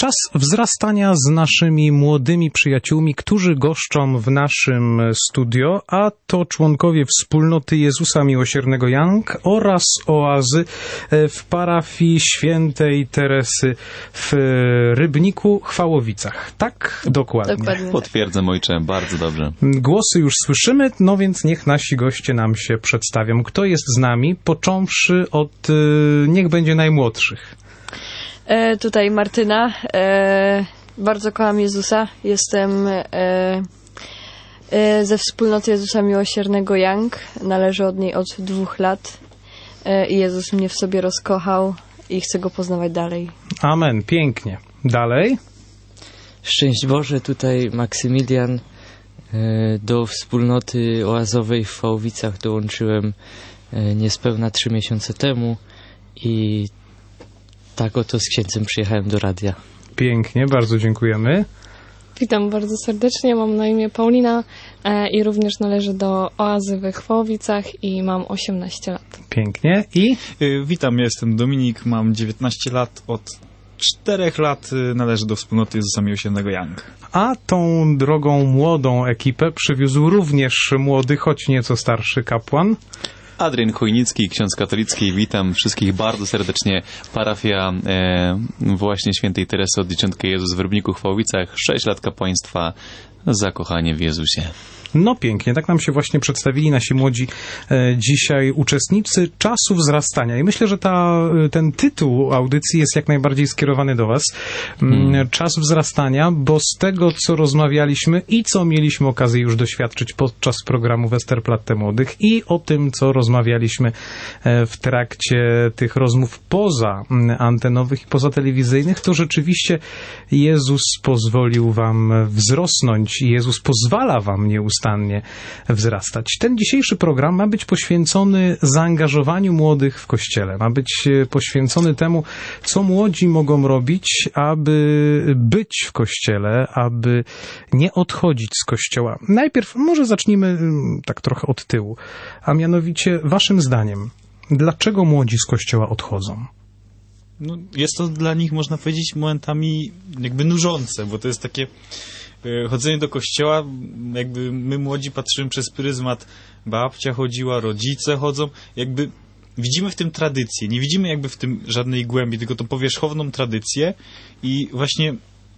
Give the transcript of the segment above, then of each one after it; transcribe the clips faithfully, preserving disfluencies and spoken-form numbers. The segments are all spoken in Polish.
Czas wzrastania z naszymi młodymi przyjaciółmi, którzy goszczą w naszym studio, a to członkowie wspólnoty Jezusa Miłosiernego Young oraz oazy w parafii Świętej Teresy w Rybniku, Chwałowicach. Tak? Dokładnie. Dokładnie. Potwierdzam, ojcze, bardzo dobrze. Głosy już słyszymy, no więc niech nasi goście nam się przedstawią. Kto jest z nami, począwszy od, niech będzie najmłodszych. E, tutaj Martyna. E, bardzo kocham Jezusa. Jestem e, e, ze wspólnoty Jezusa Miłosiernego Young. Należę od niej od dwóch lat. E, I Jezus mnie w sobie rozkochał i chcę Go poznawać dalej. Amen. Pięknie. Dalej. Szczęść Boże, tutaj Maksymilian. Do wspólnoty oazowej w Chwałowicach dołączyłem niespełna trzy miesiące temu i tak oto z księdzem przyjechałem do radia. Pięknie, bardzo dziękujemy. Witam bardzo serdecznie, mam na imię Paulina e, i również należę do oazy we Chwałowicach i mam osiemnaście lat. Pięknie. I? Y, witam, ja jestem Dominik, mam dziewiętnaście lat, od czterech lat należę do wspólnoty Jezusa Miłosiernego Young. A tą drogą młodą ekipę przywiózł również młody, choć nieco starszy kapłan. Adrian Chojnicki, ksiądz katolicki. Witam wszystkich bardzo serdecznie. Parafia e, właśnie Świętej Teresy od Dzieciątka Jezus w Rybniku, Chwałowicach. Sześć lat kapłaństwa, zakochanie w Jezusie. No pięknie, tak nam się właśnie przedstawili nasi młodzi e, dzisiaj uczestnicy czasu wzrastania. I myślę, że ta, ten tytuł audycji jest jak najbardziej skierowany do was. Hmm. Czas wzrastania, bo z tego, co rozmawialiśmy i co mieliśmy okazję już doświadczyć podczas programu Westerplatte Młodych i o tym, co rozmawialiśmy e, w trakcie tych rozmów poza antenowych i poza telewizyjnych, to rzeczywiście Jezus pozwolił wam wzrosnąć i Jezus pozwala wam nieustannie wzrastać. Ten dzisiejszy program ma być poświęcony zaangażowaniu młodych w Kościele. Ma być poświęcony temu, co młodzi mogą robić, aby być w Kościele, aby nie odchodzić z Kościoła. Najpierw może zacznijmy tak trochę od tyłu, a mianowicie waszym zdaniem, dlaczego młodzi z Kościoła odchodzą? No, jest to dla nich, można powiedzieć, momentami jakby nużące, bo to jest takie chodzenie do kościoła, jakby my młodzi patrzymy przez pryzmat, babcia chodziła, rodzice chodzą, jakby widzimy w tym tradycję, nie widzimy jakby w tym żadnej głębi, tylko tą powierzchowną tradycję i właśnie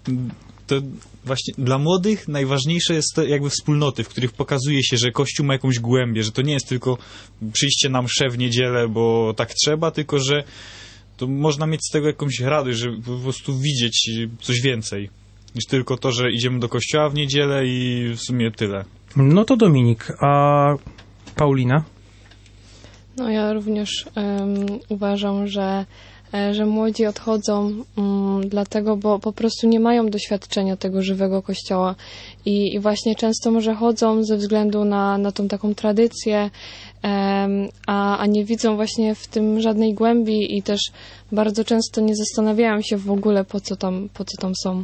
to właśnie dla młodych najważniejsze jest to jakby wspólnoty, w których pokazuje się, że Kościół ma jakąś głębię, że to nie jest tylko przyjście na mszę w niedzielę, bo tak trzeba, tylko że to można mieć z tego jakąś radość, że po prostu widzieć coś więcej niż tylko to, że idziemy do kościoła w niedzielę i w sumie tyle. No to Dominik, a Paulina? No ja również um, uważam, że, że młodzi odchodzą um, dlatego, bo po prostu nie mają doświadczenia tego żywego Kościoła i, i właśnie często może chodzą ze względu na, na tą taką tradycję, um, a, a nie widzą właśnie w tym żadnej głębi i też bardzo często nie zastanawiają się w ogóle, po co tam, po co tam są.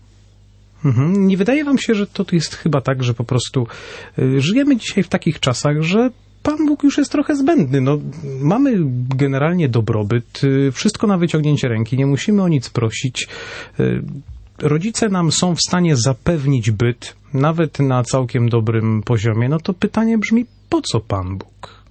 Mhm. Nie wydaje wam się, że to jest chyba tak, że po prostu y, żyjemy dzisiaj w takich czasach, że Pan Bóg już jest trochę zbędny. No, mamy generalnie dobrobyt, y, wszystko na wyciągnięcie ręki, nie musimy o nic prosić. Y, rodzice nam są w stanie zapewnić byt, nawet na całkiem dobrym poziomie. No to pytanie brzmi, po co Pan Bóg?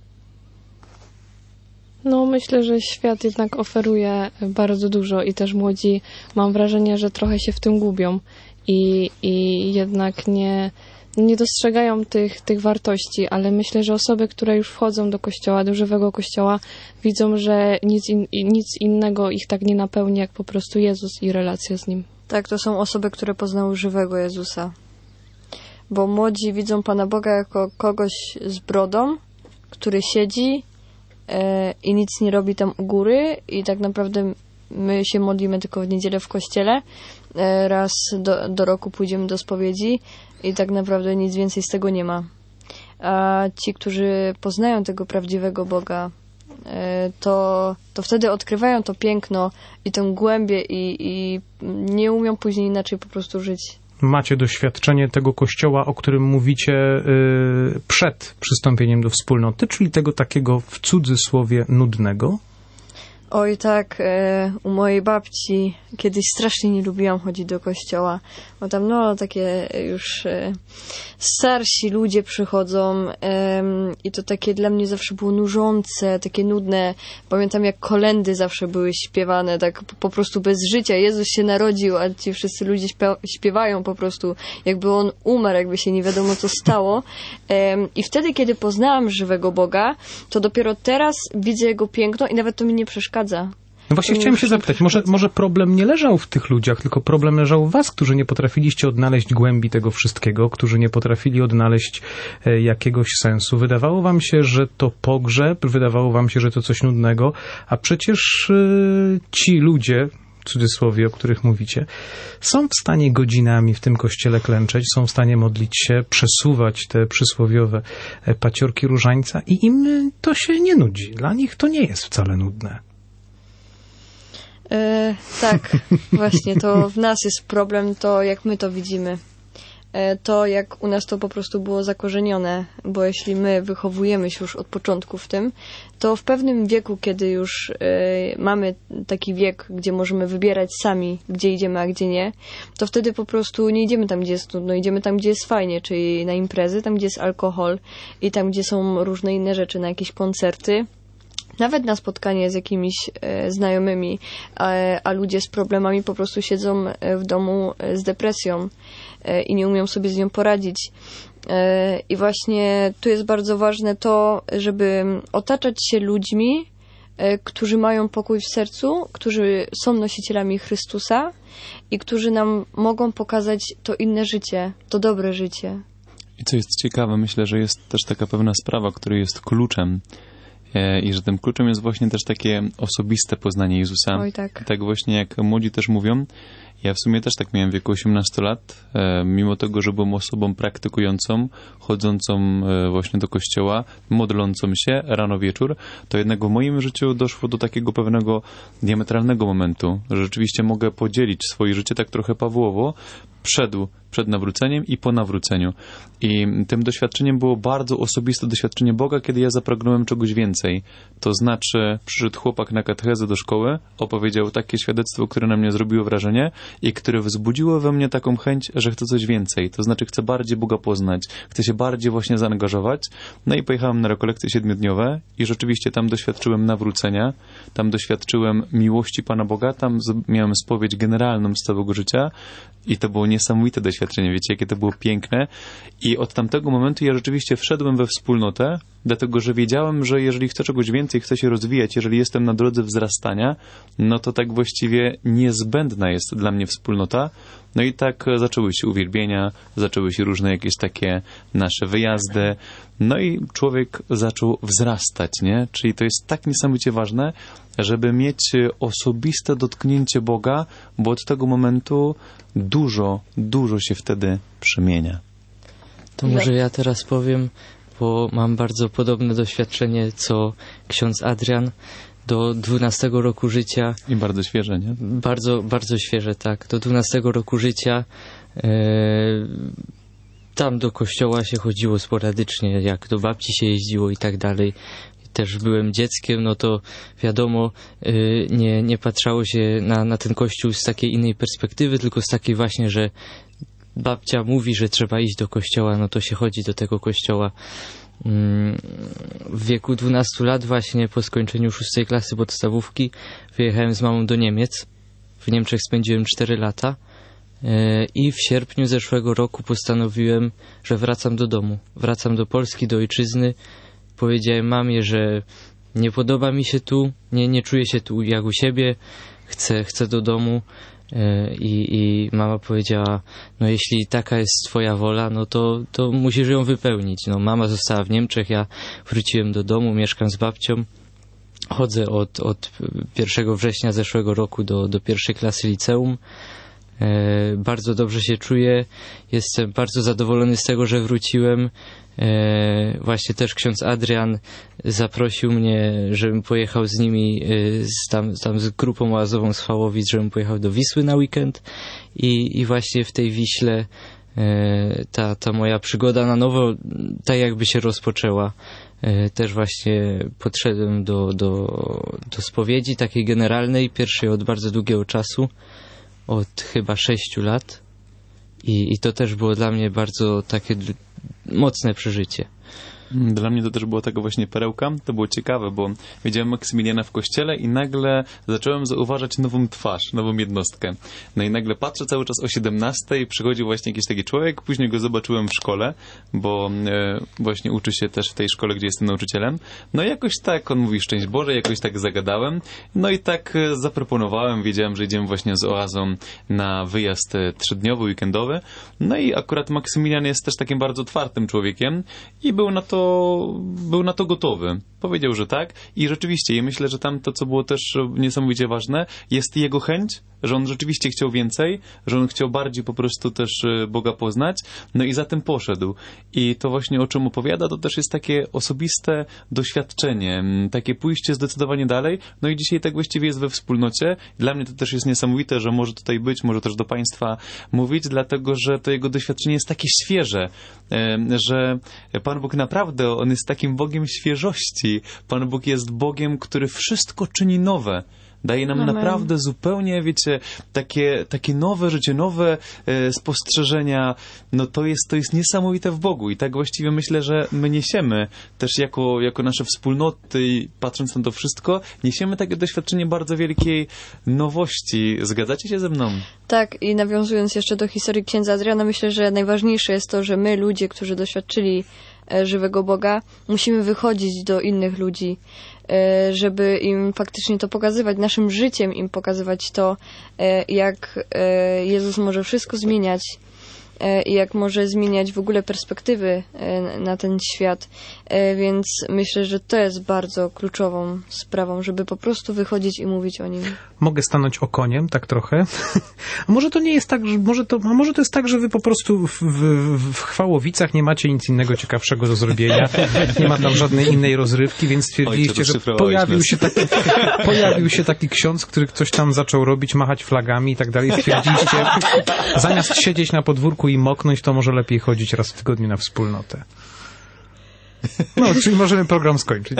No myślę, że świat jednak oferuje bardzo dużo i też młodzi, mam wrażenie, że trochę się w tym gubią. I, i jednak nie, nie dostrzegają tych, tych wartości, ale myślę, że osoby, które już wchodzą do kościoła, do żywego kościoła, widzą, że nic, in, nic innego ich tak nie napełni, jak po prostu Jezus i relacja z Nim. Tak, to są osoby, które poznały żywego Jezusa. Bo młodzi widzą Pana Boga jako kogoś z brodą, który siedzi e, i nic nie robi tam u góry i tak naprawdę my się modlimy tylko w niedzielę w kościele. Raz do, do roku pójdziemy do spowiedzi i tak naprawdę nic więcej z tego nie ma. A ci, którzy poznają tego prawdziwego Boga, to, to wtedy odkrywają to piękno i tę głębię i, i nie umią później inaczej po prostu żyć. Macie doświadczenie tego Kościoła, o którym mówicie yy, przed przystąpieniem do wspólnoty, czyli tego takiego w cudzysłowie nudnego? Oj tak, e, u mojej babci kiedyś strasznie nie lubiłam chodzić do kościoła, bo tam no takie już e, starsi ludzie przychodzą e, i to takie dla mnie zawsze było nużące, takie nudne. Pamiętam jak kolędy zawsze były śpiewane, tak po, po prostu bez życia. Jezus się narodził, a ci wszyscy ludzie śpiewa, śpiewają po prostu, jakby on umarł, jakby się nie wiadomo co stało. E, I wtedy, kiedy poznałam żywego Boga, to dopiero teraz widzę Jego piękno i nawet to mi nie przeszkadza. No właśnie chciałem się zapytać, może, może problem nie leżał w tych ludziach, tylko problem leżał w was, którzy nie potrafiliście odnaleźć głębi tego wszystkiego, którzy nie potrafili odnaleźć e, jakiegoś sensu. Wydawało wam się, że to pogrzeb, wydawało wam się, że to coś nudnego, a przecież e, ci ludzie, w cudzysłowie, o których mówicie, są w stanie godzinami w tym kościele klęczeć, są w stanie modlić się, przesuwać te przysłowiowe e, paciorki różańca i im to się nie nudzi. Dla nich to nie jest wcale nudne. E, tak, właśnie to w nas jest problem, to jak my to widzimy. E, to jak u nas to po prostu było zakorzenione, bo jeśli my wychowujemy się już od początku w tym, to w pewnym wieku, kiedy już e, mamy taki wiek, gdzie możemy wybierać sami, gdzie idziemy, a gdzie nie, to wtedy po prostu nie idziemy tam, gdzie jest nudno, idziemy tam, gdzie jest fajnie, czyli na imprezy, tam, gdzie jest alkohol i tam, gdzie są różne inne rzeczy, na jakieś koncerty. Nawet na spotkanie z jakimiś e, znajomymi, a, a ludzie z problemami po prostu siedzą w domu z depresją e, i nie umieją sobie z nią poradzić. E, I właśnie tu jest bardzo ważne to, żeby otaczać się ludźmi, e, którzy mają pokój w sercu, którzy są nosicielami Chrystusa i którzy nam mogą pokazać to inne życie, to dobre życie. I co jest ciekawe, myślę, że jest też taka pewna sprawa, która jest kluczem. I że tym kluczem jest właśnie też takie osobiste poznanie Jezusa. Oj, tak. Tak właśnie jak młodzi też mówią. Ja w sumie też tak miałem w wieku osiemnastu lat. Mimo tego, że byłem osobą praktykującą, chodzącą właśnie do kościoła, modlącą się rano wieczór, to jednak w moim życiu doszło do takiego pewnego diametralnego momentu, że rzeczywiście mogę podzielić swoje życie tak trochę Pawłowo, przed, przed nawróceniem i po nawróceniu. I tym doświadczeniem było bardzo osobiste doświadczenie Boga, kiedy ja zapragnąłem czegoś więcej. To znaczy, przyszedł chłopak na katechezę do szkoły, opowiedział takie świadectwo, które na mnie zrobiło wrażenie i które wzbudziło we mnie taką chęć, że chcę coś więcej. To znaczy, chcę bardziej Boga poznać, chcę się bardziej właśnie zaangażować. No i pojechałem na rekolekcje siedmiodniowe i rzeczywiście tam doświadczyłem nawrócenia, tam doświadczyłem miłości Pana Boga, tam miałem spowiedź generalną z całego życia i to było niesamowite doświadczenie, wiecie, jakie to było piękne. I od tamtego momentu ja rzeczywiście wszedłem we wspólnotę, dlatego że wiedziałem, że jeżeli chcę czegoś więcej, chcę się rozwijać, jeżeli jestem na drodze wzrastania, no to tak właściwie niezbędna jest dla mnie wspólnota. No i tak zaczęły się uwielbienia, zaczęły się różne jakieś takie nasze wyjazdy, no i człowiek zaczął wzrastać, nie? Czyli to jest tak niesamowicie ważne, żeby mieć osobiste dotknięcie Boga, bo od tego momentu dużo, dużo się wtedy przemienia. To może ja teraz powiem, bo mam bardzo podobne doświadczenie co ksiądz Adrian. Do dwunastego roku życia. I bardzo świeże, nie? Bardzo, bardzo świeże, tak. Do dwunastego roku życia e, tam do kościoła się chodziło sporadycznie, jak do babci się jeździło i tak dalej. Też byłem dzieckiem, no to wiadomo, e, nie, nie patrzało się na, na ten kościół z takiej innej perspektywy, tylko z takiej właśnie, że babcia mówi, że trzeba iść do kościoła, no to się chodzi do tego kościoła. W wieku dwunastu lat, właśnie po skończeniu szóstej klasy podstawówki, wyjechałem z mamą do Niemiec. W Niemczech spędziłem cztery lata i w sierpniu zeszłego roku postanowiłem, że wracam do domu. Wracam do Polski, do ojczyzny. Powiedziałem mamie, że nie podoba mi się tu, nie, nie czuję się tu jak u siebie, chcę, chcę do domu. I, I mama powiedziała, no jeśli taka jest twoja wola, no to, to musisz ją wypełnić. No mama została w Niemczech, ja wróciłem do domu, mieszkam z babcią. Chodzę od, od pierwszego września zeszłego roku do, do pierwszej klasy liceum. E, bardzo dobrze się czuję. Jestem bardzo zadowolony z tego, że wróciłem. E, właśnie też ksiądz Adrian zaprosił mnie, żebym pojechał z nimi, e, z tam, tam z grupą oazową z Fałowic, żebym pojechał do Wisły na weekend i, i właśnie w tej Wiśle ta, ta moja przygoda na nowo tak jakby się rozpoczęła. Też właśnie podszedłem do, do, do spowiedzi takiej generalnej, pierwszej od bardzo długiego czasu, od chyba sześciu lat. I, i to też było dla mnie bardzo takie d- mocne przeżycie. Dla mnie to też była taka właśnie perełka. To było ciekawe, bo widziałem Maksymiliana w kościele i nagle zacząłem zauważać nową twarz, nową jednostkę. No i nagle patrzę cały czas o siedemnastej, przychodzi właśnie jakiś taki człowiek, później go zobaczyłem w szkole, bo e, właśnie uczy się też w tej szkole, gdzie jestem nauczycielem. No i jakoś tak, on mówi szczęść Boże, jakoś tak zagadałem. No i tak e, zaproponowałem, wiedziałem, że idziemy właśnie z Oazą na wyjazd e, trzydniowy, weekendowy. No i akurat Maksymilian jest też takim bardzo otwartym człowiekiem i był na to był na to gotowy. Powiedział, że tak i rzeczywiście, ja myślę, że tam to, co było też niesamowicie ważne, jest jego chęć, że on rzeczywiście chciał więcej, że on chciał bardziej po prostu też Boga poznać, no i za tym poszedł. I to właśnie o czym opowiada, to też jest takie osobiste doświadczenie, takie pójście zdecydowanie dalej, no i dzisiaj tak właściwie jest we wspólnocie. Dla mnie to też jest niesamowite, że może tutaj być, może też do Państwa mówić, dlatego, że to jego doświadczenie jest takie świeże, że Pan Bóg naprawdę, On jest takim Bogiem świeżości. Pan Bóg jest Bogiem, który wszystko czyni nowe. Daje nam Amen. naprawdę zupełnie, wiecie, takie, takie nowe życie, nowe e, spostrzeżenia. No to jest, to jest niesamowite w Bogu i tak właściwie myślę, że my niesiemy też jako, jako nasze wspólnoty i patrząc na to wszystko, niesiemy takie doświadczenie bardzo wielkiej nowości. Zgadzacie się ze mną? Tak, i nawiązując jeszcze do historii księdza Adriana, myślę, że najważniejsze jest to, że my, ludzie, którzy doświadczyli e, żywego Boga, musimy wychodzić do innych ludzi, e, żeby im faktycznie to pokazywać, naszym życiem im pokazywać to, e, jak e, Jezus może wszystko zmieniać e, i jak może zmieniać w ogóle perspektywy e, na ten świat. E, więc myślę, że to jest bardzo kluczową sprawą, żeby po prostu wychodzić i mówić o nim. Mogę stanąć okoniem, tak trochę. A może to nie jest tak, że może to, a może to jest tak, że wy po prostu w, w, w Chwałowicach nie macie nic innego ciekawszego do zrobienia. Nie ma tam żadnej innej rozrywki, więc stwierdziliście, że pojawił się, taki, pojawił się taki ksiądz, który coś tam zaczął robić, machać flagami i tak dalej. Stwierdziliście, zamiast siedzieć na podwórku i moknąć, to może lepiej chodzić raz w tygodniu na wspólnotę. No, czyli możemy program skończyć.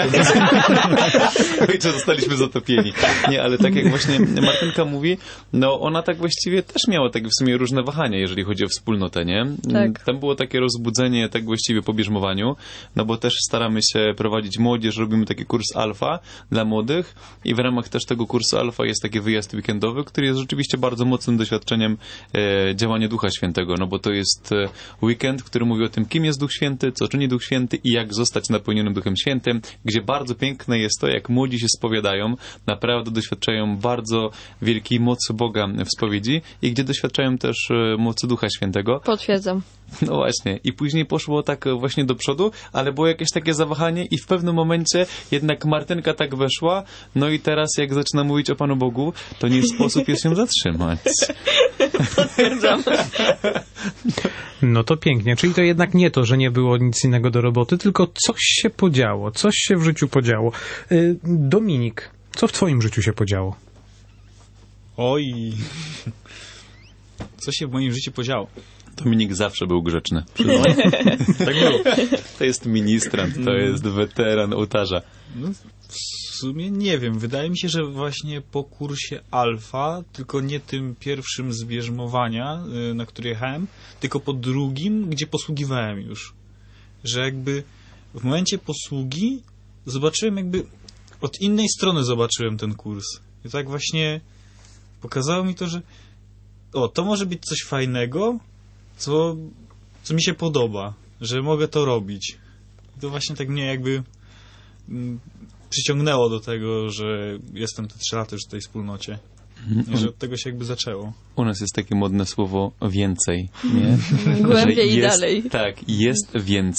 Ojcze, zostaliśmy zatopieni. Nie, ale tak jak właśnie Martynka mówi, no ona tak właściwie też miała tak w sumie różne wahania, jeżeli chodzi o wspólnotę, nie? Tak. Tam było takie rozbudzenie tak właściwie po bierzmowaniu, no bo też staramy się prowadzić młodzież, robimy taki kurs alfa dla młodych i w ramach też tego kursu alfa jest taki wyjazd weekendowy, który jest rzeczywiście bardzo mocnym doświadczeniem e, działania Ducha Świętego, no bo to jest e, weekend, który mówi o tym, kim jest Duch Święty, co czyni Duch Święty i jak zostać napełnionym Duchem Świętym, gdzie bardzo piękne jest to, jak młodzi się spowiadają, naprawdę doświadczają bardzo wielkiej mocy Boga w spowiedzi i gdzie doświadczają też mocy Ducha Świętego. Potwierdzam. No właśnie. I później poszło tak właśnie do przodu, ale było jakieś takie zawahanie i w pewnym momencie jednak Martynka tak weszła, no i teraz jak zaczyna mówić o Panu Bogu, to nie sposób jest się zatrzymać. Potwierdzam. No to pięknie. Czyli to jednak nie to, że nie było nic innego do roboty, tylko coś się podziało. Coś się w życiu podziało. Dominik, co w twoim życiu się podziało? Oj... Co się w moim życiu podziało? Dominik zawsze był grzeczny. Tak było. To jest ministrant, to jest weteran ołtarza. No, w sumie nie wiem. Wydaje mi się, że właśnie po kursie alfa, tylko nie tym pierwszym z bierzmowania, na który jechałem, tylko po drugim, gdzie posługiwałem już. Że jakby w momencie posługi zobaczyłem jakby od innej strony zobaczyłem ten kurs. I tak właśnie pokazało mi to, że o, to może być coś fajnego, co, co mi się podoba, że mogę to robić. I to właśnie tak mnie jakby mm, przyciągnęło do tego, że jestem te trzy lata już w tej wspólnocie. I że od tego się jakby zaczęło. U nas jest takie modne słowo więcej, nie? Głębiej i jest, dalej. Tak, jest więcej.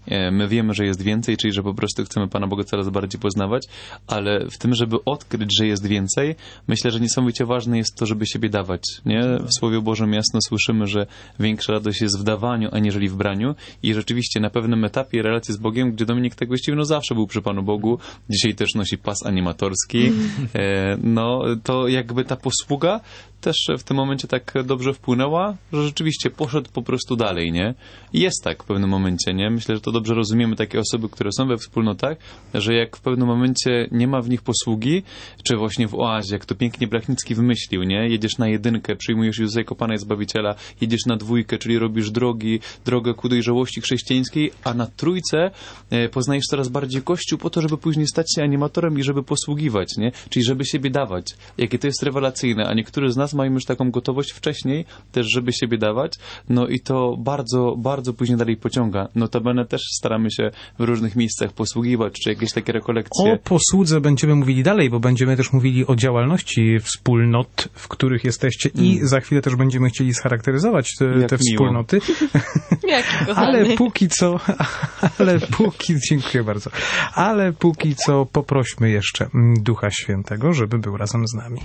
My wiemy, że jest więcej, czyli że po prostu chcemy Pana Boga coraz bardziej poznawać, ale w tym, żeby odkryć, że jest więcej, myślę, że niesamowicie ważne jest to, żeby siebie dawać. Nie? W Słowie Bożym jasno słyszymy, że większa radość jest w dawaniu, aniżeli w braniu i rzeczywiście na pewnym etapie relacji z Bogiem, gdzie Dominik tak właściwie no zawsze był przy Panu Bogu, dzisiaj też nosi pas animatorski, no to jakby ta posługa też w tym momencie tak dobrze wpłynęła, że rzeczywiście poszedł po prostu dalej, nie? I jest tak w pewnym momencie, nie? Myślę, że to dobrze rozumiemy takie osoby, które są we wspólnotach, że jak w pewnym momencie nie ma w nich posługi, czy właśnie w oazie, jak to pięknie Blachnicki wymyślił, nie? Jedziesz na jedynkę, przyjmujesz Jezusa jako Pana i Zbawiciela, jedziesz na dwójkę, czyli robisz drogi, drogę ku dojrzałości chrześcijańskiej, a na trójce e, poznajesz coraz bardziej Kościół po to, żeby później stać się animatorem i żeby posługiwać, nie? Czyli żeby siebie dawać. Jakie to jest rewelacyjne, a niektórzy z nas mają już taką gotowość wcześniej, też żeby siebie dawać, no i to bardzo, bardzo później dalej pociąga. Notabene też staramy się w różnych miejscach posługiwać, czy jakieś takie rekolekcje. O posłudze będziemy mówili dalej, bo będziemy też mówili o działalności wspólnot, w których jesteście i mm. za chwilę też będziemy chcieli scharakteryzować te, te wspólnoty. Jaki kochany. Ale póki co, ale póki, dziękuję bardzo, ale póki co poprośmy jeszcze Ducha Świętego, żeby był razem z nami.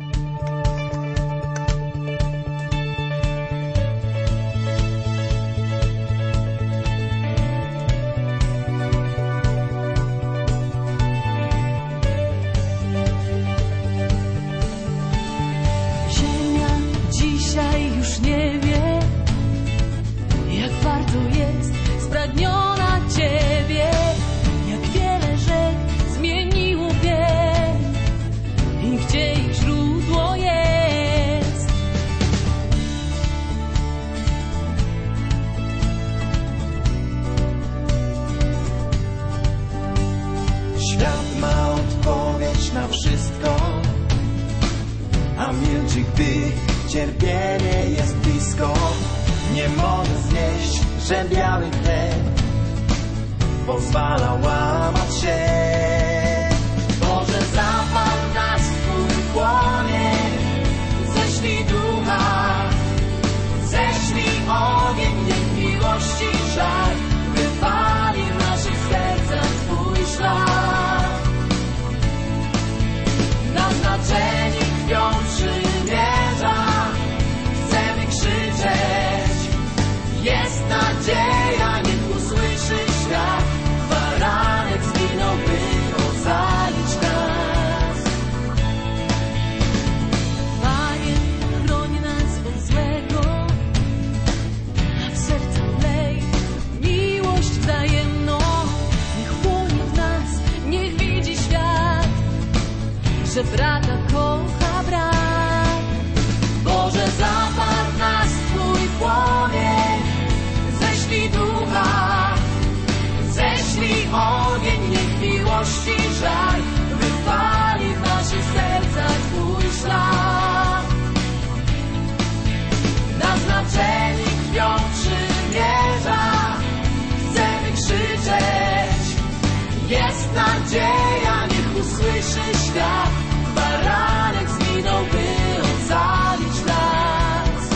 Cierpienie jest blisko, nie mogę znieść, że biały chleb pozwala łamać się. Boże, zapal nas Twój płomień, ześlij ducha, ześlij ogień, niech miłości żar wypali w naszych sercach Twój szlak. Naznaczeni krwią przymierza, jest nadzieja, niech usłyszy świat. Baranek zginął, by ocalić nas. Panie, broń nas od złego, a w serca lej miłość wzajemną. Niech płonie w nas, niech widzi świat, że brata kocha brat. Boże, zapal nas Twój płomień, ześlij ducha, ześlij ogień, niech miłości żar wypali w naszych sercach Twój szlak. Naznaczeni krwią przymierza, chcemy krzyczeć, jest nadzieja, niech usłyszy świat. Baranek zginął, by ocalić nas.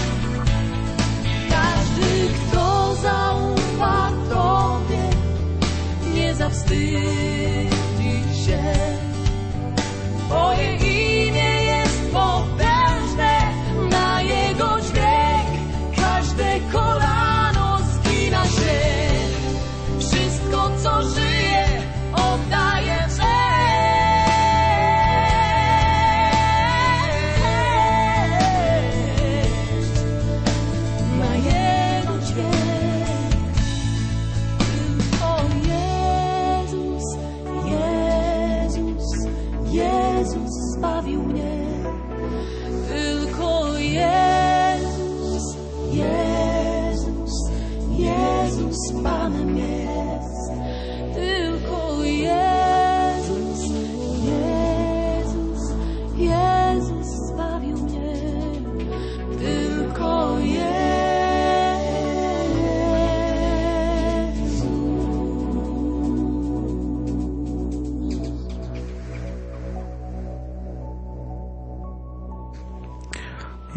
Każdy, kto zaufa Tobie, nie zawstydzi się. Twoje imię jest potężne, na Jego dźwięk każde kolano zgina się. Wszystko, co żyje, oddaje cześć. Zbawił mnie, tylko Jezus, Jezus, Jezus Panem jest, tylko Jezus, Jezus, Jezus zbawił mnie, tylko Jezus.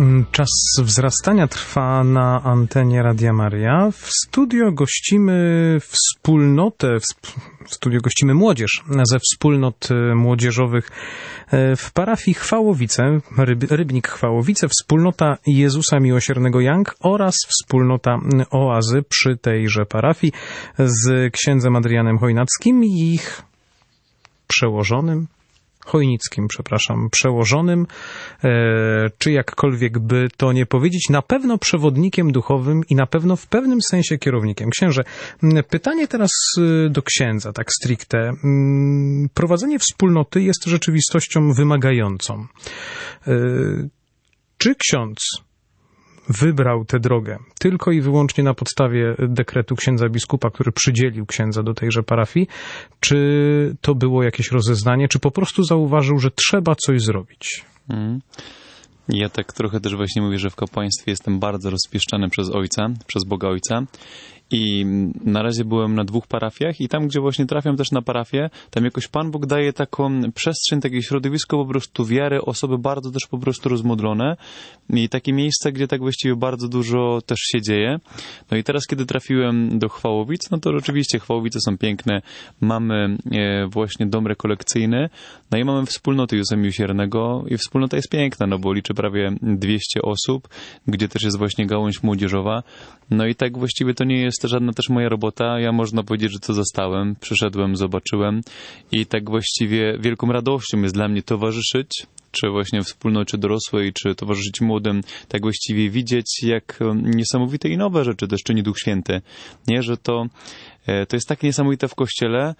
Czas wzrastania trwa na antenie Radia Maria. W studio gościmy wspólnotę, w studio gościmy młodzież ze wspólnot młodzieżowych w parafii Chwałowice, Ryb, Rybnik Chwałowice, wspólnota Jezusa Miłosiernego Young oraz wspólnota Oazy przy tejże parafii z księdzem Adrianem Chojnackim i ich przełożonym, Chojnickim, przepraszam, przełożonym, e, czy jakkolwiek by to nie powiedzieć, na pewno przewodnikiem duchowym i na pewno w pewnym sensie kierownikiem. Księże, pytanie teraz do księdza, tak stricte. Prowadzenie wspólnoty jest rzeczywistością wymagającą. E, czy ksiądz wybrał tę drogę tylko i wyłącznie na podstawie dekretu księdza biskupa, który przydzielił księdza do tejże parafii? Czy to było jakieś rozeznanie, czy po prostu zauważył, że trzeba coś zrobić? Mm. Ja tak trochę też właśnie mówię, że w kapłaństwie jestem bardzo rozpieszczany przez Ojca, przez Boga Ojca. I na razie byłem na dwóch parafiach i tam, gdzie właśnie trafiam też na parafię, tam jakoś Pan Bóg daje taką przestrzeń, takie środowisko po prostu wiary, osoby bardzo też po prostu rozmodlone i takie miejsce, gdzie tak właściwie bardzo dużo też się dzieje. No i teraz, kiedy trafiłem do Chwałowic, no to rzeczywiście Chwałowice są piękne. Mamy e, właśnie dom rekolekcyjny, no i mamy wspólnotę Jezusa Miłosiernego i wspólnota jest piękna, no bo liczy prawie dwieście osób, gdzie też jest właśnie gałąź młodzieżowa. No i tak właściwie to nie jest żadna też moja robota. Ja można powiedzieć, że to zostałem, przyszedłem, zobaczyłem i tak właściwie wielką radością jest dla mnie towarzyszyć, czy właśnie w wspólnocie dorosłej, czy towarzyszyć młodym, tak właściwie widzieć, jak niesamowite i nowe rzeczy też czyni Duch Święty. Nie, że to To jest tak niesamowite w Kościele,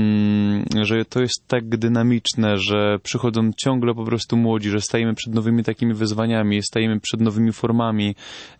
że to jest tak dynamiczne, że przychodzą ciągle po prostu młodzi, że stajemy przed nowymi takimi wyzwaniami, stajemy przed nowymi formami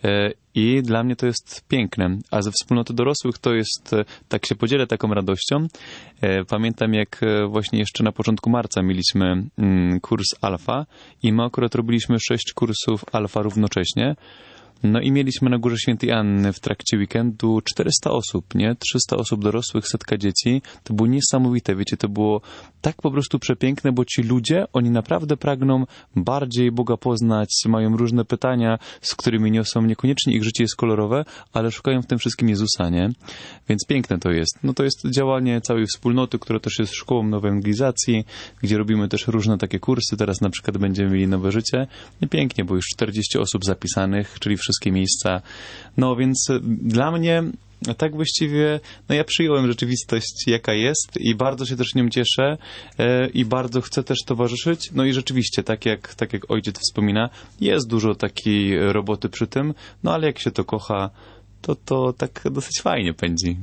i dla mnie to jest piękne. A ze wspólnoty dorosłych to jest, tak się podzielę taką radością. Pamiętam, jak właśnie jeszcze na początku marca mieliśmy kurs Alfa i my akurat robiliśmy sześć kursów Alfa równocześnie. No i mieliśmy na Górze Świętej Anny w trakcie weekendu czterysta osób, nie? trzysta osób dorosłych, setka dzieci. To było niesamowite, wiecie, to było tak po prostu przepiękne, bo ci ludzie, oni naprawdę pragną bardziej Boga poznać, mają różne pytania, z którymi niosą, niekoniecznie ich życie jest kolorowe, ale szukają w tym wszystkim Jezusa, nie? Więc piękne to jest. No to jest działanie całej wspólnoty, która też jest szkołą nowej ewangelizacji, gdzie robimy też różne takie kursy. Teraz na przykład będziemy mieli Nowe Życie. I pięknie, bo już czterdzieści osób zapisanych, czyli wszystkie miejsca. No więc dla mnie tak właściwie, no ja przyjąłem rzeczywistość jaka jest i bardzo się też nią cieszę e, i bardzo chcę też towarzyszyć. No i rzeczywiście, tak jak, tak jak ojciec wspomina, jest dużo takiej roboty przy tym, no ale jak się to kocha, to to tak dosyć fajnie pędzi.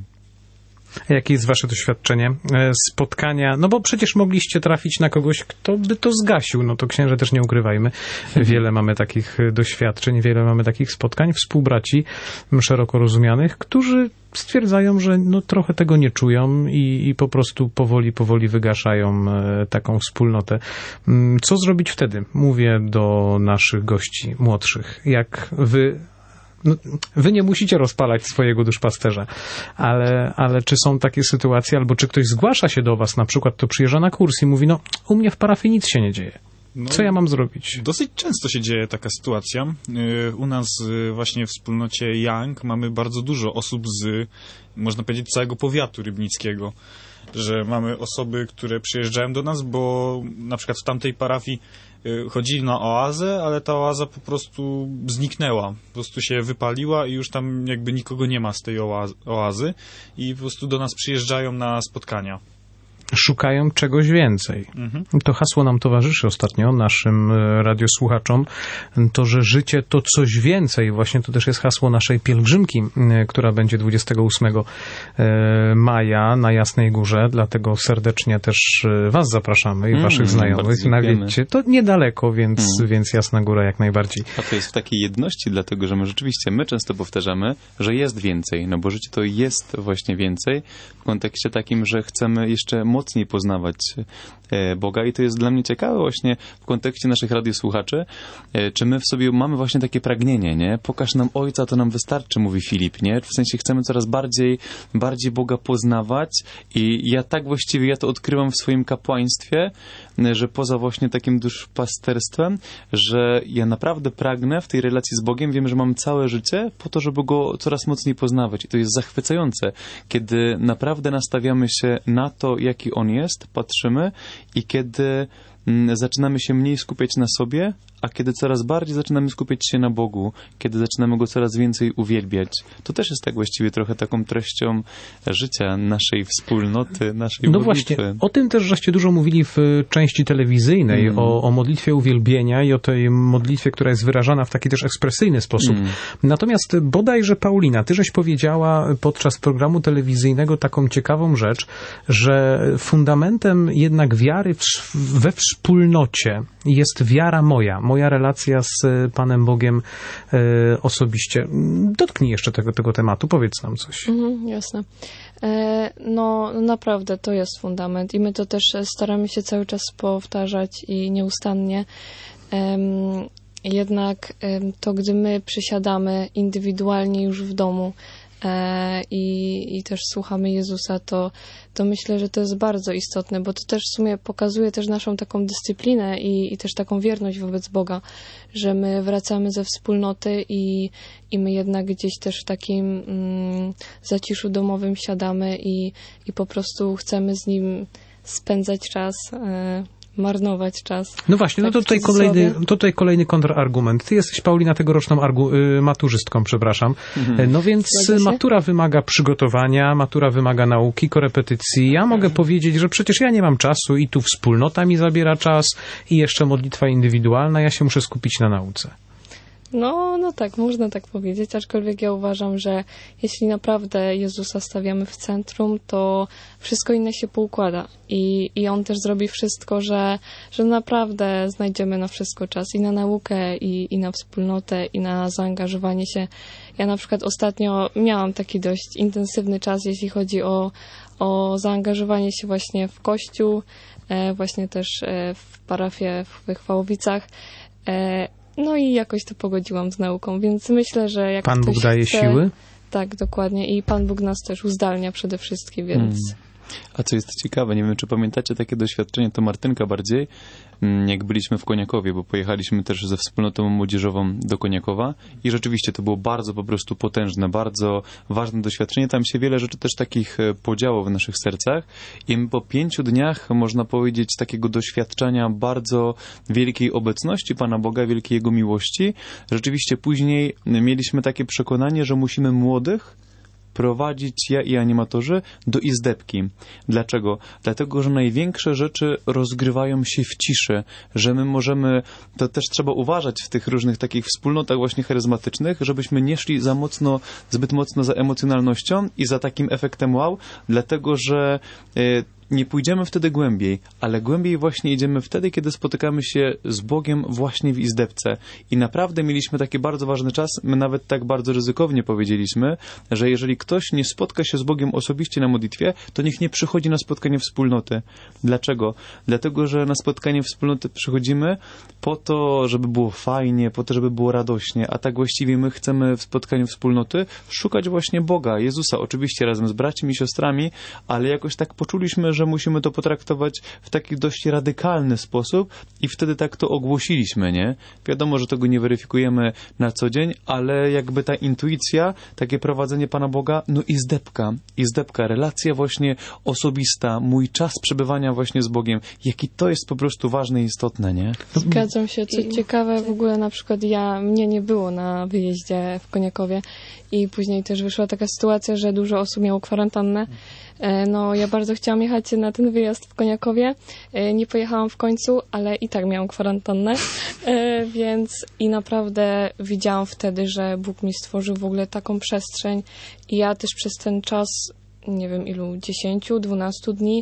Jakie jest wasze doświadczenie spotkania? No bo przecież mogliście trafić na kogoś, kto by to zgasił. No to księże też nie ukrywajmy. Wiele mamy takich doświadczeń, wiele mamy takich spotkań, współbraci szeroko rozumianych, którzy stwierdzają, że no trochę tego nie czują i, i po prostu powoli, powoli wygaszają taką wspólnotę. Co zrobić wtedy? Mówię do naszych gości młodszych. Jak wy... No, wy nie musicie rozpalać swojego duszpasterza, ale, ale czy są takie sytuacje, albo czy ktoś zgłasza się do was, na przykład to przyjeżdża na kurs i mówi, no u mnie w parafii nic się nie dzieje. No, co ja mam zrobić? Dosyć często się dzieje taka sytuacja. U nas właśnie w wspólnocie Young mamy bardzo dużo osób z, można powiedzieć, całego powiatu rybnickiego, że mamy osoby, które przyjeżdżają do nas, bo na przykład w tamtej parafii chodzili na oazę, ale ta oaza po prostu zniknęła. Po prostu się wypaliła i już tam jakby nikogo nie ma z tej oazy i po prostu do nas przyjeżdżają na spotkania. Szukają czegoś więcej. Mhm. To hasło nam towarzyszy ostatnio, naszym radiosłuchaczom, to, że życie to coś więcej. Właśnie to też jest hasło naszej pielgrzymki, która będzie dwudziestego ósmego maja na Jasnej Górze, dlatego serdecznie też was zapraszamy i mm, waszych znajomych. Nawiedźcie. To niedaleko, więc, mm. więc Jasna Góra jak najbardziej. A to jest w takiej jedności, dlatego, że my rzeczywiście, my często powtarzamy, że jest więcej, no bo życie to jest właśnie więcej w kontekście takim, że chcemy jeszcze mocniej poznawać Boga i to jest dla mnie ciekawe właśnie w kontekście naszych radiosłuchaczy, czy my w sobie mamy właśnie takie pragnienie, nie? Pokaż nam Ojca, to nam wystarczy, mówi Filip, nie? W sensie chcemy coraz bardziej, bardziej Boga poznawać i ja tak właściwie, ja to odkrywam w swoim kapłaństwie, że poza właśnie takim duszpasterstwem, że ja naprawdę pragnę w tej relacji z Bogiem, wiem, że mam całe życie po to, żeby Go coraz mocniej poznawać i to jest zachwycające, kiedy naprawdę nastawiamy się na to, jaki On jest, patrzymy i kiedy mm, zaczynamy się mniej skupiać na sobie, a kiedy coraz bardziej zaczynamy skupiać się na Bogu, kiedy zaczynamy Go coraz więcej uwielbiać, to też jest tak właściwie trochę taką treścią życia naszej wspólnoty, naszej no modlitwy. No właśnie, o tym też żeście dużo mówili w części telewizyjnej, mm. o, o modlitwie uwielbienia i o tej modlitwie, która jest wyrażana w taki też ekspresyjny sposób. Mm. Natomiast bodajże Paulina, ty żeś powiedziała podczas programu telewizyjnego taką ciekawą rzecz, że fundamentem jednak wiary w, we wspólnocie jest wiara moja, moja relacja z Panem Bogiem e, osobiście. Dotknij jeszcze tego, tego tematu, powiedz nam coś. Mhm, jasne. E, no naprawdę to jest fundament i my to też staramy się cały czas powtarzać i nieustannie. E, jednak e, to, gdy my przysiadamy indywidualnie już w domu e, i, i też słuchamy Jezusa, to, to myślę, że to jest bardzo istotne, bo to też w sumie pokazuje też naszą taką dyscyplinę i, i też taką wierność wobec Boga, że my wracamy ze wspólnoty i, i my jednak gdzieś też w takim mm, zaciszu domowym siadamy i, i po prostu chcemy z Nim spędzać czas, e, marnować czas. No właśnie, tak, no to tutaj kolejny, to tutaj kolejny kontrargument. Ty jesteś, Paulina, tegoroczną argu, y, maturzystką, przepraszam. Mhm. No więc matura wymaga przygotowania, matura wymaga nauki, korepetycji. Ja mogę powiedzieć, że przecież ja nie mam czasu i tu wspólnota mi zabiera czas i jeszcze modlitwa indywidualna, ja się muszę skupić na nauce. No, no tak, można tak powiedzieć, aczkolwiek ja uważam, że jeśli naprawdę Jezusa stawiamy w centrum, to wszystko inne się poukłada i, i On też zrobi wszystko, że, że naprawdę znajdziemy na wszystko czas i na naukę, i, i na wspólnotę, i na zaangażowanie się. Ja na przykład ostatnio miałam taki dość intensywny czas, jeśli chodzi o, o zaangażowanie się właśnie w Kościół, e, właśnie też e, w parafię w Chwałowicach. E, No i jakoś to pogodziłam z nauką, więc myślę, że jak Pan ktoś Bóg daje chce, siły? Tak, dokładnie. I Pan Bóg nas też uzdalnia przede wszystkim, więc... Hmm. A co jest ciekawe, nie wiem, czy pamiętacie takie doświadczenie, to Martynka bardziej, jak byliśmy w Koniakowie, bo pojechaliśmy też ze wspólnotą młodzieżową do Koniakowa i rzeczywiście to było bardzo po prostu potężne, bardzo ważne doświadczenie. Tam się wiele rzeczy też takich podziało w naszych sercach i po pięciu dniach, można powiedzieć, takiego doświadczenia bardzo wielkiej obecności Pana Boga, wielkiej Jego miłości, rzeczywiście później mieliśmy takie przekonanie, że musimy młodych prowadzić, ja i animatorzy, do izdebki. Dlaczego? Dlatego, że największe rzeczy rozgrywają się w ciszy, że my możemy, to też trzeba uważać w tych różnych takich wspólnotach właśnie charyzmatycznych, żebyśmy nie szli za mocno, zbyt mocno za emocjonalnością i za takim efektem wow, dlatego, że y, nie pójdziemy wtedy głębiej, ale głębiej właśnie idziemy wtedy, kiedy spotykamy się z Bogiem właśnie w izdebce. I naprawdę mieliśmy taki bardzo ważny czas, my nawet tak bardzo ryzykownie powiedzieliśmy, że jeżeli ktoś nie spotka się z Bogiem osobiście na modlitwie, to niech nie przychodzi na spotkanie wspólnoty. Dlaczego? Dlatego, że na spotkanie wspólnoty przychodzimy po to, żeby było fajnie, po to, żeby było radośnie, a tak właściwie my chcemy w spotkaniu wspólnoty szukać właśnie Boga, Jezusa, oczywiście razem z braćmi i siostrami, ale jakoś tak poczuliśmy, że musimy to potraktować w taki dość radykalny sposób i wtedy tak to ogłosiliśmy, nie? Wiadomo, że tego nie weryfikujemy na co dzień, ale jakby ta intuicja, takie prowadzenie Pana Boga, no i zdebka, i zdebka, relacja właśnie osobista, mój czas przebywania właśnie z Bogiem, jaki to jest po prostu ważne i istotne, nie? Zgadzam się. Co ciekawe, w ogóle na przykład ja, mnie nie było na wyjeździe w Koniakowie i później też wyszła taka sytuacja, że dużo osób miało kwarantannę. No, ja bardzo chciałam jechać na ten wyjazd w Koniakowie. Nie pojechałam w końcu, ale i tak miałam kwarantannę, więc i naprawdę widziałam wtedy, że Bóg mi stworzył w ogóle taką przestrzeń i ja też przez ten czas nie wiem ilu, dziesięciu, dwunastu dni,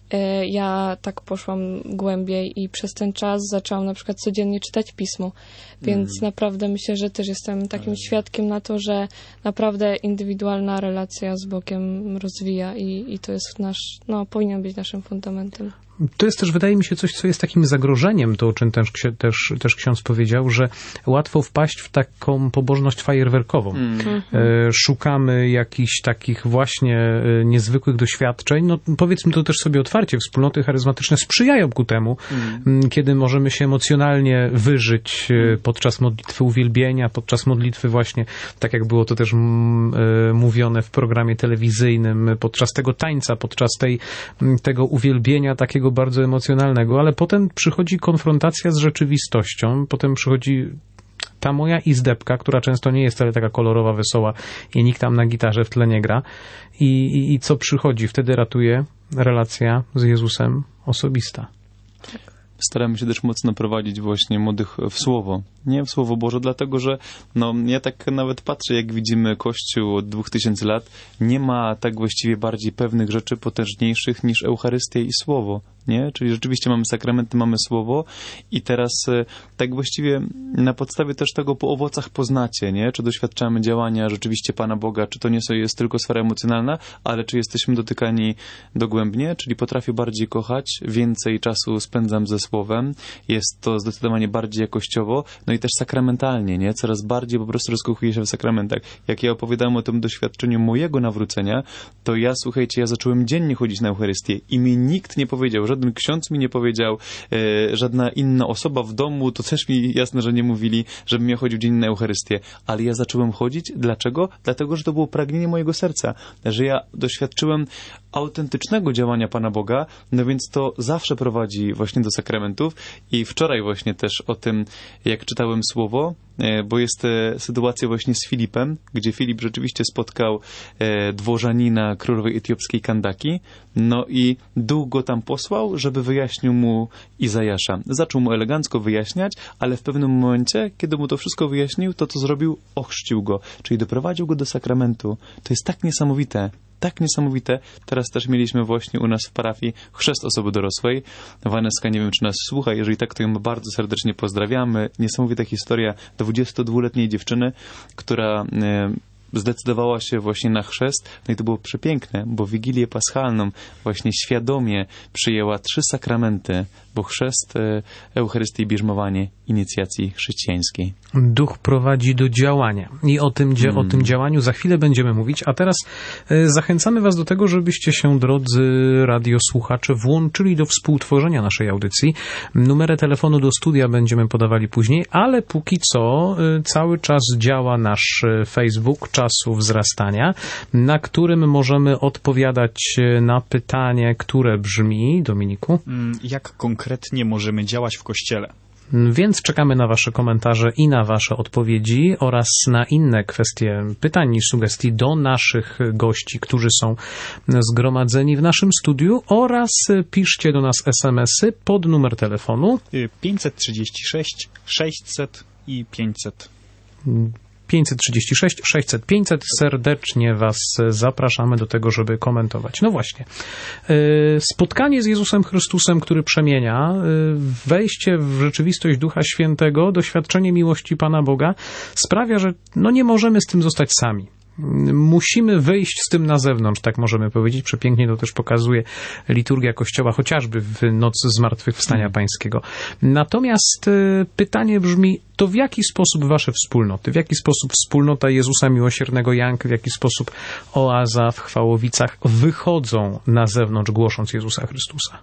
ja tak poszłam głębiej i przez ten czas zaczęłam na przykład codziennie czytać Pismo. Więc mm. naprawdę myślę, że też jestem takim Ale... świadkiem na to, że naprawdę indywidualna relacja z Bogiem rozwija i, i to jest nasz, no powinien być naszym fundamentem. To jest też, wydaje mi się, coś, co jest takim zagrożeniem, to o czym też, też, też ksiądz powiedział, że łatwo wpaść w taką pobożność fajerwerkową. Mm. Szukamy jakichś takich właśnie niezwykłych doświadczeń. No powiedzmy to też sobie otwarcie, wspólnoty charyzmatyczne sprzyjają ku temu, mm. kiedy możemy się emocjonalnie wyżyć podczas modlitwy uwielbienia, podczas modlitwy właśnie, tak jak było to też mówione w programie telewizyjnym, podczas tego tańca, podczas tej, tego uwielbienia takiego bardzo emocjonalnego, ale potem przychodzi konfrontacja z rzeczywistością, potem przychodzi ta moja izdebka, która często nie jest wcale taka kolorowa, wesoła i nikt tam na gitarze w tle nie gra. I, i, i co przychodzi? Wtedy ratuje relacja z Jezusem osobista. Staramy się też mocno prowadzić właśnie młodych w Słowo, nie w Słowo Boże, dlatego że no, ja tak nawet patrzę, jak widzimy Kościół od dwóch tysięcy lat, nie ma tak właściwie bardziej pewnych rzeczy potężniejszych niż Eucharystia i Słowo, nie? Czyli rzeczywiście mamy sakramenty, mamy Słowo i teraz tak właściwie na podstawie też tego po owocach poznacie, nie? Czy doświadczamy działania rzeczywiście Pana Boga, czy to nie jest tylko sfera emocjonalna, ale czy jesteśmy dotykani dogłębnie, czyli potrafię bardziej kochać, więcej czasu spędzam ze Słowem, jest to zdecydowanie bardziej jakościowo, no i też sakramentalnie, nie? Coraz bardziej po prostu rozkochuję się w sakramentach. Jak ja opowiadałem o tym doświadczeniu mojego nawrócenia, to ja, słuchajcie, ja zacząłem dziennie chodzić na Eucharystię i mi nikt nie powiedział, żaden ksiądz mi nie powiedział, e, żadna inna osoba w domu, to też mi jasne, że nie mówili, żebym ja chodził dziennie na Eucharystię, ale ja zacząłem chodzić. Dlaczego? Dlatego, że to było pragnienie mojego serca, że ja doświadczyłem autentycznego działania Pana Boga, no więc to zawsze prowadzi właśnie do sakramentów i wczoraj właśnie też o tym, jak czytałem Słowo, bo jest sytuacja właśnie z Filipem, gdzie Filip rzeczywiście spotkał dworzanina królowej etiopskiej Kandaki, no i duch go tam posłał, żeby wyjaśnił mu Izajasza. Zaczął mu elegancko wyjaśniać, ale w pewnym momencie, kiedy mu to wszystko wyjaśnił, to co zrobił? Ochrzcił go, czyli doprowadził go do sakramentu. To jest tak niesamowite. Tak niesamowite. Teraz też mieliśmy właśnie u nas w parafii chrzest osoby dorosłej. Waneska, nie wiem, czy nas słucha. Jeżeli tak, to ją bardzo serdecznie pozdrawiamy. Niesamowita historia dwudziestodwuletniej dziewczyny, która e, zdecydowała się właśnie na chrzest. No i to było przepiękne, bo Wigilię Paschalną właśnie świadomie przyjęła trzy sakramenty, bo chrzest, Eucharystii i bierzmowanie inicjacji chrześcijańskiej. Duch prowadzi do działania i o tym, mm. o tym działaniu za chwilę będziemy mówić, a teraz e, zachęcamy Was do tego, żebyście się, drodzy radiosłuchacze, włączyli do współtworzenia naszej audycji. Numery telefonu do studia będziemy podawali później, ale póki co e, cały czas działa nasz Facebook Czasu Wzrastania, na którym możemy odpowiadać na pytanie, które brzmi, Dominiku? Jak konkretnie możemy działać w Kościele? Więc czekamy na Wasze komentarze i na Wasze odpowiedzi oraz na inne kwestie pytań i sugestii do naszych gości, którzy są zgromadzeni w naszym studiu, oraz piszcie do nas es em esy pod numer telefonu pięćset trzydzieści sześć sześćset i pięćset. pięćset trzydzieści sześć sześćset pięćset. Serdecznie Was zapraszamy do tego, żeby komentować. No właśnie. Spotkanie z Jezusem Chrystusem, który przemienia, wejście w rzeczywistość Ducha Świętego, doświadczenie miłości Pana Boga sprawia, że no nie możemy z tym zostać sami. Musimy wyjść z tym na zewnątrz, tak możemy powiedzieć. Przepięknie to też pokazuje liturgia Kościoła, chociażby w noc Zmartwychwstania Pańskiego. Natomiast pytanie brzmi, to w jaki sposób wasze wspólnoty, w jaki sposób wspólnota Jezusa Miłosiernego Jank, w jaki sposób Oaza w Chwałowicach wychodzą na zewnątrz, głosząc Jezusa Chrystusa?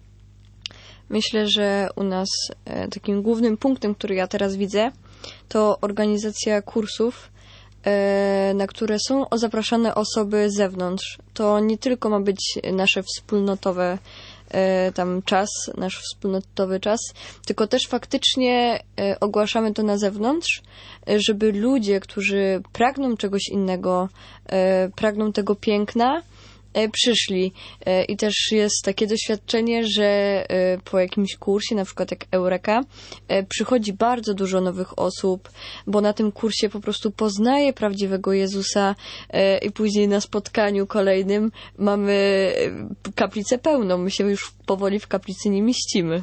Myślę, że u nas e, takim głównym punktem, który ja teraz widzę, to organizacja kursów, na które są zapraszane osoby z zewnątrz. To nie tylko ma być nasze wspólnotowe tam czas, nasz wspólnotowy czas, tylko też faktycznie ogłaszamy to na zewnątrz, żeby ludzie, którzy pragną czegoś innego, pragną tego piękna, e, przyszli. E, I też jest takie doświadczenie, że e, po jakimś kursie, na przykład jak Eureka, e, przychodzi bardzo dużo nowych osób, bo na tym kursie po prostu poznaje prawdziwego Jezusa e, i później na spotkaniu kolejnym mamy e, kaplicę pełną. My się już powoli w kaplicy nie mieścimy.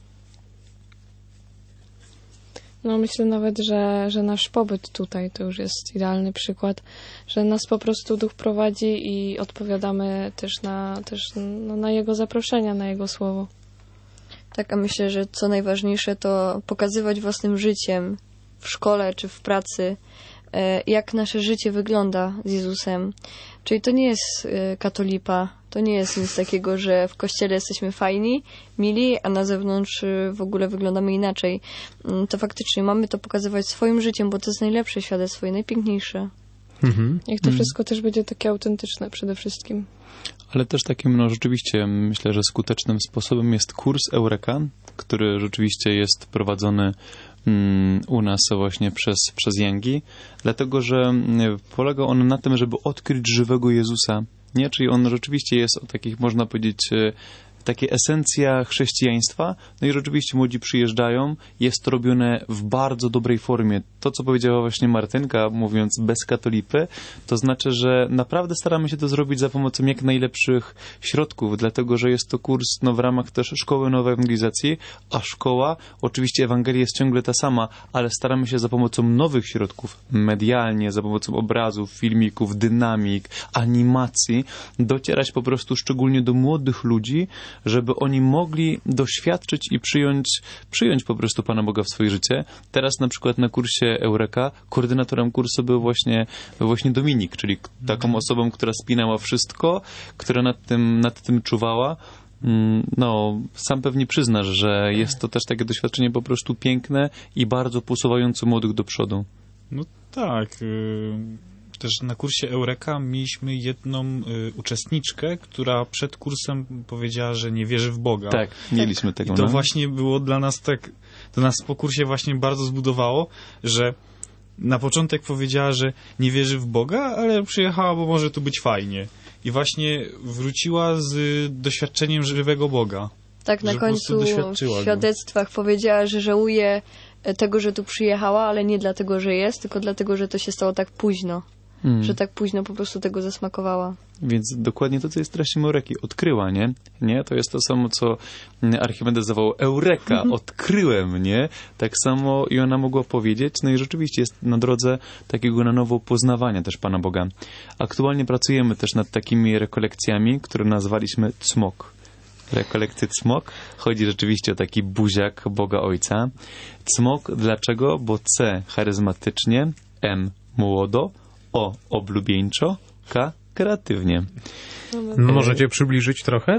No myślę nawet, że, że nasz pobyt tutaj to już jest idealny przykład, że nas po prostu Duch prowadzi i odpowiadamy też na, też no, na Jego zaproszenia, na Jego słowo. Tak, a myślę, że co najważniejsze to pokazywać własnym życiem w szkole czy w pracy, jak nasze życie wygląda z Jezusem. Czyli to nie jest katolipa, to nie jest nic takiego, że w kościele jesteśmy fajni, mili, a na zewnątrz w ogóle wyglądamy inaczej. To faktycznie mamy to pokazywać swoim życiem, bo to jest najlepsze świadectwo i najpiękniejsze. Mhm. Niech to wszystko też będzie takie autentyczne przede wszystkim. Ale też takim, no rzeczywiście, myślę, że skutecznym sposobem jest kurs Eureka, który rzeczywiście jest prowadzony mm, u nas właśnie przez, przez Yęgi, dlatego, że polega on na tym, żeby odkryć żywego Jezusa, nie? Czyli on rzeczywiście jest o takich, można powiedzieć, takie esencja chrześcijaństwa. No i rzeczywiście młodzi przyjeżdżają, jest to robione w bardzo dobrej formie. To, co powiedziała właśnie Martynka, mówiąc bez katolipy, to znaczy, że naprawdę staramy się to zrobić za pomocą jak najlepszych środków, dlatego, że jest to kurs no, w ramach też Szkoły Nowej Ewangelizacji, a szkoła, oczywiście Ewangelia jest ciągle ta sama, ale staramy się za pomocą nowych środków, medialnie, za pomocą obrazów, filmików, dynamik, animacji, docierać po prostu szczególnie do młodych ludzi, żeby oni mogli doświadczyć i przyjąć, przyjąć po prostu Pana Boga w swoje życie. Teraz na przykład na kursie Eureka koordynatorem kursu był właśnie, był właśnie Dominik, czyli taką osobą, która spinała wszystko, która nad tym, nad tym czuwała. No, sam pewnie przyznasz, że jest to też takie doświadczenie po prostu piękne i bardzo posuwające młodych do przodu. No tak. Też na kursie Eureka mieliśmy jedną y, uczestniczkę, która przed kursem powiedziała, że nie wierzy w Boga. Tak, mieliśmy tego. I to no. właśnie było dla nas tak, to nas po kursie właśnie bardzo zbudowało, że na początek powiedziała, że nie wierzy w Boga, ale przyjechała, bo może tu być fajnie. I właśnie wróciła z doświadczeniem żywego Boga. Tak, na końcu w świadectwach go. Powiedziała, że żałuje tego, że tu przyjechała, ale nie dlatego, że jest, tylko dlatego, że to się stało tak późno. Hmm. Że tak późno po prostu tego zasmakowała. Więc dokładnie to, co jest treścią Eureki. Odkryła, nie? Nie? To jest to samo, co Archimedes zawołał Eureka, odkryłem, nie? Tak samo i ona mogła powiedzieć, no i rzeczywiście jest na drodze takiego na nowo poznawania też Pana Boga. Aktualnie pracujemy też nad takimi rekolekcjami, które nazwaliśmy Cmok. Rekolekcje Cmok. Chodzi rzeczywiście o taki buziak Boga Ojca. Cmok dlaczego? Bo C charyzmatycznie, M młodo, O oblubieńczo, K kreatywnie. No, możecie przybliżyć trochę?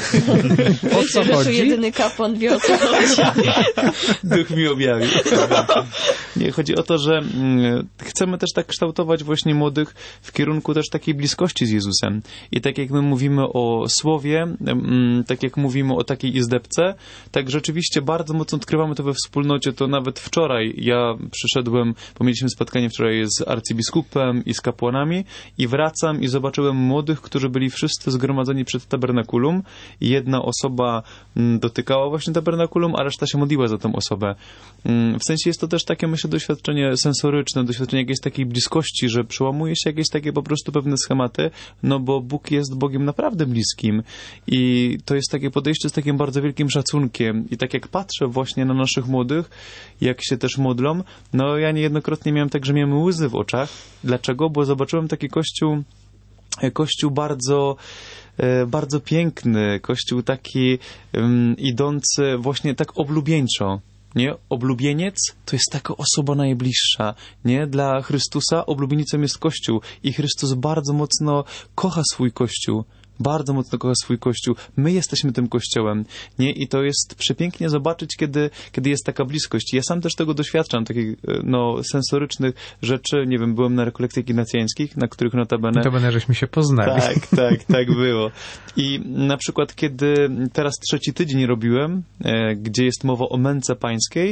O co chodzi? Że tu jedyny kapłan wie, o co chodzi. Duch mi objawił. Nie, chodzi o to, że mm, chcemy też tak kształtować właśnie młodych w kierunku też takiej bliskości z Jezusem. I tak jak my mówimy o słowie, mm, tak jak mówimy o takiej izdebce, tak rzeczywiście bardzo mocno odkrywamy to we wspólnocie. To nawet wczoraj ja przyszedłem, bo mieliśmy spotkanie wczoraj z arcybiskupem i z kapłanami i wracam i zobaczyłem młodych, którzy byli wszyscy zgromadzeni przed tabernakulum i jedna osoba mm, dotykała właśnie tabernakulum, a reszta się modliła za tą osobę. Mm, w sensie jest to też takie, myślę, doświadczenie sensoryczne, doświadczenie jakiejś takiej bliskości, że przełamuje się jakieś takie po prostu pewne schematy, no bo Bóg jest Bogiem naprawdę bliskim i to jest takie podejście z takim bardzo wielkim szacunkiem i tak jak patrzę właśnie na naszych młodych, jak się też modlą, no ja niejednokrotnie miałem tak, że miałem łzy w oczach. Dlaczego? Bo zobaczyłem taki kościół Kościół bardzo, bardzo piękny, kościół taki um, idący właśnie tak oblubieńczo. Nie? Oblubieniec to jest taka osoba najbliższa. Nie? Dla Chrystusa oblubienicem jest Kościół i Chrystus bardzo mocno kocha swój Kościół. Bardzo mocno kocha swój Kościół. My jesteśmy tym Kościołem, nie? I to jest przepięknie zobaczyć, kiedy, kiedy jest taka bliskość. Ja sam też tego doświadczam, takich, no, sensorycznych rzeczy. Nie wiem, byłem na rekolekcjach ignacjańskich, na których notabene... Notabene, żeśmy się poznali. Tak, tak, tak było. I na przykład, kiedy teraz trzeci tydzień robiłem, e, gdzie jest mowa o męce pańskiej,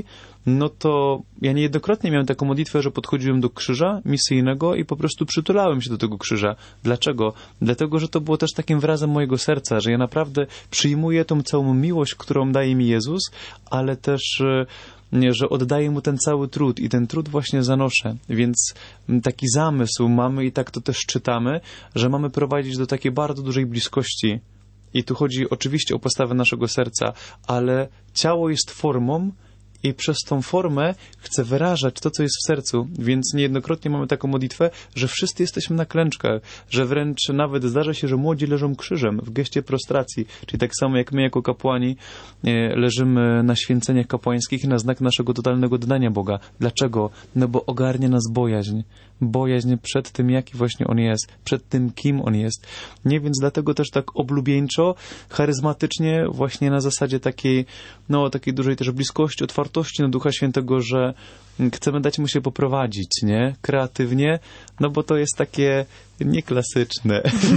no to ja niejednokrotnie miałem taką modlitwę, że podchodziłem do krzyża misyjnego i po prostu przytulałem się do tego krzyża. Dlaczego? Dlatego, że to było też takim wyrazem mojego serca, że ja naprawdę przyjmuję tą całą miłość, którą daje mi Jezus, ale też nie, że oddaję mu ten cały trud i ten trud właśnie zanoszę. Więc taki zamysł mamy i tak to też czytamy, że mamy prowadzić do takiej bardzo dużej bliskości. I tu chodzi oczywiście o postawę naszego serca, ale ciało jest formą i przez tą formę chce wyrażać to, co jest w sercu. Więc niejednokrotnie mamy taką modlitwę, że wszyscy jesteśmy na klęczkach, że wręcz nawet zdarza się, że młodzi leżą krzyżem w geście prostracji. Czyli tak samo jak my jako kapłani leżymy na święceniach kapłańskich na znak naszego totalnego oddania Boga. Dlaczego? No bo ogarnia nas bojaźń. Bojaźń przed tym, jaki właśnie On jest, przed tym, kim On jest. Nie, więc dlatego też tak oblubieńczo, charyzmatycznie, właśnie na zasadzie takiej, no, takiej dużej też bliskości, otwartości na Ducha Świętego, że chcemy dać Mu się poprowadzić, nie? Kreatywnie, no bo to jest takie nieklasyczne.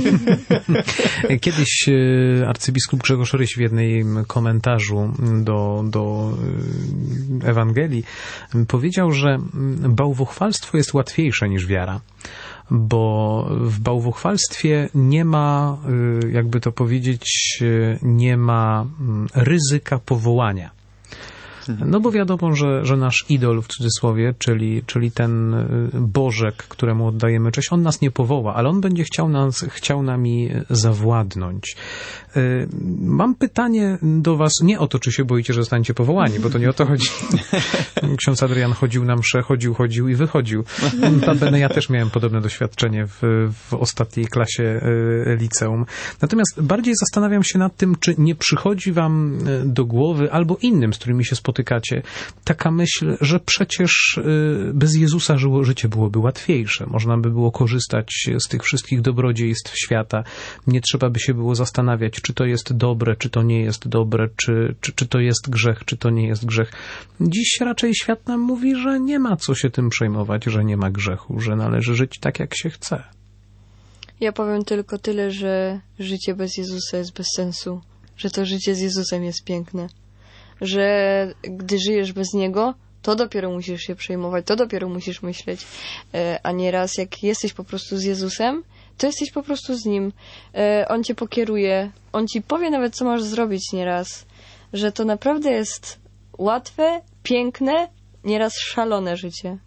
Kiedyś arcybiskup Grzegorz Ryś w jednym komentarzu do, do Ewangelii powiedział, że bałwochwalstwo jest łatwiejsze niż wiara, bo w bałwochwalstwie nie ma, jakby to powiedzieć, nie ma ryzyka powołania. No bo wiadomo, że, że nasz idol w cudzysłowie, czyli, czyli ten Bożek, któremu oddajemy cześć, on nas nie powoła, ale on będzie chciał, nas, chciał nami zawładnąć. Mam pytanie do was, nie o to, czy się boicie, że zostaniecie powołani, bo to nie o to chodzi. Ksiądz Adrian chodził na mszę, chodził, chodził i wychodził. Notabene ja też miałem podobne doświadczenie w, w ostatniej klasie liceum. Natomiast bardziej zastanawiam się nad tym, czy nie przychodzi wam do głowy, albo innym, z którymi się spotykacie, taka myśl, że przecież bez Jezusa żyło, życie byłoby łatwiejsze. Można by było korzystać z tych wszystkich dobrodziejstw świata. Nie trzeba by się było zastanawiać, czy to jest dobre, czy to nie jest dobre, czy, czy, czy to jest grzech, czy to nie jest grzech. Dziś raczej świat nam mówi, że nie ma co się tym przejmować, że nie ma grzechu, że należy żyć tak, jak się chce. Ja powiem tylko tyle, że życie bez Jezusa jest bez sensu, że to życie z Jezusem jest piękne, że gdy żyjesz bez Niego, to dopiero musisz się przejmować, to dopiero musisz myśleć, a nieraz jak jesteś po prostu z Jezusem, to jesteś po prostu z Nim. On cię pokieruje, On ci powie nawet, co masz zrobić nieraz, że to naprawdę jest łatwe, piękne, nieraz szalone życie.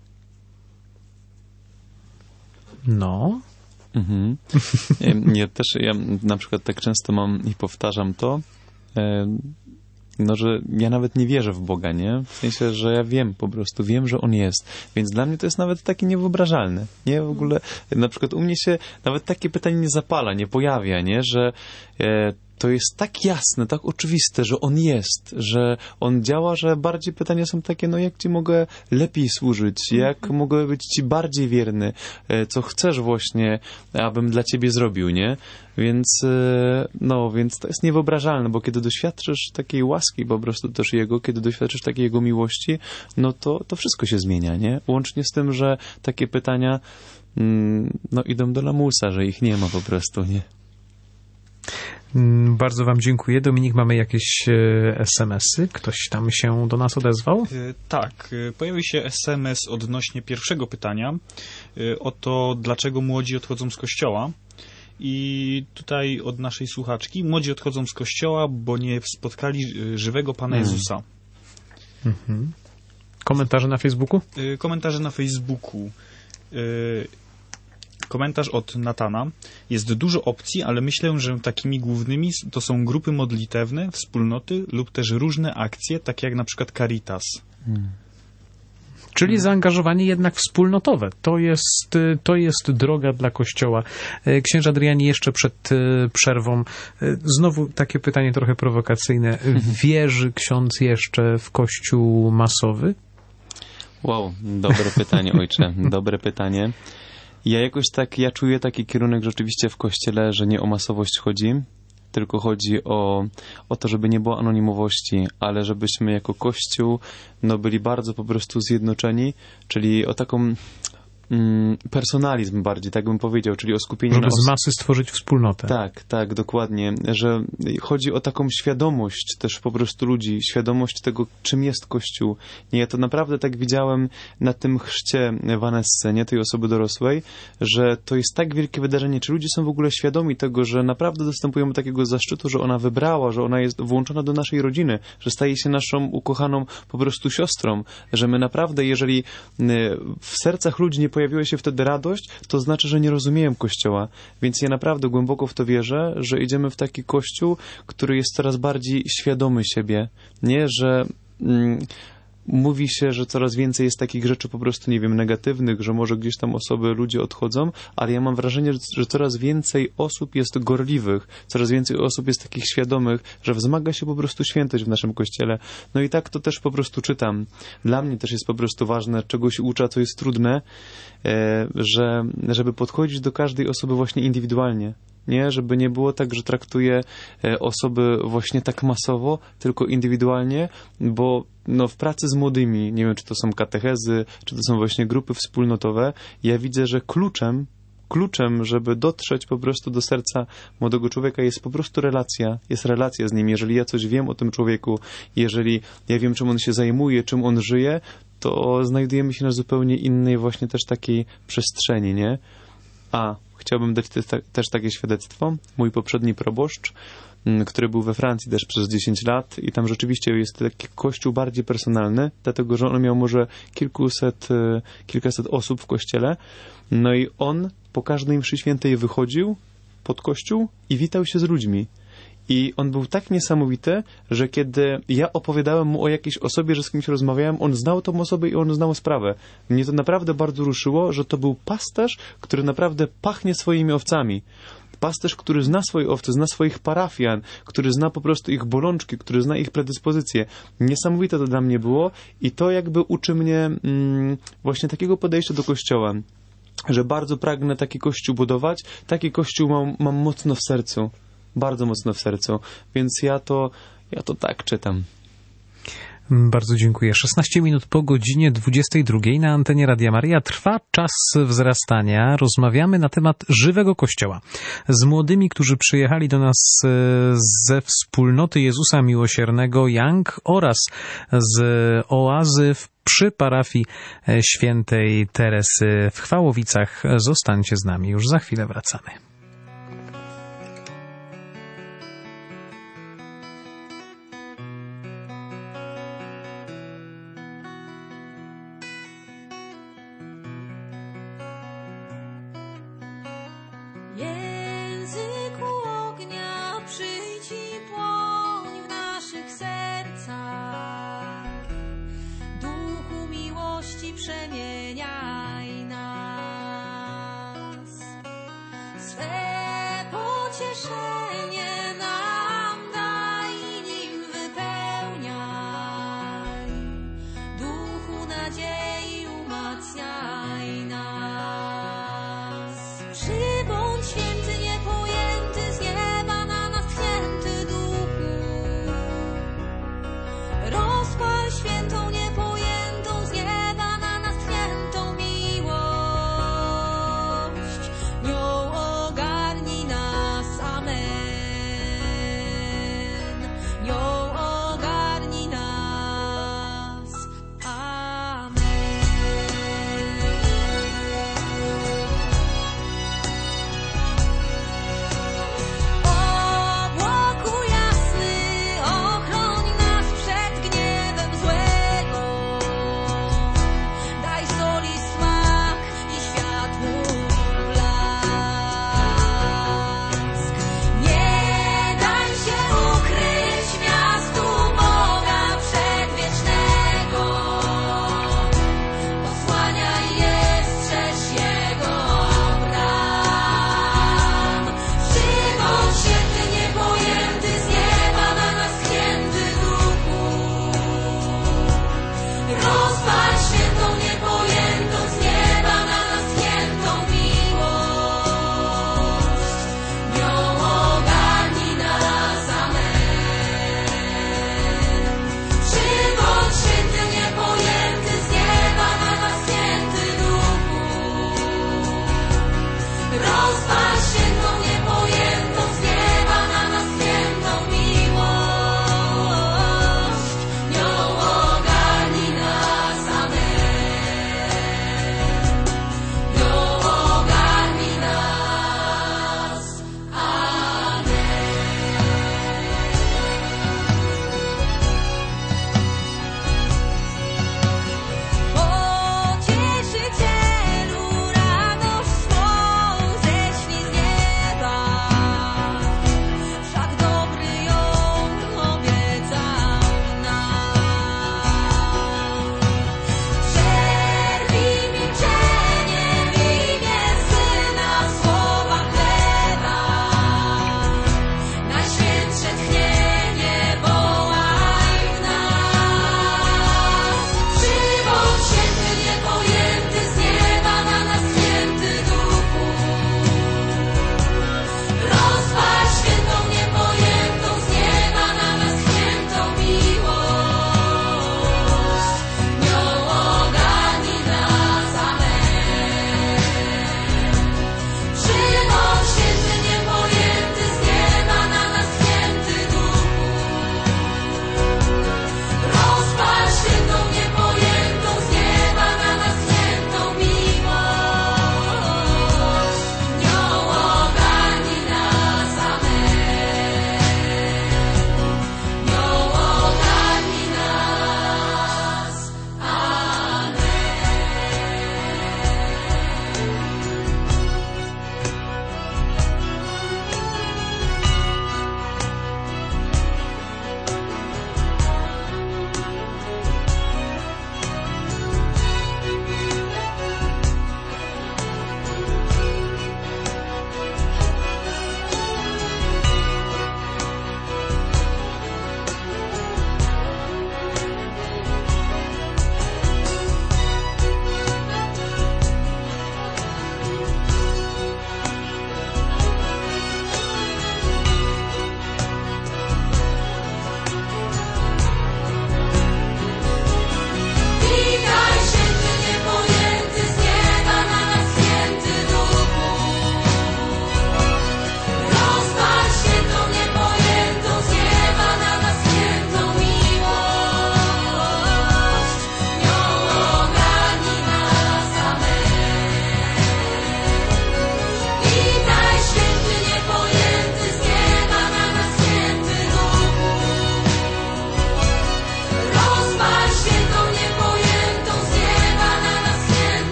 No. Mhm. Ja też, ja na przykład tak często mam i powtarzam to, no, że ja nawet nie wierzę w Boga, nie? W sensie, że ja wiem po prostu, wiem, że On jest. Więc dla mnie to jest nawet takie niewyobrażalne. Nie? W ogóle, na przykład u mnie się nawet takie pytanie nie zapala, nie pojawia, nie? Że e, to jest tak jasne, tak oczywiste, że On jest, że On działa, że bardziej pytania są takie, no jak Ci mogę lepiej służyć, jak mogę być Ci bardziej wierny, e, co chcesz właśnie, abym dla Ciebie zrobił, nie? Więc, no, więc to jest niewyobrażalne, bo kiedy doświadczysz takiej łaski po prostu też Jego, kiedy doświadczysz takiej Jego miłości, no to, to wszystko się zmienia, nie? Łącznie z tym, że takie pytania, no, idą do lamusa, że ich nie ma po prostu, nie? Bardzo wam dziękuję. Dominik, mamy jakieś es em esy? Ktoś tam się do nas odezwał? Tak. Pojawił się es em es odnośnie pierwszego pytania o to, dlaczego młodzi odchodzą z kościoła. I tutaj od naszej słuchaczki, młodzi odchodzą z kościoła, bo nie spotkali żywego Pana hmm. Jezusa. Mhm. Komentarze na Facebooku? Komentarze na Facebooku. Komentarz od Natana. Jest dużo opcji, ale myślę, że takimi głównymi to są grupy modlitewne, wspólnoty lub też różne akcje, takie jak na przykład Caritas. Hmm. Czyli zaangażowanie jednak wspólnotowe. To jest, to jest droga dla Kościoła. Księże Adrianie, jeszcze przed przerwą, znowu takie pytanie trochę prowokacyjne. Wierzy ksiądz jeszcze w Kościół masowy? Wow, dobre pytanie, ojcze. Dobre pytanie. Ja jakoś tak, ja czuję taki kierunek rzeczywiście w Kościele, że nie o masowość chodzi, tylko chodzi o, o to, żeby nie było anonimowości, ale żebyśmy jako Kościół no, byli bardzo po prostu zjednoczeni, czyli o taką mm, personalizm bardziej, tak bym powiedział, czyli o skupienie Żeby na z masy stworzyć wspólnotę. Tak, tak, dokładnie, że chodzi o taką świadomość też po prostu ludzi, świadomość tego, czym jest Kościół. Nie, ja to naprawdę tak widziałem na tym chrzcie Vanessy, nie, tej osoby dorosłej, że to jest tak wielkie wydarzenie, czy ludzie są w ogóle świadomi tego, że naprawdę dostępują do takiego zaszczytu, że ona wybrała, że ona jest włączona do naszej rodziny, że staje się naszą ukochaną po prostu siostrą, że my naprawdę, jeżeli w sercach ludzi nie pojawiła się wtedy radość, to znaczy, że nie rozumieją Kościoła. Więc ja naprawdę głęboko w to wierzę, że idziemy w taki Kościół, który jest coraz bardziej świadomy siebie. Nie, że mm, mówi się, że coraz więcej jest takich rzeczy po prostu, nie wiem, negatywnych, że może gdzieś tam osoby, ludzie odchodzą, ale ja mam wrażenie, że, że coraz więcej osób jest gorliwych, coraz więcej osób jest takich świadomych, że wzmaga się po prostu świętość w naszym Kościele. No i tak to też po prostu czytam. Dla mnie też jest po prostu ważne, czego się ucza, co jest trudne, e, że żeby podchodzić do każdej osoby właśnie indywidualnie. Nie, żeby nie było tak, że traktuję osoby właśnie tak masowo, tylko indywidualnie, bo no, w pracy z młodymi, nie wiem, czy to są katechezy, czy to są właśnie grupy wspólnotowe, ja widzę, że kluczem, kluczem, żeby dotrzeć po prostu do serca młodego człowieka jest po prostu relacja, jest relacja z nim. Jeżeli ja coś wiem o tym człowieku, jeżeli ja wiem, czym on się zajmuje, czym on żyje, to znajdujemy się na zupełnie innej właśnie też takiej przestrzeni, nie? A chciałbym dać te, te, też takie świadectwo. Mój poprzedni proboszcz, m, który był we Francji też przez dziesięć lat i tam rzeczywiście jest taki kościół bardziej personalny, dlatego, że on miał może kilkuset, e, kilkaset osób w kościele. No i on po każdej mszy świętej wychodził pod kościół i witał się z ludźmi. I on był tak niesamowity, że kiedy ja opowiadałem mu o jakiejś osobie, że z kimś rozmawiałem, on znał tą osobę i on znał sprawę. Mnie to naprawdę bardzo ruszyło, że to był pasterz, który naprawdę pachnie swoimi owcami. Pasterz, który zna swoje owce, zna swoich parafian, który zna po prostu ich bolączki, który zna ich predyspozycje. Niesamowite to dla mnie było i to jakby uczy mnie mm, właśnie takiego podejścia do Kościoła, że bardzo pragnę taki Kościół budować. Taki Kościół mam, mam mocno w sercu. Bardzo mocno w sercu, więc ja to, ja to tak czytam. Bardzo dziękuję. szesnaście minut po godzinie dwudziestej drugiej na antenie Radia Maryja trwa czas wzrastania. Rozmawiamy na temat żywego Kościoła. Z młodymi, którzy przyjechali do nas ze wspólnoty Jezusa Miłosiernego Young oraz z oazy w przy parafii świętej Teresy w Chwałowicach. Zostańcie z nami, już za chwilę wracamy. Przemieniaj nas, swe pocieszenie nam daj, nim wypełniaj, duchu nadziei umacniaj nas. Przybądź święty, niepojęty.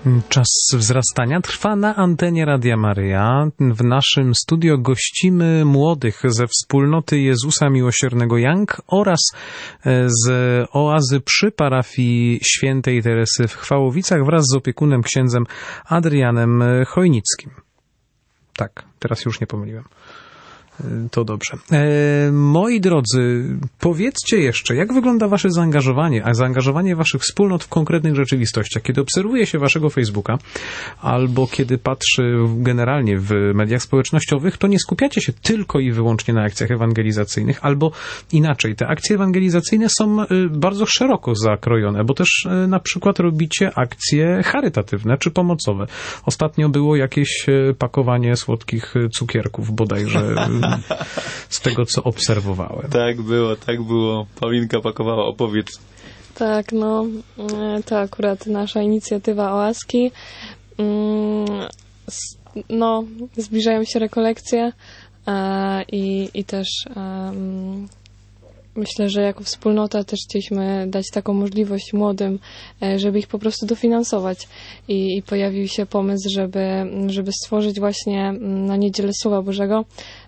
Czas wzrastania trwa na antenie Radia Maryja. W naszym studio gościmy młodych ze wspólnoty Jezusa Miłosiernego Young oraz z oazy przy parafii Świętej Teresy w Chwałowicach wraz z opiekunem księdzem Adrianem Chojnickim. Tak, teraz już nie pomyliłem. To dobrze. E, moi drodzy, powiedzcie jeszcze, jak wygląda wasze zaangażowanie, a zaangażowanie waszych wspólnot w konkretnych rzeczywistościach? Kiedy obserwuje się waszego Facebooka, albo kiedy patrzy generalnie w mediach społecznościowych, to nie skupiacie się tylko i wyłącznie na akcjach ewangelizacyjnych, albo inaczej. Te akcje ewangelizacyjne są bardzo szeroko zakrojone, bo też na przykład robicie akcje charytatywne czy pomocowe. Ostatnio było jakieś pakowanie słodkich cukierków, bodajże z tego, co obserwowałem. Tak było, tak było. Paulinka pakowała, opowiedz. Tak, no, to akurat nasza inicjatywa Oaski. No, zbliżają się rekolekcje i, i też myślę, że jako wspólnota też chcieliśmy dać taką możliwość młodym, żeby ich po prostu dofinansować. I, i pojawił się pomysł, żeby, żeby stworzyć właśnie na Niedzielę Słowa Bożego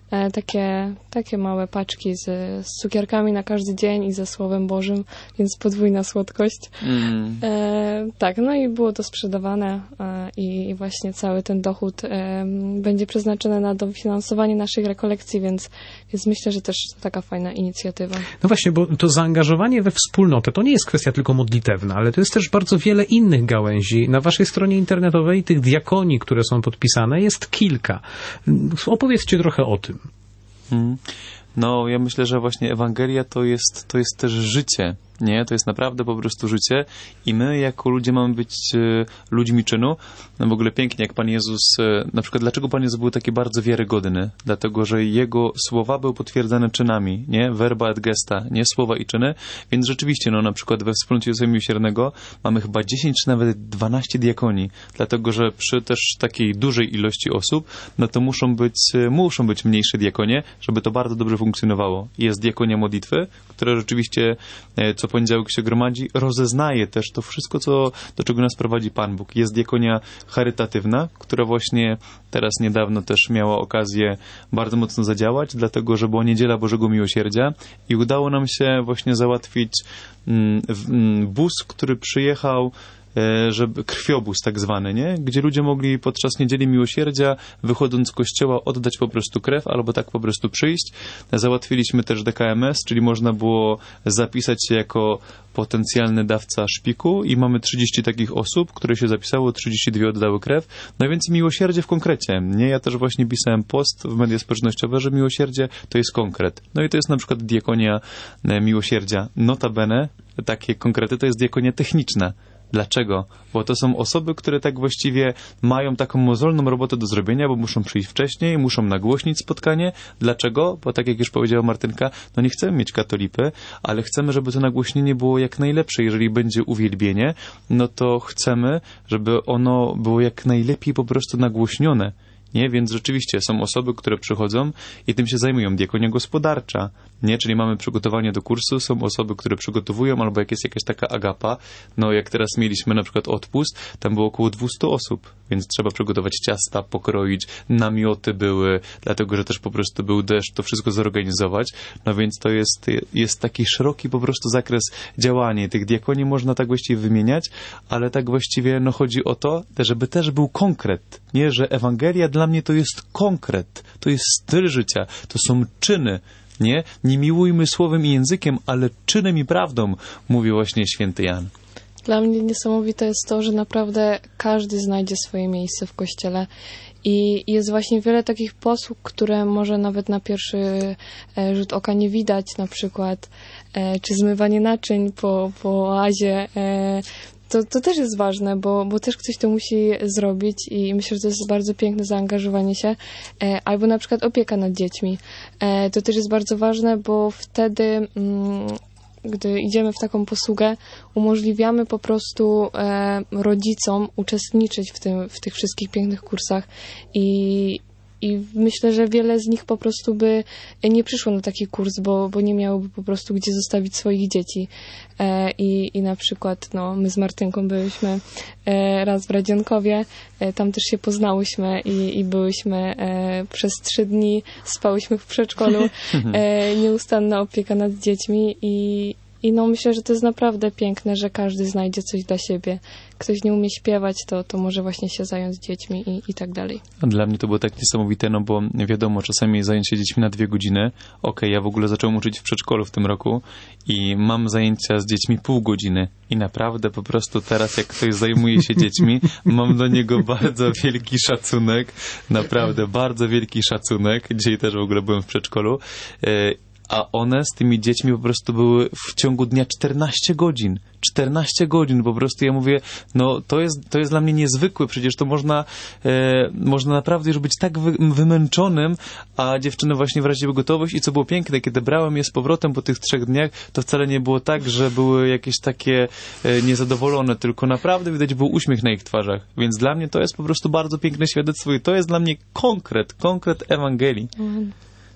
takie, takie małe paczki z, z cukierkami na każdy dzień i ze Słowem Bożym, więc podwójna słodkość. Mm. E, tak, no i było to sprzedawane e, i właśnie cały ten dochód e, będzie przeznaczony na dofinansowanie naszych rekolekcji, więc, więc myślę, że też taka fajna inicjatywa. No właśnie, bo to zaangażowanie we wspólnotę to nie jest kwestia tylko modlitewna, ale to jest też bardzo wiele innych gałęzi. Na waszej stronie internetowej tych diakonii, które są podpisane, jest kilka. Opowiedzcie trochę o tym. Hmm. No, ja myślę, że właśnie Ewangelia to jest, to jest też życie, nie? To jest naprawdę po prostu życie i my jako ludzie mamy być e, ludźmi czynu. No w ogóle pięknie, jak Pan Jezus, e, na przykład dlaczego Pan Jezus był taki bardzo wiarygodny? Dlatego, że Jego słowa były potwierdzane czynami, nie? Verba et gesta, nie? Słowa i czyny. Więc rzeczywiście, no na przykład we wspólnocie Jezusa Miłosiernego mamy chyba dziesięć czy nawet dwanaście diakonii, dlatego, że przy też takiej dużej ilości osób, no to muszą być, muszą być mniejsze diakonie, żeby to bardzo dobrze funkcjonowało. Jest diakonia modlitwy, która rzeczywiście e, co poniedziałek się gromadzi, rozeznaje też to wszystko, co, do czego nas prowadzi Pan Bóg. Jest diakonia charytatywna, która właśnie teraz niedawno też miała okazję bardzo mocno zadziałać, dlatego, że była Niedziela Bożego Miłosierdzia i udało nam się właśnie załatwić mm, mm, bus, który przyjechał żeby krwiobóz tak zwany, nie? Gdzie ludzie mogli podczas Niedzieli Miłosierdzia, wychodząc z kościoła, oddać po prostu krew, albo tak po prostu przyjść. Załatwiliśmy też D K M S, czyli można było zapisać się jako potencjalny dawca szpiku i mamy trzydzieści takich osób, które się zapisało, trzydzieści dwie oddały krew. No więc miłosierdzie w konkrecie, nie? Ja też właśnie pisałem post w media społecznościowe, że miłosierdzie to jest konkret. No i to jest na przykład diakonia miłosierdzia. Notabene, takie konkrety to jest diakonia techniczna. Dlaczego? Bo to są osoby, które tak właściwie mają taką mozolną robotę do zrobienia, bo muszą przyjść wcześniej, muszą nagłośnić spotkanie. Dlaczego? Bo tak jak już powiedziała Martynka, no nie chcemy mieć katolipy, ale chcemy, żeby to nagłośnienie było jak najlepsze. Jeżeli będzie uwielbienie, no to chcemy, żeby ono było jak najlepiej po prostu nagłośnione. Nie? Więc rzeczywiście są osoby, które przychodzą i tym się zajmują. Diakonia gospodarcza, nie? Czyli mamy przygotowanie do kursu, są osoby, które przygotowują, albo jak jest jakaś taka agapa, no jak teraz mieliśmy na przykład odpust, tam było około dwieście osób, więc trzeba przygotować ciasta, pokroić, namioty były, dlatego, że też po prostu był deszcz, to wszystko zorganizować, no więc to jest, jest taki szeroki po prostu zakres działania. Tych diakonii można tak właściwie wymieniać, ale tak właściwie no chodzi o to, żeby też był konkret, nie? Że Ewangelia dla mnie to jest konkret, to jest styl życia, to są czyny, nie? Nie miłujmy słowem i językiem, ale czynem i prawdą, mówi właśnie święty Jan. Dla mnie niesamowite jest to, że naprawdę każdy znajdzie swoje miejsce w Kościele i jest właśnie wiele takich posług, które może nawet na pierwszy rzut oka nie widać, na przykład czy zmywanie naczyń po, po oazie. To, to też jest ważne, bo, bo też ktoś to musi zrobić i myślę, że to jest bardzo piękne zaangażowanie się. E, albo na przykład opieka nad dziećmi. E, to też jest bardzo ważne, bo wtedy, mm, gdy idziemy w taką posługę, umożliwiamy po prostu e, rodzicom uczestniczyć w, tym, w tych wszystkich pięknych kursach i i myślę, że wiele z nich po prostu by nie przyszło na taki kurs, bo, bo nie miałoby po prostu gdzie zostawić swoich dzieci. E, i, I na przykład no, my z Martynką byliśmy e, raz w Radzionkowie, e, tam też się poznałyśmy i, i byłyśmy e, przez trzy dni, spałyśmy w przedszkolu, e, nieustanna opieka nad dziećmi i I no myślę, że to jest naprawdę piękne, że każdy znajdzie coś dla siebie. Ktoś nie umie śpiewać, to, to może właśnie się zająć dziećmi i, i tak dalej. A dla mnie to było tak niesamowite, no bo wiadomo, czasami zajęcie dziećmi na dwie godziny. Okej, okay, ja w ogóle zacząłem uczyć w przedszkolu w tym roku i mam zajęcia z dziećmi pół godziny. I naprawdę po prostu teraz, jak ktoś zajmuje się dziećmi, mam do niego bardzo wielki szacunek. Naprawdę bardzo wielki szacunek. Dzisiaj też w ogóle byłem w przedszkolu. A one z tymi dziećmi po prostu były w ciągu dnia czternaście godzin. czternaście godzin po prostu. Ja mówię, no to jest, to jest dla mnie niezwykłe. Przecież to można, e, można naprawdę już być tak wy, wymęczonym, a dziewczyny właśnie wyraziły gotowość. I co było piękne, kiedy brałem je z powrotem po tych trzech dniach, to wcale nie było tak, że były jakieś takie e, niezadowolone, tylko naprawdę widać był uśmiech na ich twarzach. Więc dla mnie to jest po prostu bardzo piękne świadectwo i to jest dla mnie konkret, konkret Ewangelii. Mm.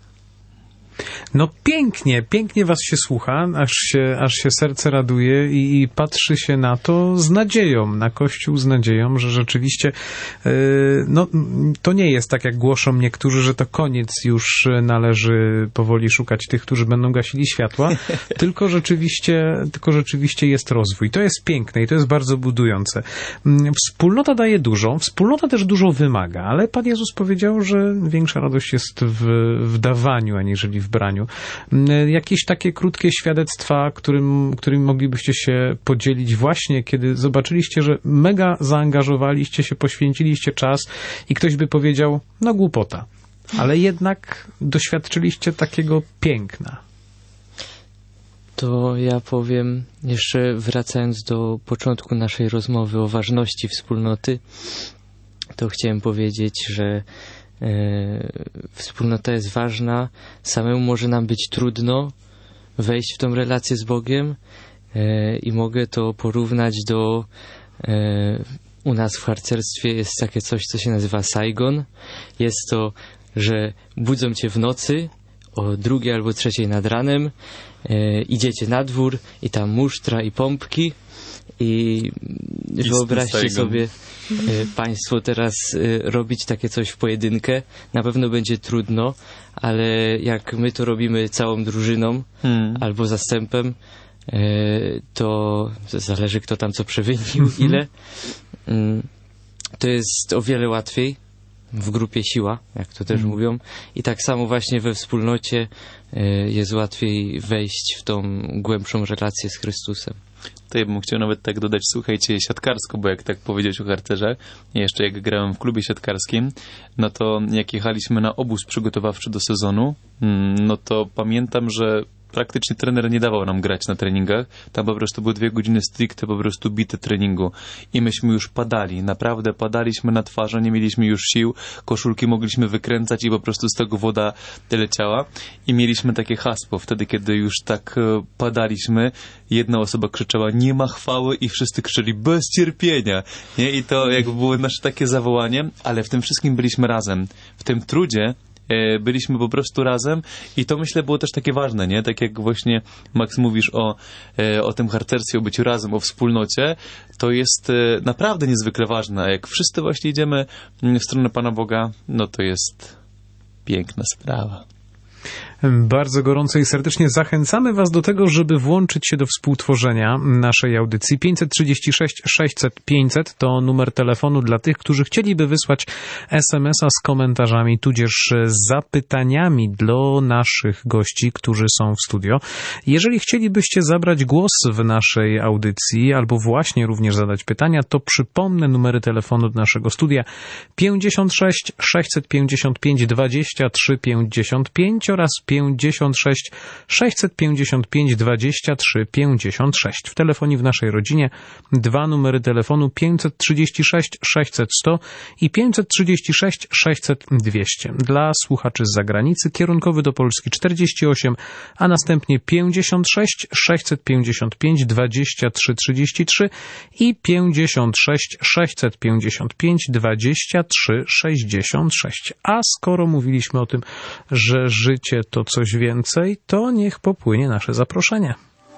No pięknie, pięknie was się słucha, aż się, aż się serce raduje i, i patrzy się na to z nadzieją, na Kościół z nadzieją, że rzeczywiście yy, no to nie jest tak, jak głoszą niektórzy, że to koniec, już należy powoli szukać tych, którzy będą gasili światła, tylko rzeczywiście, tylko rzeczywiście jest rozwój. To jest piękne i to jest bardzo budujące. Wspólnota daje dużo, wspólnota też dużo wymaga, ale Pan Jezus powiedział, że większa radość jest w, w dawaniu, aniżeli w braniu. Jakieś takie krótkie świadectwa, którym, którymi moglibyście się podzielić właśnie, kiedy zobaczyliście, że mega zaangażowaliście się, poświęciliście czas i ktoś by powiedział, no głupota, ale jednak doświadczyliście takiego piękna. To ja powiem, jeszcze wracając do początku naszej rozmowy o ważności wspólnoty, to chciałem powiedzieć, że wspólnota jest ważna, samemu może nam być trudno wejść w tą relację z Bogiem i mogę to porównać do, u nas w harcerstwie jest takie coś, co się nazywa Saigon. Jest to, że budzą cię w nocy o drugiej albo trzeciej nad ranem, idziecie na dwór i tam musztra i pompki i Istny wyobraźcie Saigon. sobie Państwo teraz robić takie coś w pojedynkę. Na pewno będzie trudno, ale jak my to robimy całą drużyną hmm. albo zastępem, to zależy kto tam co przewinił, ile, to jest o wiele łatwiej. W grupie siła, jak to też hmm. mówią. I tak samo właśnie we wspólnocie jest łatwiej wejść w tą głębszą relację z Chrystusem. To ja bym chciał nawet tak dodać, słuchajcie, siatkarsko, bo jak tak powiedzieć o harcerzach, jeszcze jak grałem w klubie siatkarskim, no to jak jechaliśmy na obóz przygotowawczy do sezonu, no to pamiętam, że praktycznie trener nie dawał nam grać na treningach. Tam po prostu były dwie godziny stricte po prostu bite treningu. I myśmy już padali. Naprawdę padaliśmy na twarze, nie mieliśmy już sił. Koszulki mogliśmy wykręcać i po prostu z tego woda leciała. I mieliśmy takie hasło. Wtedy, kiedy już tak padaliśmy, jedna osoba krzyczała, nie ma chwały i wszyscy krzyczeli, bez cierpienia. Nie? I to jakby było nasze takie zawołanie, ale w tym wszystkim byliśmy razem. W tym trudzie byliśmy po prostu razem i to myślę było też takie ważne, nie? Tak jak właśnie Max mówisz o, o tym harcerstwie, o byciu razem, o wspólnocie, to jest naprawdę niezwykle ważne. A jak wszyscy właśnie idziemy w stronę Pana Boga, no to jest piękna sprawa. Bardzo gorąco i serdecznie zachęcamy Was do tego, żeby włączyć się do współtworzenia naszej audycji. pięćset trzydzieści sześć sześćset pięćset to numer telefonu dla tych, którzy chcieliby wysłać es em es a z komentarzami, tudzież z zapytaniami dla naszych gości, którzy są w studio. Jeżeli chcielibyście zabrać głos w naszej audycji albo właśnie również zadać pytania, to przypomnę numery telefonu do naszego studia pięćdziesiąt sześć sześćset pięćdziesiąt pięć dwadzieścia trzy pięćdziesiąt pięć oraz pięćdziesiąt sześć sześćset pięćdziesiąt pięć dwadzieścia trzy pięćdziesiąt sześć. W telefonii w naszej rodzinie dwa numery telefonu pięćset trzydzieści sześć sześćset sto i pięćset trzydzieści sześć sześćset dwieście. Dla słuchaczy z zagranicy kierunkowy do Polski czterdzieści osiem, a następnie pięćdziesiąt sześć sześćset pięćdziesiąt pięć dwadzieścia trzy trzydzieści trzy i pięćdziesiąt sześć sześćset pięćdziesiąt pięć dwadzieścia trzy sześćdziesiąt sześć. A skoro mówiliśmy o tym, że życie to coś więcej, to niech popłynie nasze zaproszenie.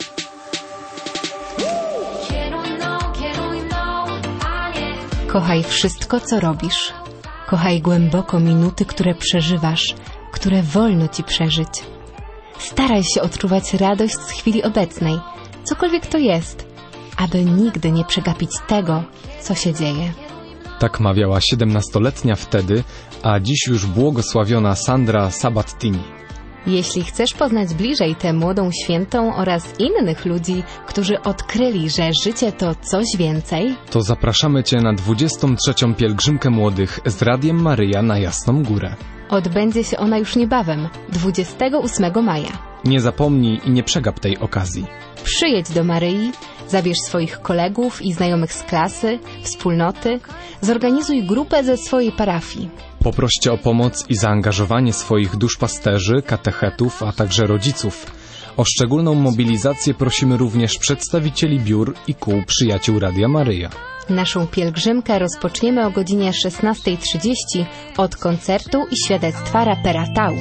Kochaj wszystko, co robisz. Kochaj głęboko minuty, które przeżywasz, które wolno ci przeżyć. Staraj się odczuwać radość z chwili obecnej, cokolwiek to jest, aby nigdy nie przegapić tego, co się dzieje. Tak mawiała siedemnastoletnia wtedy, a dziś już błogosławiona Sandra Sabattini. Jeśli chcesz poznać bliżej tę młodą świętą oraz innych ludzi, którzy odkryli, że życie to coś więcej, to zapraszamy Cię na dwudziestą trzecią pielgrzymkę młodych z Radiem Maryja na Jasną Górę. Odbędzie się ona już niebawem, dwudziestego ósmego maja. Nie zapomnij i nie przegap tej okazji. Przyjedź do Maryi, zabierz swoich kolegów i znajomych z klasy, wspólnoty, zorganizuj grupę ze swojej parafii. Poproście o pomoc i zaangażowanie swoich duszpasterzy, katechetów, a także rodziców. O szczególną mobilizację prosimy również przedstawicieli biur i kół przyjaciół Radia Maryja. Naszą pielgrzymkę rozpoczniemy o godzinie szesnasta trzydzieści od koncertu i świadectwa rapera Tau.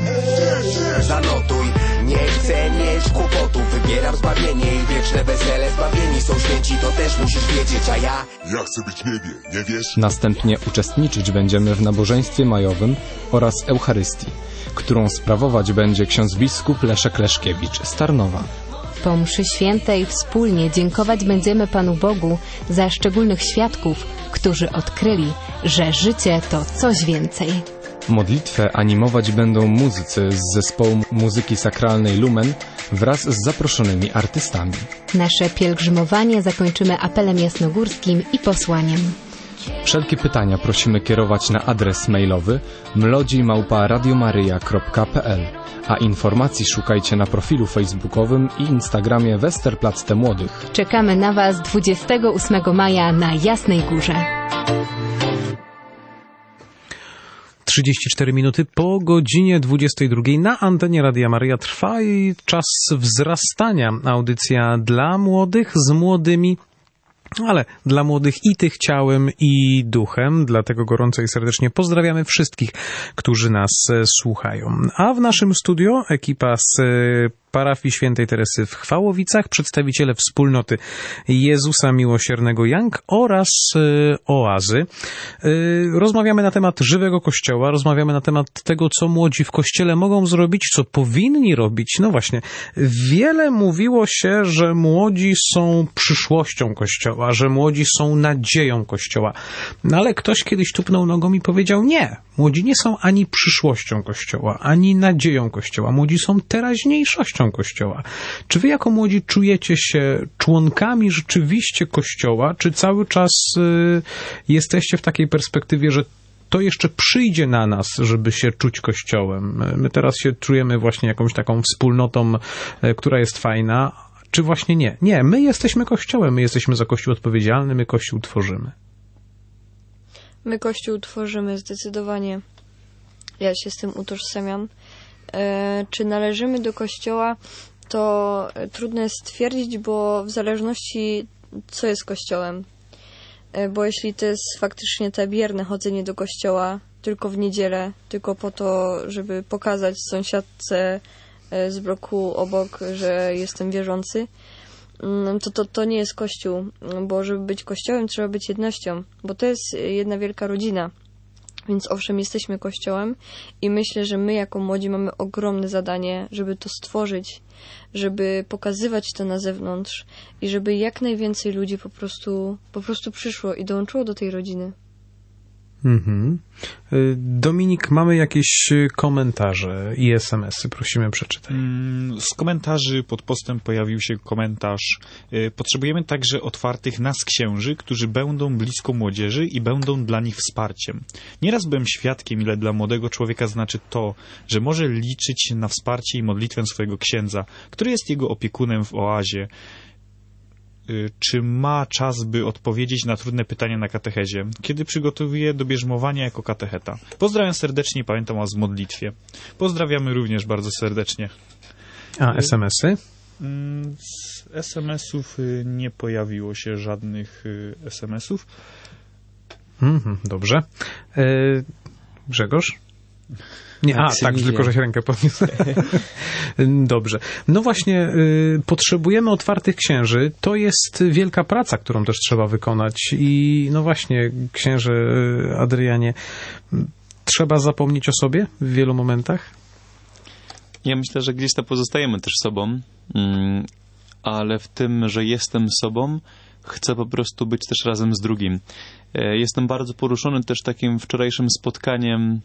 Zanotuj, nie chcę mieć kłopotów, wybieram zbawienie i wieczne wesele. Zbawieni są święci, to też musisz wiedzieć, a ja... Ja chcę być w niebie, nie wiesz? Następnie uczestniczyć będziemy w nabożeństwie majowym oraz Eucharystii, którą sprawować będzie ksiądz biskup Leszek Leszkiewicz z Tarnowa. Po mszy świętej wspólnie dziękować będziemy Panu Bogu za szczególnych świadków, którzy odkryli, że życie to coś więcej. Modlitwę animować będą muzycy z zespołu muzyki sakralnej Lumen wraz z zaproszonymi artystami. Nasze pielgrzymowanie zakończymy apelem jasnogórskim i posłaniem. Wszelkie pytania prosimy kierować na adres mailowy mlodzi małpa radiomaryja kropka p l, a informacji szukajcie na profilu facebookowym i instagramie Westerplatte Młodych. Czekamy na Was dwudziestego ósmego maja na Jasnej Górze. trzydzieści cztery minuty po godzinie dwudziestej drugiej na antenie Radia Maryja trwa i czas wzrastania. Audycja dla młodych, z młodymi, ale dla młodych i tych ciałem, i duchem. Dlatego gorąco i serdecznie pozdrawiamy wszystkich, którzy nas słuchają. A w naszym studio ekipa z parafii Świętej Teresy w Chwałowicach, przedstawiciele wspólnoty Jezusa Miłosiernego Young oraz y, Oazy. Y, rozmawiamy na temat żywego Kościoła, rozmawiamy na temat tego, co młodzi w Kościele mogą zrobić, co powinni robić. No właśnie, wiele mówiło się, że młodzi są przyszłością Kościoła, że młodzi są nadzieją Kościoła. No ale ktoś kiedyś tupnął nogą i powiedział, nie, młodzi nie są ani przyszłością Kościoła, ani nadzieją Kościoła. Młodzi są teraźniejszością Kościoła. Czy wy jako młodzi czujecie się członkami rzeczywiście Kościoła, czy cały czas y, jesteście w takiej perspektywie, że to jeszcze przyjdzie na nas, żeby się czuć Kościołem? My teraz się czujemy właśnie jakąś taką wspólnotą, y, która jest fajna, czy właśnie nie? Nie, my jesteśmy Kościołem, my jesteśmy za Kościół odpowiedzialny, my Kościół tworzymy. My Kościół tworzymy zdecydowanie. Ja się z tym utożsamiam. E, czy należymy do Kościoła, to trudno jest stwierdzić, bo w zależności co jest Kościołem. E, bo jeśli to jest faktycznie te bierne chodzenie do Kościoła tylko w niedzielę, tylko po to, żeby pokazać sąsiadce z bloku obok, że jestem wierzący, to, to, to nie jest Kościół, bo żeby być Kościołem, trzeba być jednością, bo to jest jedna wielka rodzina. Więc owszem, jesteśmy Kościołem i myślę, że my jako młodzi mamy ogromne zadanie, żeby to stworzyć, żeby pokazywać to na zewnątrz i żeby jak najwięcej ludzi po prostu, po prostu przyszło i dołączyło do tej rodziny. Mhm. Dominik, mamy jakieś komentarze i es em esy, prosimy przeczytaj. Z komentarzy pod postem pojawił się komentarz: potrzebujemy także otwartych nas księży, którzy będą blisko młodzieży i będą dla nich wsparciem. Nieraz byłem świadkiem, ile dla młodego człowieka znaczy to, że może liczyć na wsparcie i modlitwę swojego księdza, który jest jego opiekunem w oazie. Czy ma czas, by odpowiedzieć na trudne pytania na katechezie, kiedy przygotowuje do bierzmowania jako katecheta? Pozdrawiam serdecznie i pamiętam o modlitwie. Pozdrawiamy również bardzo serdecznie. A es em esy? Z es em esów nie pojawiło się żadnych es em esów. Mhm, dobrze. E, Grzegorz? Nie, a, tak, tylko żeś rękę podniósł. Dobrze. No właśnie, y, potrzebujemy otwartych księży. To jest wielka praca, którą też trzeba wykonać. I no właśnie, księże Adrianie, trzeba zapomnieć o sobie w wielu momentach? Ja myślę, że gdzieś to pozostajemy też sobą, mm, ale w tym, że jestem sobą, chcę po prostu być też razem z drugim. Jestem bardzo poruszony też takim wczorajszym spotkaniem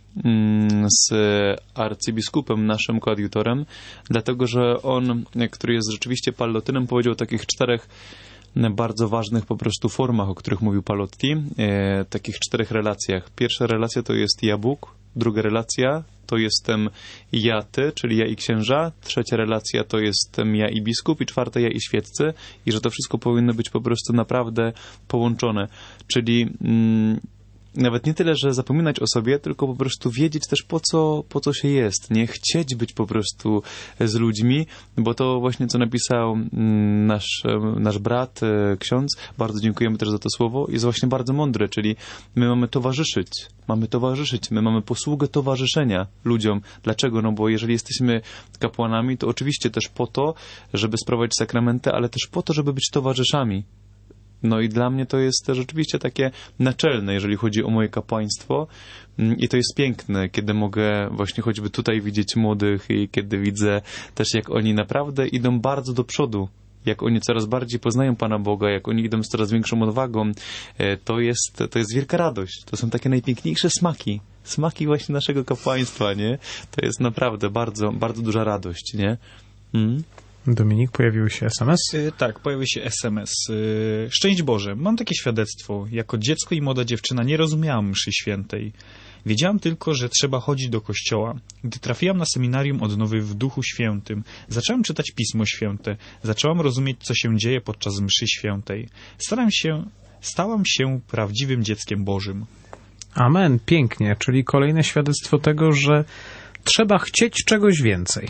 z arcybiskupem, naszym koadjutorem, dlatego że on, który jest rzeczywiście pallotynem, powiedział o takich czterech bardzo ważnych po prostu formach, o których mówił Pallotti, e, takich czterech relacjach. Pierwsza relacja to jest ja Bóg, druga relacja to jestem ja ty, czyli ja i księża, trzecia relacja to jestem ja i biskup i czwarta ja i świeccy i że to wszystko powinno być po prostu naprawdę połączone. Czyli mm, nawet nie tyle, że zapominać o sobie, tylko po prostu wiedzieć też po co, po co się jest, nie chcieć być po prostu z ludźmi, bo to właśnie co napisał nasz, nasz brat, ksiądz, bardzo dziękujemy też za to słowo, jest właśnie bardzo mądre, czyli my mamy towarzyszyć, mamy towarzyszyć, my mamy posługę towarzyszenia ludziom. Dlaczego? No bo jeżeli jesteśmy kapłanami, to oczywiście też po to, żeby sprawować sakramenty, ale też po to, żeby być towarzyszami. No i dla mnie to jest rzeczywiście takie naczelne, jeżeli chodzi o moje kapłaństwo i to jest piękne, kiedy mogę właśnie choćby tutaj widzieć młodych i kiedy widzę też, jak oni naprawdę idą bardzo do przodu, jak oni coraz bardziej poznają Pana Boga, jak oni idą z coraz większą odwagą, to jest, to jest wielka radość. To są takie najpiękniejsze smaki, smaki właśnie naszego kapłaństwa, nie? To jest naprawdę bardzo, bardzo duża radość, nie? Mm. Dominik, pojawił się es em es? Yy, tak, pojawił się es em es. Yy, szczęść Boże, mam takie świadectwo. Jako dziecko i młoda dziewczyna nie rozumiałam mszy świętej. Wiedziałam tylko, że trzeba chodzić do kościoła. Gdy trafiłam na seminarium odnowy w Duchu Świętym, zacząłem czytać Pismo Święte. Zaczęłam rozumieć, co się dzieje podczas mszy świętej. Staram się, stałam się prawdziwym dzieckiem Bożym. Amen, pięknie. Czyli kolejne świadectwo tego, że trzeba chcieć czegoś więcej.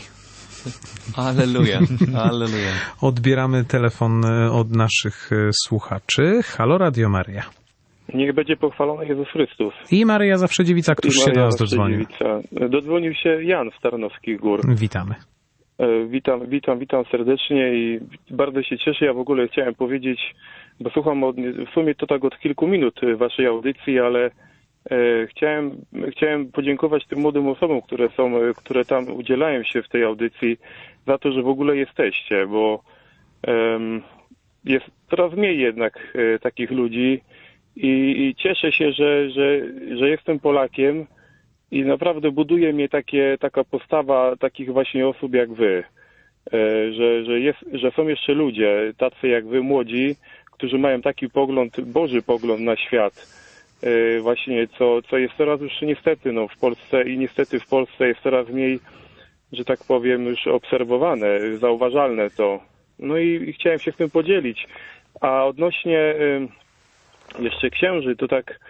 Alleluja, alleluja. Odbieramy telefon od naszych słuchaczy. Halo, Radio Maria. Niech będzie pochwalony Jezus Chrystus. I Maryja Zawsze Dziewica, któż się do nas dodzwonił. Dodzwonił się Jan z Tarnowskich Gór. Witamy. Witam, witam, witam serdecznie i bardzo się cieszę. Ja w ogóle chciałem powiedzieć, bo słucham od, w sumie to tak od kilku minut waszej audycji, ale e, chciałem, chciałem podziękować tym młodym osobom, które są, które tam udzielają się w tej audycji, za to, że w ogóle jesteście, bo e, jest coraz mniej jednak e, takich ludzi i, i cieszę się, że, że, że jestem Polakiem. I naprawdę buduje mnie takie, taka postawa takich właśnie osób jak wy, że, że, jest, że są jeszcze ludzie, tacy jak wy, młodzi, którzy mają taki pogląd, Boży pogląd na świat, właśnie co, co jest coraz już niestety no, w Polsce i niestety w Polsce jest coraz mniej, że tak powiem, już obserwowane, zauważalne to. No i, i chciałem się z tym podzielić. A odnośnie jeszcze księży, to tak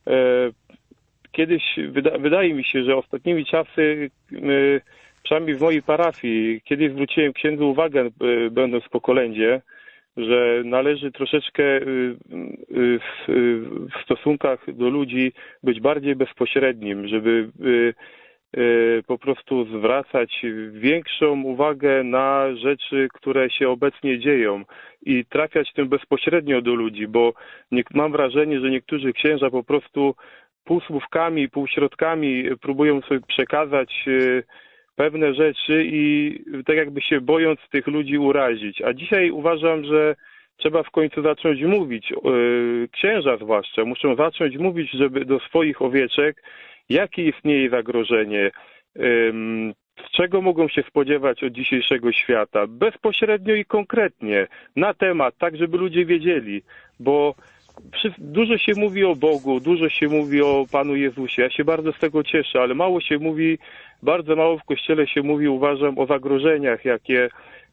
kiedyś wyda, wydaje mi się, że ostatnimi czasy, y, przynajmniej w mojej parafii, kiedyś zwróciłem księdzu uwagę, y, będąc po kolędzie, że należy troszeczkę y, y, w, y, w stosunkach do ludzi być bardziej bezpośrednim, żeby y, y, po prostu zwracać większą uwagę na rzeczy, które się obecnie dzieją i trafiać tym bezpośrednio do ludzi, bo nie, mam wrażenie, że niektórzy księża po prostu półsłówkami, półśrodkami próbują sobie przekazać pewne rzeczy i tak jakby się bojąc tych ludzi urazić. A dzisiaj uważam, że trzeba w końcu zacząć mówić, księża zwłaszcza, muszą zacząć mówić, żeby do swoich owieczek, jakie istnieje zagrożenie, czego mogą się spodziewać od dzisiejszego świata, bezpośrednio i konkretnie, na temat, tak żeby ludzie wiedzieli, bo dużo się mówi o Bogu, dużo się mówi o Panu Jezusie, ja się bardzo z tego cieszę, ale mało się mówi, bardzo mało w Kościele się mówi, uważam, o zagrożeniach, jakie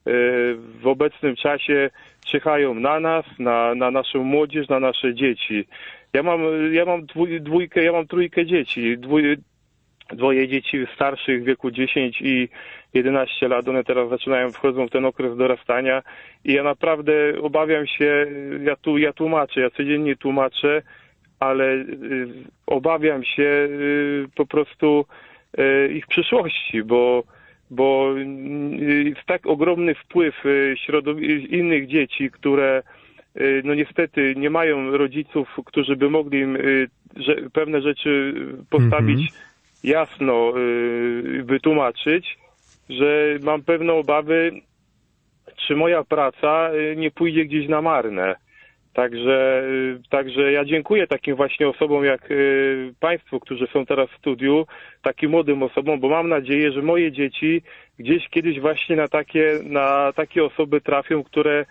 w obecnym czasie czyhają na nas, na, na naszą młodzież, na nasze dzieci. Ja mam, ja mam dwój, dwójkę, ja mam trójkę dzieci, dwój, dwoje dzieci starszych w wieku dziesięć i jedenaście lat, one teraz zaczynają, wchodzą w ten okres dorastania i ja naprawdę obawiam się, ja tu ja tłumaczę, ja codziennie tłumaczę, ale y, obawiam się y, po prostu y, ich przyszłości, bo bo jest tak ogromny wpływ innych dzieci, które no niestety nie mają rodziców, którzy by mogli im pewne rzeczy postawić mm-hmm. jasno, wytłumaczyć, że mam pewne obawy, czy moja praca nie pójdzie gdzieś na marne. Także, także ja dziękuję takim właśnie osobom jak Państwu, którzy są teraz w studiu, takim młodym osobom, bo mam nadzieję, że moje dzieci gdzieś kiedyś właśnie na takie, na takie osoby trafią, które,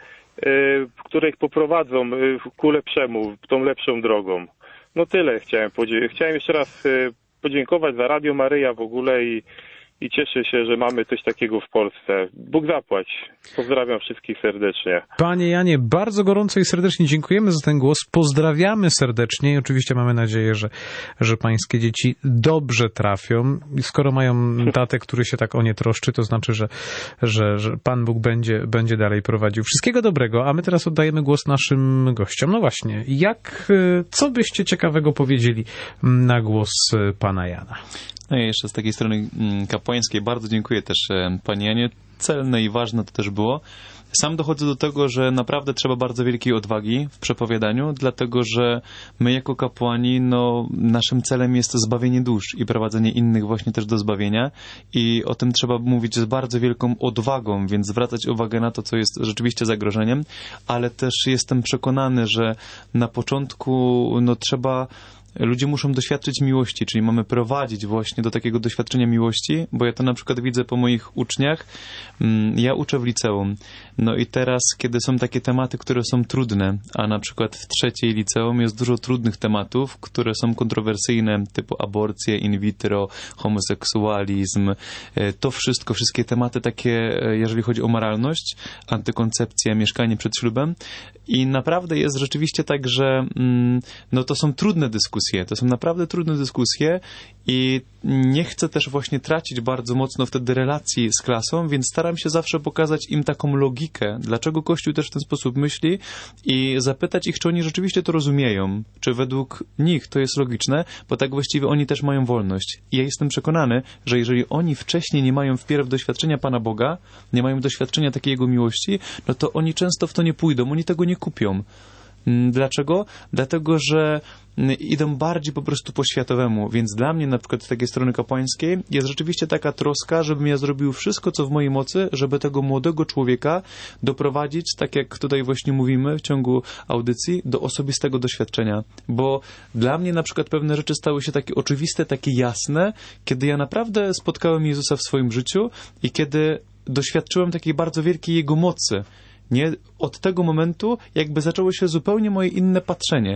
które ich poprowadzą ku lepszemu, tą lepszą drogą. No tyle chciałem powiedzieć. Chciałem jeszcze raz podziękować za Radio Maryja w ogóle i I cieszę się, że mamy coś takiego w Polsce. Bóg zapłać. Pozdrawiam wszystkich serdecznie. Panie Janie, bardzo gorąco i serdecznie dziękujemy za ten głos. Pozdrawiamy serdecznie i oczywiście mamy nadzieję, że, że pańskie dzieci dobrze trafią. I skoro mają tatę, który się tak o nie troszczy, to znaczy, że, że, że Pan Bóg będzie, będzie dalej prowadził. Wszystkiego dobrego, a my teraz oddajemy głos naszym gościom. No właśnie, jak, co byście ciekawego powiedzieli na głos pana Jana? No i jeszcze z takiej strony kapłańskiej bardzo dziękuję też Pani Janie. Celne i ważne to też było. Sam dochodzę do tego, że naprawdę trzeba bardzo wielkiej odwagi w przepowiadaniu, dlatego że my jako kapłani, no, naszym celem jest zbawienie dusz i prowadzenie innych właśnie też do zbawienia i o tym trzeba mówić z bardzo wielką odwagą, więc zwracać uwagę na to, co jest rzeczywiście zagrożeniem, ale też jestem przekonany, że na początku no, trzeba ludzie muszą doświadczyć miłości, czyli mamy prowadzić właśnie do takiego doświadczenia miłości, bo ja to na przykład widzę po moich uczniach. Ja uczę w liceum. No i teraz, kiedy są takie tematy, które są trudne, a na przykład w trzeciej liceum jest dużo trudnych tematów, które są kontrowersyjne, typu aborcje, in vitro, homoseksualizm, to wszystko, wszystkie tematy takie, jeżeli chodzi o moralność, antykoncepcja, mieszkanie przed ślubem. I naprawdę jest rzeczywiście tak, że no to są trudne dyskusje, to są naprawdę trudne dyskusje i nie chcę też właśnie tracić bardzo mocno wtedy relacji z klasą, więc staram się zawsze pokazać im taką logikę, dlaczego Kościół też w ten sposób myśli i zapytać ich, czy oni rzeczywiście to rozumieją, czy według nich to jest logiczne, bo tak właściwie oni też mają wolność. I ja jestem przekonany, że jeżeli oni wcześniej nie mają wpierw doświadczenia Pana Boga, nie mają doświadczenia takiej Jego miłości, no to oni często w to nie pójdą, oni tego nie kupią. Dlaczego? Dlatego, że idą bardziej po prostu po światowemu, więc dla mnie na przykład z takiej strony kapłańskiej jest rzeczywiście taka troska, żebym ja zrobił wszystko, co w mojej mocy, żeby tego młodego człowieka doprowadzić, tak jak tutaj właśnie mówimy w ciągu audycji, do osobistego doświadczenia, bo dla mnie na przykład pewne rzeczy stały się takie oczywiste, takie jasne, kiedy ja naprawdę spotkałem Jezusa w swoim życiu i kiedy doświadczyłem takiej bardzo wielkiej Jego mocy. Nie, od tego momentu jakby zaczęło się zupełnie moje inne patrzenie.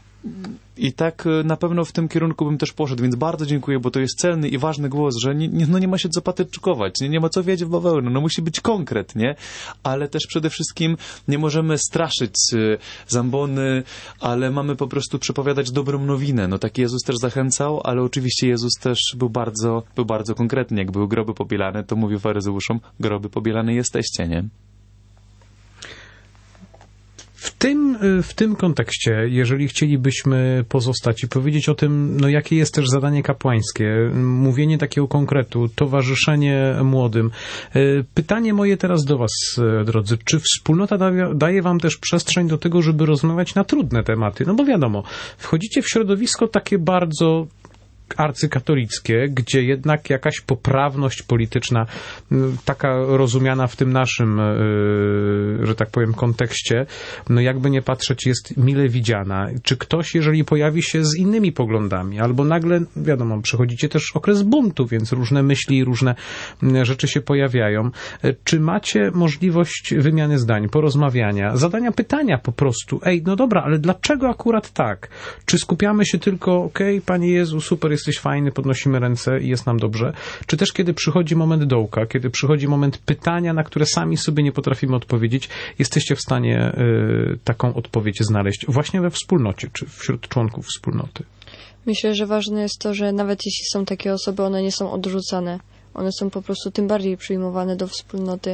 I tak na pewno w tym kierunku bym też poszedł, więc bardzo dziękuję, bo to jest celny i ważny głos, że nie, nie, no nie ma się co patyczkować, nie, nie ma co wiać w bawełnę, no musi być konkret, nie? Ale też przede wszystkim nie możemy straszyć zambony, ale mamy po prostu przepowiadać dobrą nowinę. No tak Jezus też zachęcał, ale oczywiście Jezus też był bardzo, był bardzo konkretny. Jak były groby pobielane, to mówił faryzeuszom, groby pobielane jesteście, nie? W tym, w tym kontekście, jeżeli chcielibyśmy pozostać i powiedzieć o tym, no jakie jest też zadanie kapłańskie, mówienie takiego konkretu, towarzyszenie młodym. Pytanie moje teraz do was, drodzy, czy wspólnota daje, daje wam też przestrzeń do tego, żeby rozmawiać na trudne tematy? No bo wiadomo, wchodzicie w środowisko takie bardzo arcykatolickie, gdzie jednak jakaś poprawność polityczna, taka rozumiana w tym naszym, że tak powiem, kontekście, no jakby nie patrzeć, jest mile widziana. Czy ktoś, jeżeli pojawi się z innymi poglądami, albo nagle, wiadomo, przechodzicie też okres buntu, więc różne myśli i różne rzeczy się pojawiają. Czy macie możliwość wymiany zdań, porozmawiania, zadania pytania po prostu, ej, no dobra, ale dlaczego akurat tak? Czy skupiamy się tylko, okej, okay, Panie Jezu, super, jesteś fajny, podnosimy ręce i jest nam dobrze? Czy też kiedy przychodzi moment dołka, kiedy przychodzi moment pytania, na które sami sobie nie potrafimy odpowiedzieć, jesteście w stanie y, taką odpowiedź znaleźć właśnie we wspólnocie, czy wśród członków wspólnoty? Myślę, że ważne jest to, że nawet jeśli są takie osoby, one nie są odrzucane. One są po prostu tym bardziej przyjmowane do wspólnoty.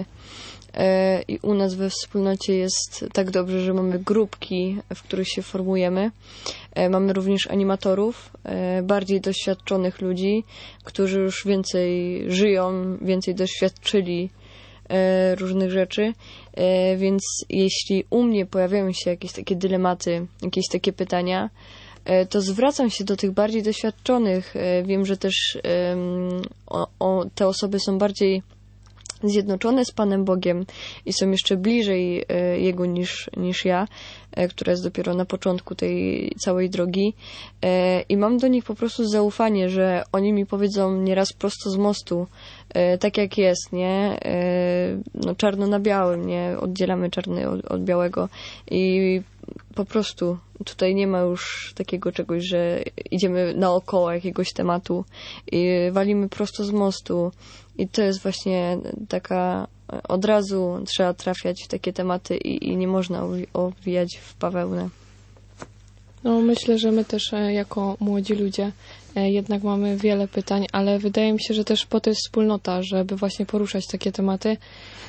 I u nas we wspólnocie jest tak dobrze, że mamy grupki, w których się formujemy. Mamy również animatorów, bardziej doświadczonych ludzi, którzy już więcej żyją, więcej doświadczyli różnych rzeczy. Więc jeśli u mnie pojawiają się jakieś takie dylematy, jakieś takie pytania, to zwracam się do tych bardziej doświadczonych. Wiem, że też o, o, te osoby są bardziej zjednoczone z Panem Bogiem i są jeszcze bliżej Jego niż, niż ja, która jest dopiero na początku tej całej drogi. I mam do nich po prostu zaufanie, że oni mi powiedzą nieraz prosto z mostu, tak jak jest, nie? No, czarno na białym, nie? Oddzielamy czarny od, od białego i po prostu tutaj nie ma już takiego czegoś, że idziemy naokoło jakiegoś tematu i walimy prosto z mostu. I to jest właśnie taka, od razu trzeba trafiać w takie tematy i, i nie można owijać w bawełnę. No myślę, że my też jako młodzi ludzie jednak mamy wiele pytań, ale wydaje mi się, że też po to jest wspólnota, żeby właśnie poruszać takie tematy.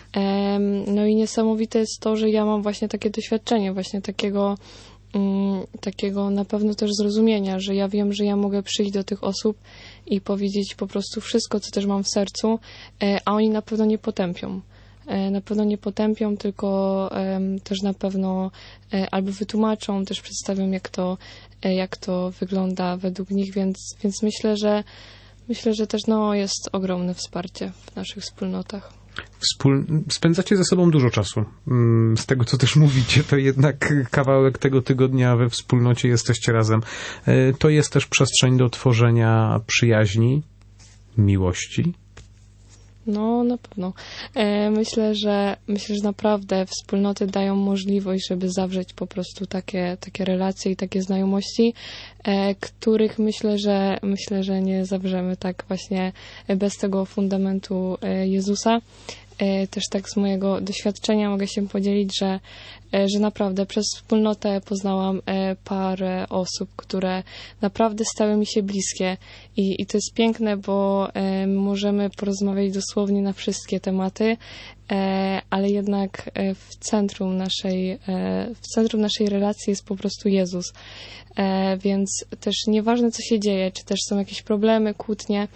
No i niesamowite jest to, że ja mam właśnie takie doświadczenie, właśnie takiego takiego na pewno też zrozumienia, że ja wiem, że ja mogę przyjść do tych osób i powiedzieć po prostu wszystko, co też mam w sercu, a oni na pewno nie potępią. Na pewno nie potępią, tylko też na pewno albo wytłumaczą, też przedstawią, jak to, jak to wygląda według nich, więc, więc myślę, że myślę, że też no, jest ogromne wsparcie w naszych wspólnotach. Wspól... Spędzacie ze sobą dużo czasu. Z tego, co też mówicie, to jednak kawałek tego tygodnia we wspólnocie jesteście razem. To jest też przestrzeń do tworzenia przyjaźni, miłości. No, na pewno. Myślę, że myślę, że naprawdę wspólnoty dają możliwość, żeby zawrzeć po prostu takie, takie relacje i takie znajomości, których myślę, że myślę, że nie zawrzemy tak właśnie bez tego fundamentu Jezusa. Też tak z mojego doświadczenia mogę się podzielić, że, że naprawdę przez wspólnotę poznałam parę osób, które naprawdę stały mi się bliskie i, i to jest piękne, bo możemy porozmawiać dosłownie na wszystkie tematy, ale jednak w centrum naszej, w centrum naszej relacji jest po prostu Jezus. Więc też nieważne, co się dzieje, czy też są jakieś problemy, kłótnie,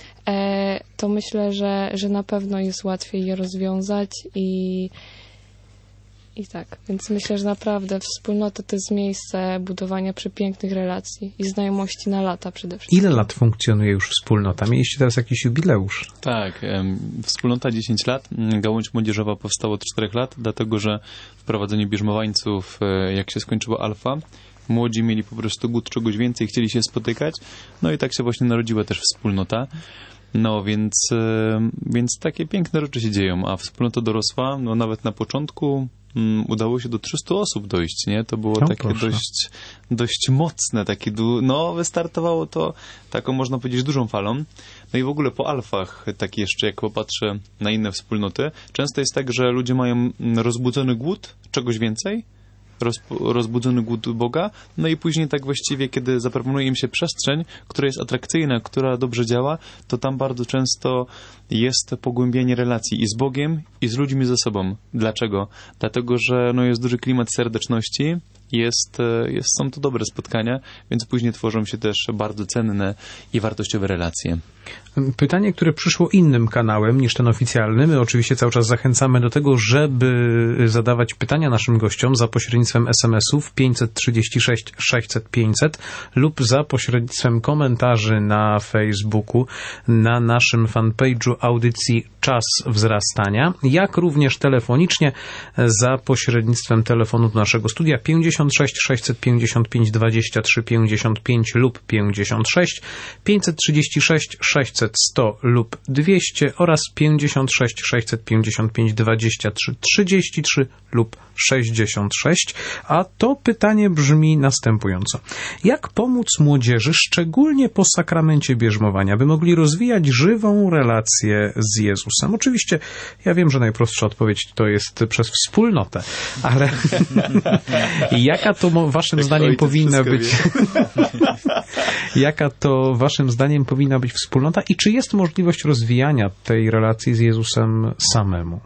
to myślę, że, że na pewno jest łatwiej je rozwiązać i, i tak. Więc myślę, że naprawdę wspólnota to jest miejsce budowania przepięknych relacji i znajomości na lata przede wszystkim. Ile lat funkcjonuje już wspólnota? Mieliście teraz jakiś jubileusz? Tak, wspólnota dziesięć lat. Gałąź młodzieżowa powstała od czterech lat, dlatego że wprowadzenie bierzmowańców, jak się skończyła alfa, młodzi mieli po prostu głód czegoś więcej, chcieli się spotykać. No i tak się właśnie narodziła też wspólnota. No więc, więc takie piękne rzeczy się dzieją, a wspólnota dorosła, no nawet na początku um, udało się do trzystu osób dojść, nie? To było no, takie dość, dość mocne, takie, du- no wystartowało to taką, można powiedzieć, dużą falą. No i w ogóle po alfach, tak jeszcze jak popatrzę na inne wspólnoty, często jest tak, że ludzie mają rozbudzony głód czegoś więcej, rozbudzony głód Boga, no i później tak właściwie, kiedy zaproponuje im się przestrzeń, która jest atrakcyjna, która dobrze działa, to tam bardzo często jest pogłębienie relacji i z Bogiem, i z ludźmi ze sobą. Dlaczego? Dlatego, że no jest duży klimat serdeczności jest, jest, są to dobre spotkania, więc później tworzą się też bardzo cenne i wartościowe relacje. Pytanie, które przyszło innym kanałem niż ten oficjalny. My oczywiście cały czas zachęcamy do tego, żeby zadawać pytania naszym gościom za pośrednictwem es em esów pięćset trzydzieści sześć sześćset pięćset lub za pośrednictwem komentarzy na Facebooku, na naszym fanpage'u audycji Czas Wzrastania, jak również telefonicznie za pośrednictwem telefonu do naszego studia pięćdziesiąt sześć sześćset pięćdziesiąt pięć dwadzieścia trzy pięćdziesiąt pięć lub pięćdziesiąt sześć pięćset trzydzieści sześć sześćset sto lub dwieście oraz pięćdziesiąt sześć sześćset pięćdziesiąt pięć dwadzieścia trzy trzydzieści trzy lub sześćdziesiąt sześć. A to pytanie brzmi następująco. Jak pomóc młodzieży, szczególnie po sakramencie bierzmowania, by mogli rozwijać żywą relację z Jezusem? Oczywiście ja wiem, że najprostsza odpowiedź to jest przez wspólnotę, ale jaka to waszym Jak zdaniem powinna być jaka to waszym zdaniem powinna być wspólnota i czy jest możliwość rozwijania tej relacji z Jezusem samemu?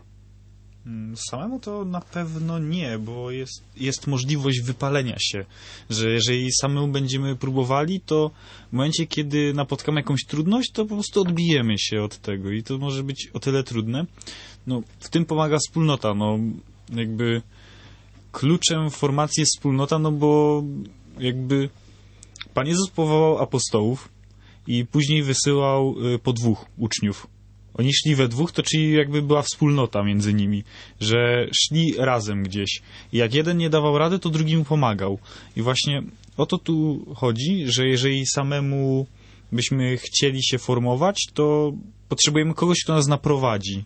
Samemu to na pewno nie, bo jest, jest możliwość wypalenia się, że jeżeli samemu będziemy próbowali, to w momencie, kiedy napotkamy jakąś trudność, to po prostu odbijemy się od tego i to może być o tyle trudne. No, w tym pomaga wspólnota, no jakby kluczem formacji jest wspólnota, no bo jakby Pan Jezus powołał apostołów i później wysyłał po dwóch uczniów. Oni szli we dwóch, to czyli jakby była wspólnota między nimi, że szli razem gdzieś. I jak jeden nie dawał rady, to drugi mu pomagał. I właśnie o to tu chodzi, że jeżeli samemu byśmy chcieli się formować, to potrzebujemy kogoś, kto nas naprowadzi.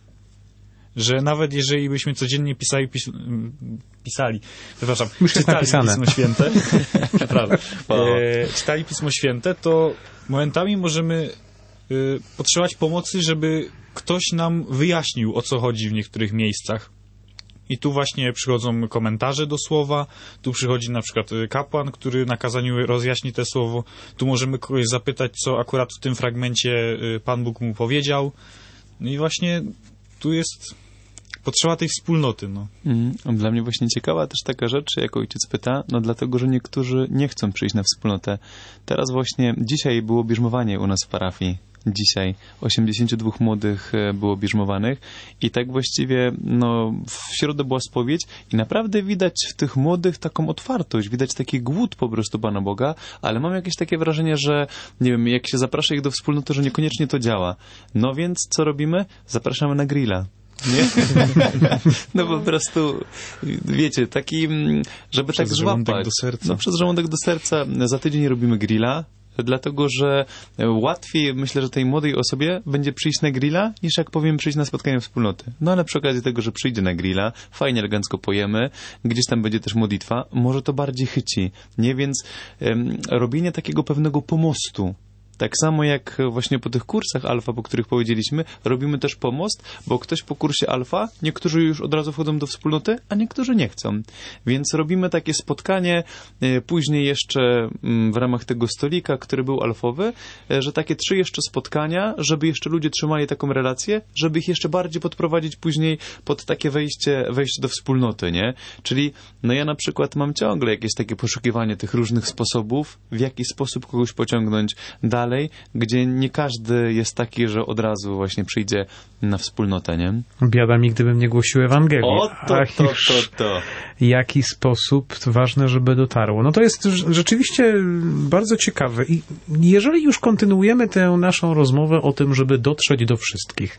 Że nawet jeżeli byśmy codziennie pisali, pis... pisali, przepraszam, czytali Pismo Święte, przepraszam, e, czytali Pismo Święte, to momentami możemy e, potrzebować pomocy, żeby ktoś nam wyjaśnił, o co chodzi w niektórych miejscach. I tu właśnie przychodzą komentarze do słowa, tu przychodzi na przykład kapłan, który na kazaniu rozjaśni to słowo, tu możemy kogoś zapytać, co akurat w tym fragmencie Pan Bóg mu powiedział. No i właśnie tu jest potrzeba tej wspólnoty. No. Mm, dla mnie właśnie ciekawa też taka rzecz, jak ojciec pyta, no dlatego, że niektórzy nie chcą przyjść na wspólnotę. Teraz właśnie, dzisiaj było bierzmowanie u nas w parafii. Dzisiaj osiemdziesięciu dwóch młodych było bierzmowanych i tak właściwie no, w środę była spowiedź i naprawdę widać w tych młodych taką otwartość, widać taki głód po prostu Pana Boga, ale mam jakieś takie wrażenie, że nie wiem, jak się zaprasza ich do wspólnoty, że niekoniecznie to działa. No więc co robimy? Zapraszamy na grilla. Nie? No po prostu, wiecie, taki, żeby przez tak żołądek złapać. Do serca. No przez żołądek do serca. Za tydzień robimy grilla, dlatego że łatwiej, myślę, że tej młodej osobie będzie przyjść na grilla, niż jak powiem przyjść na spotkanie wspólnoty. No ale przy okazji tego, że przyjdzie na grilla, fajnie, elegancko pojemy, gdzieś tam będzie też modlitwa, może to bardziej chyci. Nie, więc um, robienie takiego pewnego pomostu. Tak samo jak właśnie po tych kursach alfa, po których powiedzieliśmy, robimy też pomost, bo ktoś po kursie alfa, niektórzy już od razu wchodzą do wspólnoty, a niektórzy nie chcą. Więc robimy takie spotkanie, później jeszcze w ramach tego stolika, który był alfowy, że takie trzy jeszcze spotkania, żeby jeszcze ludzie trzymali taką relację, żeby ich jeszcze bardziej podprowadzić później pod takie wejście, wejście do wspólnoty, nie? Czyli, no ja na przykład mam ciągle jakieś takie poszukiwanie tych różnych sposobów, w jaki sposób kogoś pociągnąć dalej, dalej, gdzie nie każdy jest taki, że od razu właśnie przyjdzie na wspólnotę, nie? Biada mi, gdybym nie głosił Ewangelii. O, to, to, to, to. Jaki sposób ważne, żeby dotarło. No to jest rzeczywiście bardzo ciekawe. I jeżeli już kontynuujemy tę naszą rozmowę o tym, żeby dotrzeć do wszystkich,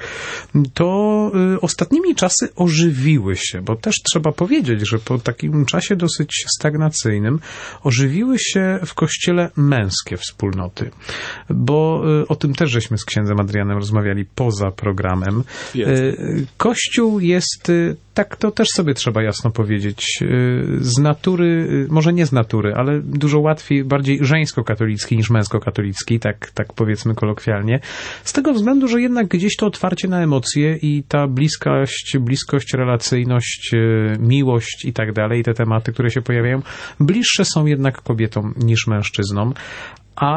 to y, ostatnimi czasy ożywiły się, bo też trzeba powiedzieć, że po takim czasie dosyć stagnacyjnym ożywiły się w Kościele męskie wspólnoty. Bo y, o tym też żeśmy z księdzem Adrianem rozmawiali poza programem. Y, Kościół jest, y, tak to też sobie trzeba jasno powiedzieć, y, z natury, y, może nie z natury, ale dużo łatwiej, bardziej żeńsko-katolicki niż męsko-katolicki, tak, tak powiedzmy kolokwialnie. Z tego względu, że jednak gdzieś to otwarcie na emocje i ta bliskość, bliskość, relacyjność, y, miłość i tak dalej, te tematy, które się pojawiają, bliższe są jednak kobietom niż mężczyznom.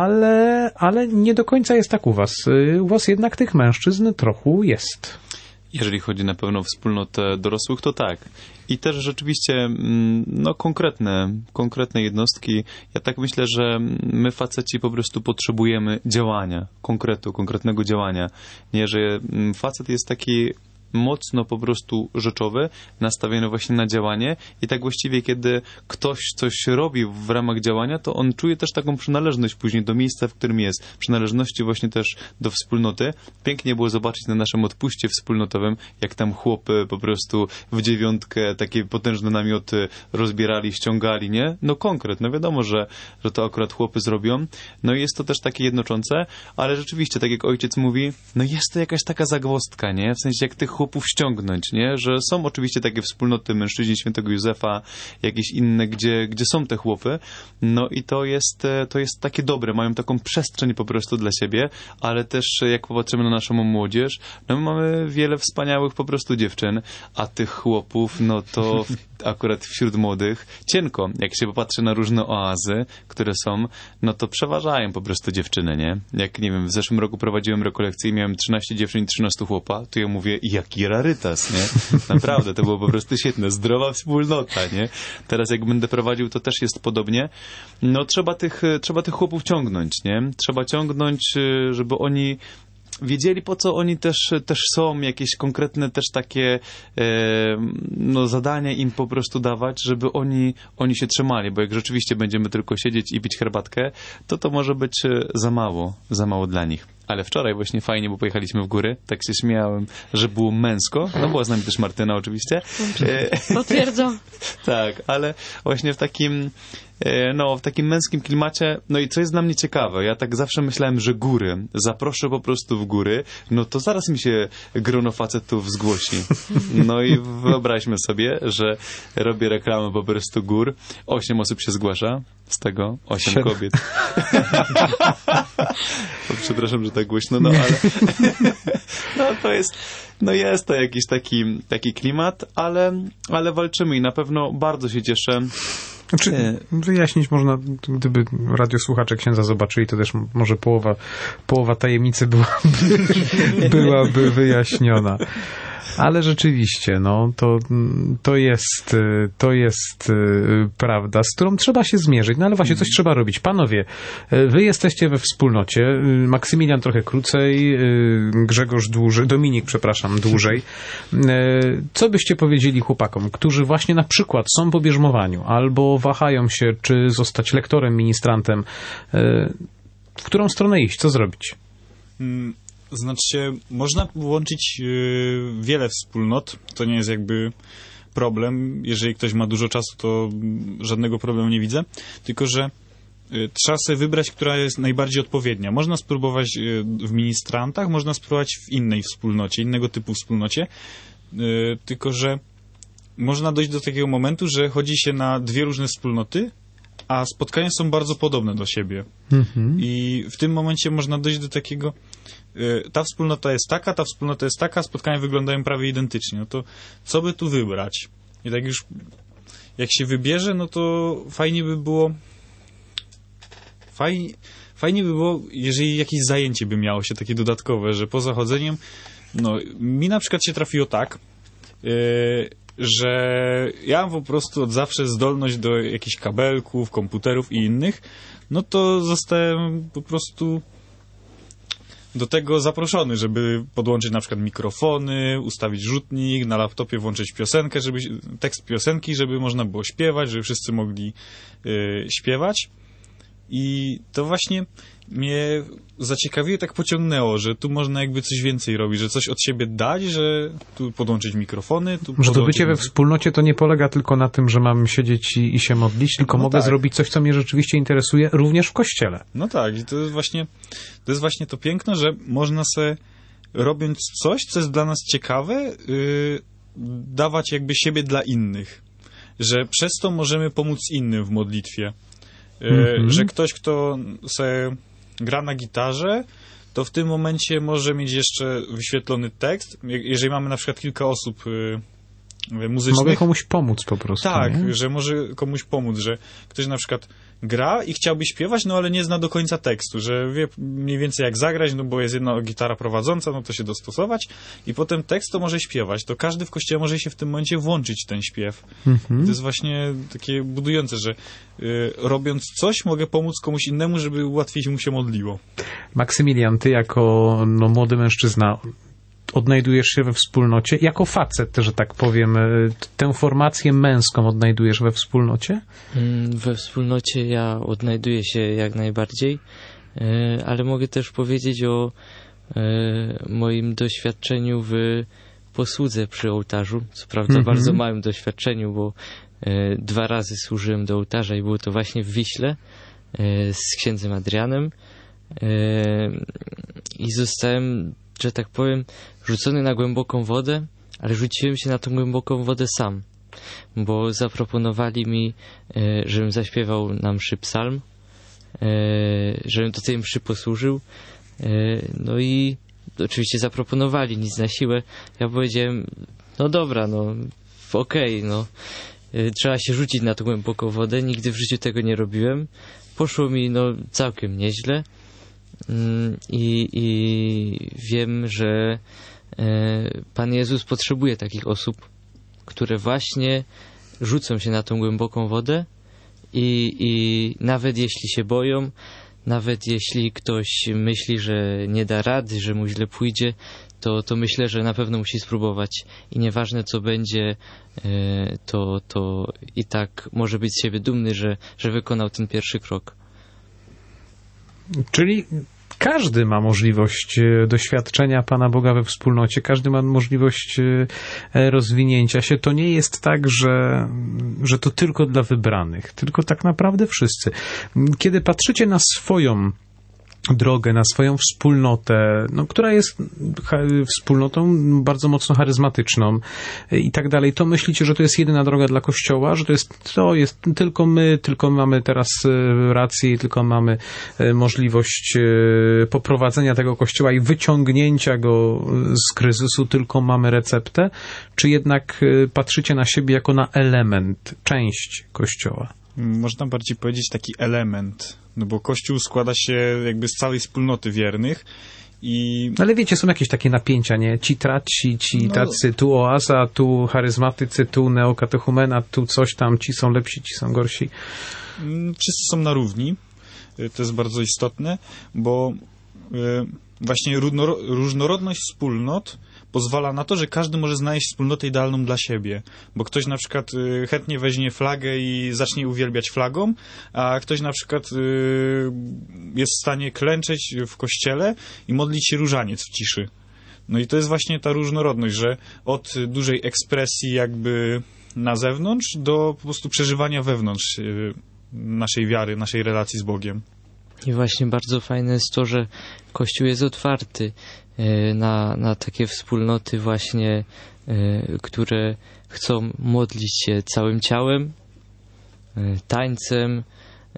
Ale, ale nie do końca jest tak u was. U was jednak tych mężczyzn trochę jest. Jeżeli chodzi na pewno o wspólnotę dorosłych, to tak. I też rzeczywiście no, konkretne, konkretne jednostki. Ja tak myślę, że my faceci po prostu potrzebujemy działania, konkretu, konkretnego działania. Nie, że facet jest taki mocno po prostu rzeczowy, nastawiony właśnie na działanie i tak właściwie kiedy ktoś coś robi w ramach działania, to on czuje też taką przynależność później do miejsca, w którym jest. Przynależności właśnie też do wspólnoty. Pięknie było zobaczyć na naszym odpuście wspólnotowym, jak tam chłopy po prostu w dziewiątkę takie potężne namioty rozbierali, ściągali, nie? No konkret, no wiadomo, że, że to akurat chłopy zrobią. No i jest to też takie jednoczące, ale rzeczywiście, tak jak ojciec mówi, no jest to jakaś taka zagwozdka, nie? W sensie jak tych chłopów ściągnąć, nie? Że są oczywiście takie wspólnoty mężczyźni świętego Józefa, jakieś inne, gdzie, gdzie są te chłopy, no i to jest, to jest takie dobre, mają taką przestrzeń po prostu dla siebie, ale też jak popatrzymy na naszą młodzież, no my mamy wiele wspaniałych po prostu dziewczyn, a tych chłopów, no to w, akurat wśród młodych cienko. Jak się popatrzy na różne oazy, które są, no to przeważają po prostu dziewczyny, nie? Jak, nie wiem, w zeszłym roku prowadziłem rekolekcję i miałem trzynaście dziewczyn i trzynaście chłopa, to ja mówię, jaki rarytas, nie? Naprawdę, to było po prostu świetne. Zdrowa wspólnota, nie? Teraz jak będę prowadził, to też jest podobnie. No trzeba tych, trzeba tych chłopów ciągnąć, nie? Trzeba ciągnąć, żeby oni wiedzieli, po co oni też, też są, jakieś konkretne też takie e, no, zadania im po prostu dawać, żeby oni, oni się trzymali, bo jak rzeczywiście będziemy tylko siedzieć i pić herbatkę, to to może być za mało, za mało dla nich. Ale wczoraj właśnie fajnie, bo pojechaliśmy w góry, tak się śmiałem, że było męsko, no była z nami też Martyna oczywiście. Potwierdzam. Tak, ale właśnie w takim no, w takim męskim klimacie, no i co jest dla mnie ciekawe, ja tak zawsze myślałem, że góry, zaproszę po prostu w góry, no to zaraz mi się grono facetów zgłosi. No i wyobraźmy sobie, że robię reklamę po prostu gór, osiem osób się zgłasza, z tego osiem Siedem. kobiet. Przepraszam, że tak głośno, no ale no to jest, no jest to jakiś taki, taki klimat, ale, ale walczymy i na pewno bardzo się cieszę. Znaczy, wyjaśnić można, gdyby radiosłuchacze księdza zobaczyli, to też może połowa, połowa tajemnicy byłaby, byłaby wyjaśniona. Ale rzeczywiście, no, to, to jest, to jest prawda, z którą trzeba się zmierzyć. No ale właśnie, coś trzeba robić. Panowie, wy jesteście we wspólnocie. Maksymilian trochę krócej, Grzegorz dłużej, Dominik, przepraszam, dłużej. Co byście powiedzieli chłopakom, którzy właśnie na przykład są po bierzmowaniu, albo wahają się, czy zostać lektorem, ministrantem? W którą stronę iść? Co zrobić? Hmm. Znaczy, można łączyć yy, wiele wspólnot, to nie jest jakby problem. Jeżeli ktoś ma dużo czasu, to żadnego problemu nie widzę. Tylko że yy, trzeba sobie wybrać, która jest najbardziej odpowiednia. Można spróbować yy, w ministrantach, można spróbować w innej wspólnocie, innego typu wspólnocie. Yy, tylko że można dojść do takiego momentu, że chodzi się na dwie różne wspólnoty, a spotkania są bardzo podobne do siebie. Mhm. I w tym momencie można dojść do takiego, y, ta wspólnota jest taka, ta wspólnota jest taka, spotkania wyglądają prawie identycznie. No to co by tu wybrać? I tak już jak się wybierze, no to fajnie by było fajnie, fajnie by było, jeżeli jakieś zajęcie by miało się takie dodatkowe, że poza chodzeniem, no mi na przykład się trafiło tak, y, że ja mam po prostu od zawsze zdolność do jakichś kabelków, komputerów i innych, no to zostałem po prostu do tego zaproszony, żeby podłączyć na przykład mikrofony, ustawić rzutnik, na laptopie włączyć piosenkę, żeby tekst piosenki, żeby można było śpiewać, żeby wszyscy mogli y, śpiewać. I to właśnie mnie zaciekawiło, tak pociągnęło, że tu można jakby coś więcej robić, że coś od siebie dać, że tu podłączyć mikrofony. Tu że to bycie we wspólnocie to nie polega tylko na tym, że mam siedzieć i, i się modlić, tylko no mogę tak. zrobić coś, co mnie rzeczywiście interesuje, również w kościele. No tak, i to jest właśnie to, jest właśnie to piękno, że można sobie, robiąc coś, co jest dla nas ciekawe, yy, dawać jakby siebie dla innych. Że przez to możemy pomóc innym w modlitwie. Mm-hmm. Że ktoś, kto se gra na gitarze, to w tym momencie może mieć jeszcze wyświetlony tekst. Jeżeli mamy na przykład kilka osób muzycznych. Mogę komuś pomóc po prostu. Tak, nie? że może komuś pomóc, że ktoś na przykład gra i chciałby śpiewać, no ale nie zna do końca tekstu, że wie mniej więcej jak zagrać, no bo jest jedna gitara prowadząca, no to się dostosować i potem tekst to może śpiewać. To każdy w kościele może się w tym momencie włączyć ten śpiew. Mhm. To jest właśnie takie budujące, że y, robiąc coś mogę pomóc komuś innemu, żeby łatwiej mu się modliło. Maksymilian, ty jako no, młody mężczyzna odnajdujesz się we wspólnocie, jako facet, że tak powiem, tę formację męską odnajdujesz we wspólnocie? We wspólnocie ja odnajduję się jak najbardziej, ale mogę też powiedzieć o moim doświadczeniu w posłudze przy ołtarzu. Co prawda mm-hmm. bardzo małym doświadczeniu, bo dwa razy służyłem do ołtarza i było to właśnie w Wiśle z księdzem Adrianem i zostałem, że tak powiem, rzucony na głęboką wodę, ale rzuciłem się na tą głęboką wodę sam, bo zaproponowali mi, e, żebym zaśpiewał na mszy psalm, e, żebym do tej mszy posłużył, e, no i oczywiście zaproponowali, nic na siłę. Ja powiedziałem, no dobra, no okej, okay, no e, trzeba się rzucić na tą głęboką wodę, nigdy w życiu tego nie robiłem, poszło mi no całkiem nieźle. I, i wiem, że Pan Jezus potrzebuje takich osób, które właśnie rzucą się na tą głęboką wodę i, i nawet jeśli się boją, nawet jeśli ktoś myśli, że nie da rady, że mu źle pójdzie, to, to myślę, że na pewno musi spróbować i nieważne co będzie, to, to i tak może być z siebie dumny, że, że wykonał ten pierwszy krok. Czyli każdy ma możliwość doświadczenia Pana Boga we wspólnocie, każdy ma możliwość rozwinięcia się. To nie jest tak, że, że to tylko dla wybranych, tylko tak naprawdę wszyscy. Kiedy patrzycie na swoją drogę, na swoją wspólnotę, no, która jest wspólnotą bardzo mocno charyzmatyczną i tak dalej, to myślicie, że to jest jedyna droga dla Kościoła, że to jest, to jest tylko my, tylko mamy teraz rację, tylko mamy możliwość poprowadzenia tego Kościoła i wyciągnięcia go z kryzysu, tylko mamy receptę, czy jednak patrzycie na siebie jako na element, część Kościoła? Można bardziej powiedzieć taki element, no bo Kościół składa się jakby z całej wspólnoty wiernych i... Ale wiecie, są jakieś takie napięcia, nie? Ci traci, ci no. tacy, tu oaza, tu charyzmatycy, tu neokatechumena, tu coś tam, ci są lepsi, ci są gorsi. Wszyscy są na równi, to jest bardzo istotne, bo właśnie różnorodność wspólnot pozwala na to, że każdy może znaleźć wspólnotę idealną dla siebie, bo ktoś na przykład y, chętnie weźmie flagę i zacznie uwielbiać flagą, a ktoś na przykład y, jest w stanie klęczeć w kościele i modlić się różaniec w ciszy. No i to jest właśnie ta różnorodność, że od dużej ekspresji jakby na zewnątrz do po prostu przeżywania wewnątrz y, naszej wiary, naszej relacji z Bogiem. I właśnie bardzo fajne jest to, że Kościół jest otwarty na, na takie wspólnoty właśnie, które chcą modlić się całym ciałem, tańcem,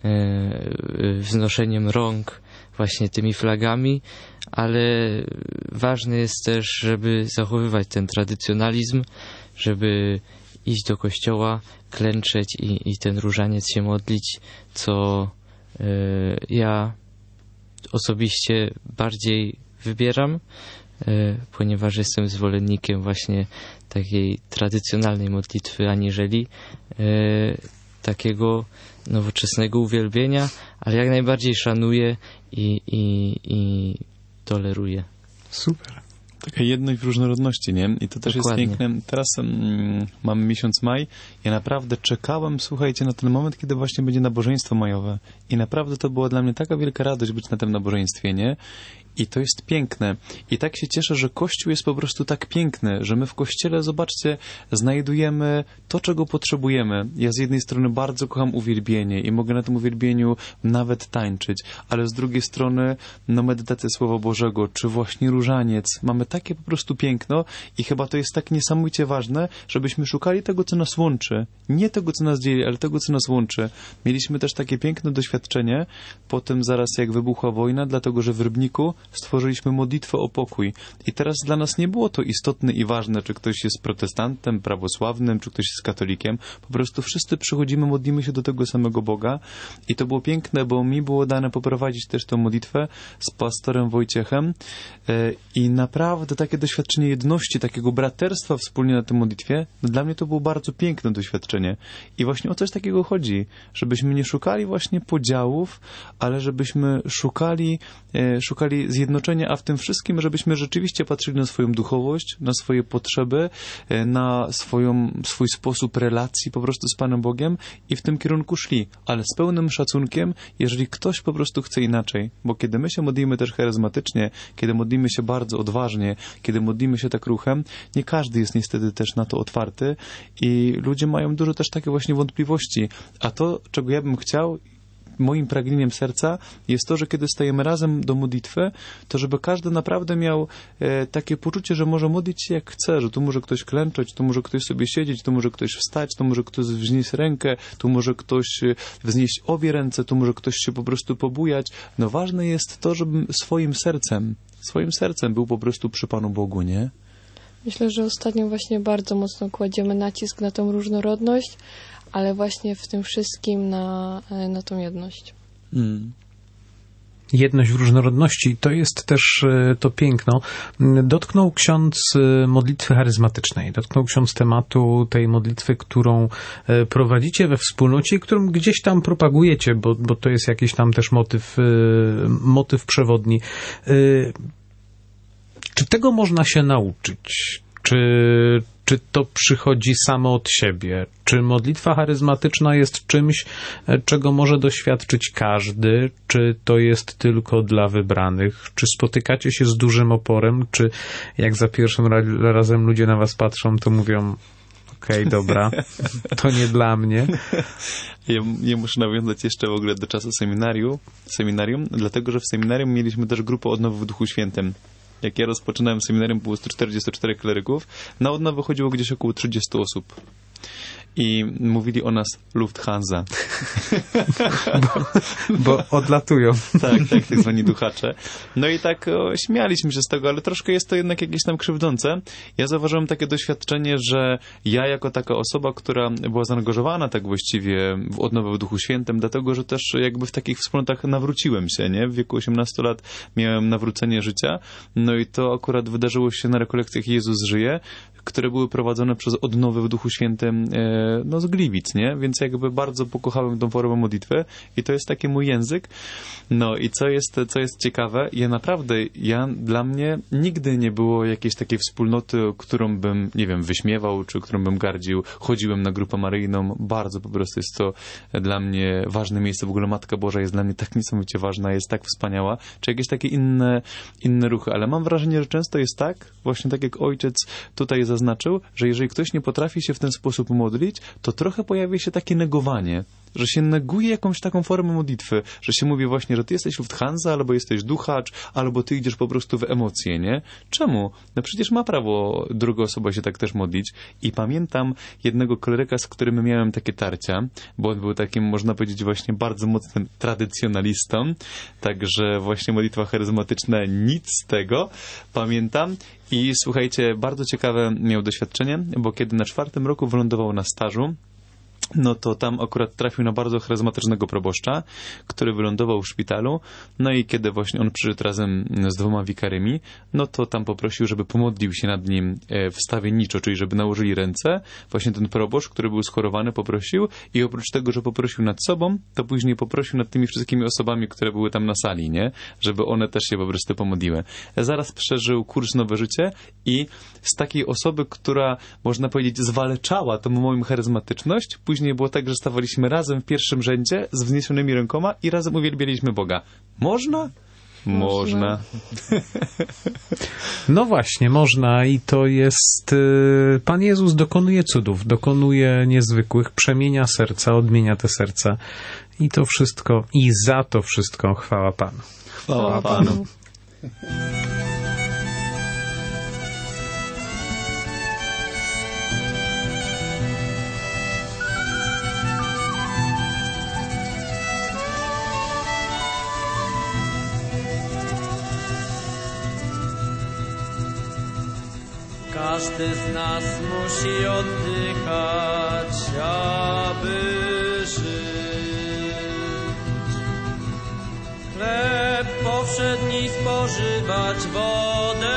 wznoszeniem rąk, właśnie tymi flagami, ale ważne jest też, żeby zachowywać ten tradycjonalizm, żeby iść do kościoła, klęczeć i, i ten różaniec się modlić, co ja osobiście bardziej wybieram, ponieważ jestem zwolennikiem właśnie takiej tradycjonalnej modlitwy, aniżeli takiego nowoczesnego uwielbienia, ale jak najbardziej szanuję i, i, i toleruję. Super. Taka jedność w różnorodności, nie? I to też Dokładnie. Jest piękne. Teraz mm, mamy miesiąc maj. Ja naprawdę czekałem, słuchajcie, na ten moment, kiedy właśnie będzie nabożeństwo majowe. I naprawdę to była dla mnie taka wielka radość być na tym nabożeństwie, nie? I to jest piękne. I tak się cieszę, że Kościół jest po prostu tak piękny, że my w Kościele, zobaczcie, znajdujemy to, czego potrzebujemy. Ja z jednej strony bardzo kocham uwielbienie i mogę na tym uwielbieniu nawet tańczyć, ale z drugiej strony, no, medytacja Słowa Bożego, czy właśnie różaniec. Mamy takie po prostu piękno i chyba to jest tak niesamowicie ważne, żebyśmy szukali tego, co nas łączy. Nie tego, co nas dzieli, ale tego, co nas łączy. Mieliśmy też takie piękne doświadczenie, potem zaraz jak wybuchła wojna, dlatego, że w Rybniku stworzyliśmy modlitwę o pokój. I teraz dla nas nie było to istotne i ważne, czy ktoś jest protestantem, prawosławnym, czy ktoś jest katolikiem. Po prostu wszyscy przychodzimy, modlimy się do tego samego Boga. I to było piękne, bo mi było dane poprowadzić też tę modlitwę z pastorem Wojciechem. I naprawdę takie doświadczenie jedności, takiego braterstwa wspólnie na tej modlitwie, no dla mnie to było bardzo piękne doświadczenie. I właśnie o coś takiego chodzi, żebyśmy nie szukali właśnie podziałów, ale żebyśmy szukali, e, szukali zjednoczenia, a w tym wszystkim, żebyśmy rzeczywiście patrzyli na swoją duchowość, na swoje potrzeby, e, na swoją, swój sposób relacji po prostu z Panem Bogiem i w tym kierunku szli, ale z pełnym szacunkiem, jeżeli ktoś po prostu chce inaczej, bo kiedy my się modlimy też charyzmatycznie, kiedy modlimy się bardzo odważnie, kiedy modlimy się tak ruchem, nie każdy jest niestety też na to otwarty i ludzie mają dużo też takie właśnie wątpliwości, a to, czego ja bym chciał, moim pragnieniem serca jest to, że kiedy stajemy razem do modlitwy, to żeby każdy naprawdę miał e, takie poczucie, że może modlić się jak chce, że tu może ktoś klęczeć, tu może ktoś sobie siedzieć, tu może ktoś wstać, tu może ktoś wznieść rękę, tu może ktoś wznieść obie ręce, tu może ktoś się po prostu pobujać. No ważne jest to, żebym swoim sercem, swoim sercem był po prostu przy Panu Bogu, nie? Myślę, że ostatnio właśnie bardzo mocno kładziemy nacisk na tą różnorodność, ale właśnie w tym wszystkim na, na tą jedność. Mm. Jedność w różnorodności, to jest też to piękno. Dotknął ksiądz modlitwy charyzmatycznej, dotknął ksiądz tematu tej modlitwy, którą prowadzicie we wspólnocie i którą gdzieś tam propagujecie, bo, bo to jest jakiś tam też motyw, motyw przewodni. Czy tego można się nauczyć? Czy, czy to przychodzi samo od siebie? Czy modlitwa charyzmatyczna jest czymś, czego może doświadczyć każdy? Czy to jest tylko dla wybranych? Czy spotykacie się z dużym oporem? Czy jak za pierwszym razem ludzie na was patrzą, to mówią: okej, okay, dobra, to nie dla mnie? Ja, ja muszę nawiązać jeszcze w ogóle do czasu seminarium, seminarium, dlatego że w seminarium mieliśmy też grupę odnowy w Duchu Świętym. Jak ja rozpoczynałem seminarium, było sto czterdzieści cztery kleryków, na odnowę chodziło gdzieś około trzydzieści osób. I mówili o nas Lufthansa. bo, bo odlatują. Tak, tak, tak zwani duchacze. No i tak o, śmialiśmy się z tego, ale troszkę jest to jednak jakieś tam krzywdzące. Ja zauważyłem takie doświadczenie, że ja jako taka osoba, która była zaangażowana tak właściwie w odnowę w Duchu Świętym, dlatego, że też jakby w takich wspólnotach nawróciłem się, nie? W wieku osiemnastu lat miałem nawrócenie życia, no i to akurat wydarzyło się na rekolekcjach Jezus żyje, które były prowadzone przez odnowę w Duchu Świętym e, no z Gliwic, nie? Więc jakby bardzo pokochałem tą formę modlitwy i to jest taki mój język. No i co jest, co jest ciekawe, ja naprawdę, ja, dla mnie nigdy nie było jakiejś takiej wspólnoty, którą bym, nie wiem, wyśmiewał, czy którą bym gardził. Chodziłem na grupę maryjną, bardzo po prostu jest to dla mnie ważne miejsce. W ogóle Matka Boża jest dla mnie tak niesamowicie ważna, jest tak wspaniała, czy jakieś takie inne, inne ruchy. Ale mam wrażenie, że często jest tak, właśnie tak jak ojciec tutaj zaznaczył, że jeżeli ktoś nie potrafi się w ten sposób modlić, to trochę pojawia się takie negowanie, że się neguje jakąś taką formę modlitwy, że się mówi właśnie, że ty jesteś Lufthansa, albo jesteś duchacz, albo ty idziesz po prostu w emocje, nie? Czemu? No przecież ma prawo druga osoba się tak też modlić. I pamiętam jednego kleryka, z którym miałem takie tarcia, bo on był takim, można powiedzieć, właśnie bardzo mocnym tradycjonalistą, także właśnie modlitwa charyzmatyczna, nic z tego. Pamiętam. I słuchajcie, bardzo ciekawe miał doświadczenie, bo kiedy na czwartym roku wylądował na stażu, no to tam akurat trafił na bardzo charyzmatycznego proboszcza, który wylądował w szpitalu, no i kiedy właśnie on przyszedł razem z dwoma wikarymi, no to tam poprosił, żeby pomodlił się nad nim w stawie niczo, czyli żeby nałożyli ręce. Właśnie ten proboszcz, który był schorowany, poprosił i oprócz tego, że poprosił nad sobą, to później poprosił nad tymi wszystkimi osobami, które były tam na sali, nie? Żeby one też się po prostu pomodliły. Zaraz przeżył kurs Nowe Życie i z takiej osoby, która, można powiedzieć, zwalczała tą moją charyzmatyczność, później było tak, że stawaliśmy razem w pierwszym rzędzie z wzniesionymi rękoma i razem uwielbialiśmy Boga. Można? Można. No właśnie, można i to jest... Pan Jezus dokonuje cudów, dokonuje niezwykłych, przemienia serca, odmienia te serca i to wszystko, i za to wszystko chwała Panu. Chwała Panu. każdy z nas musi oddychać, aby żyć. Chleb powszedni spożywać, wodę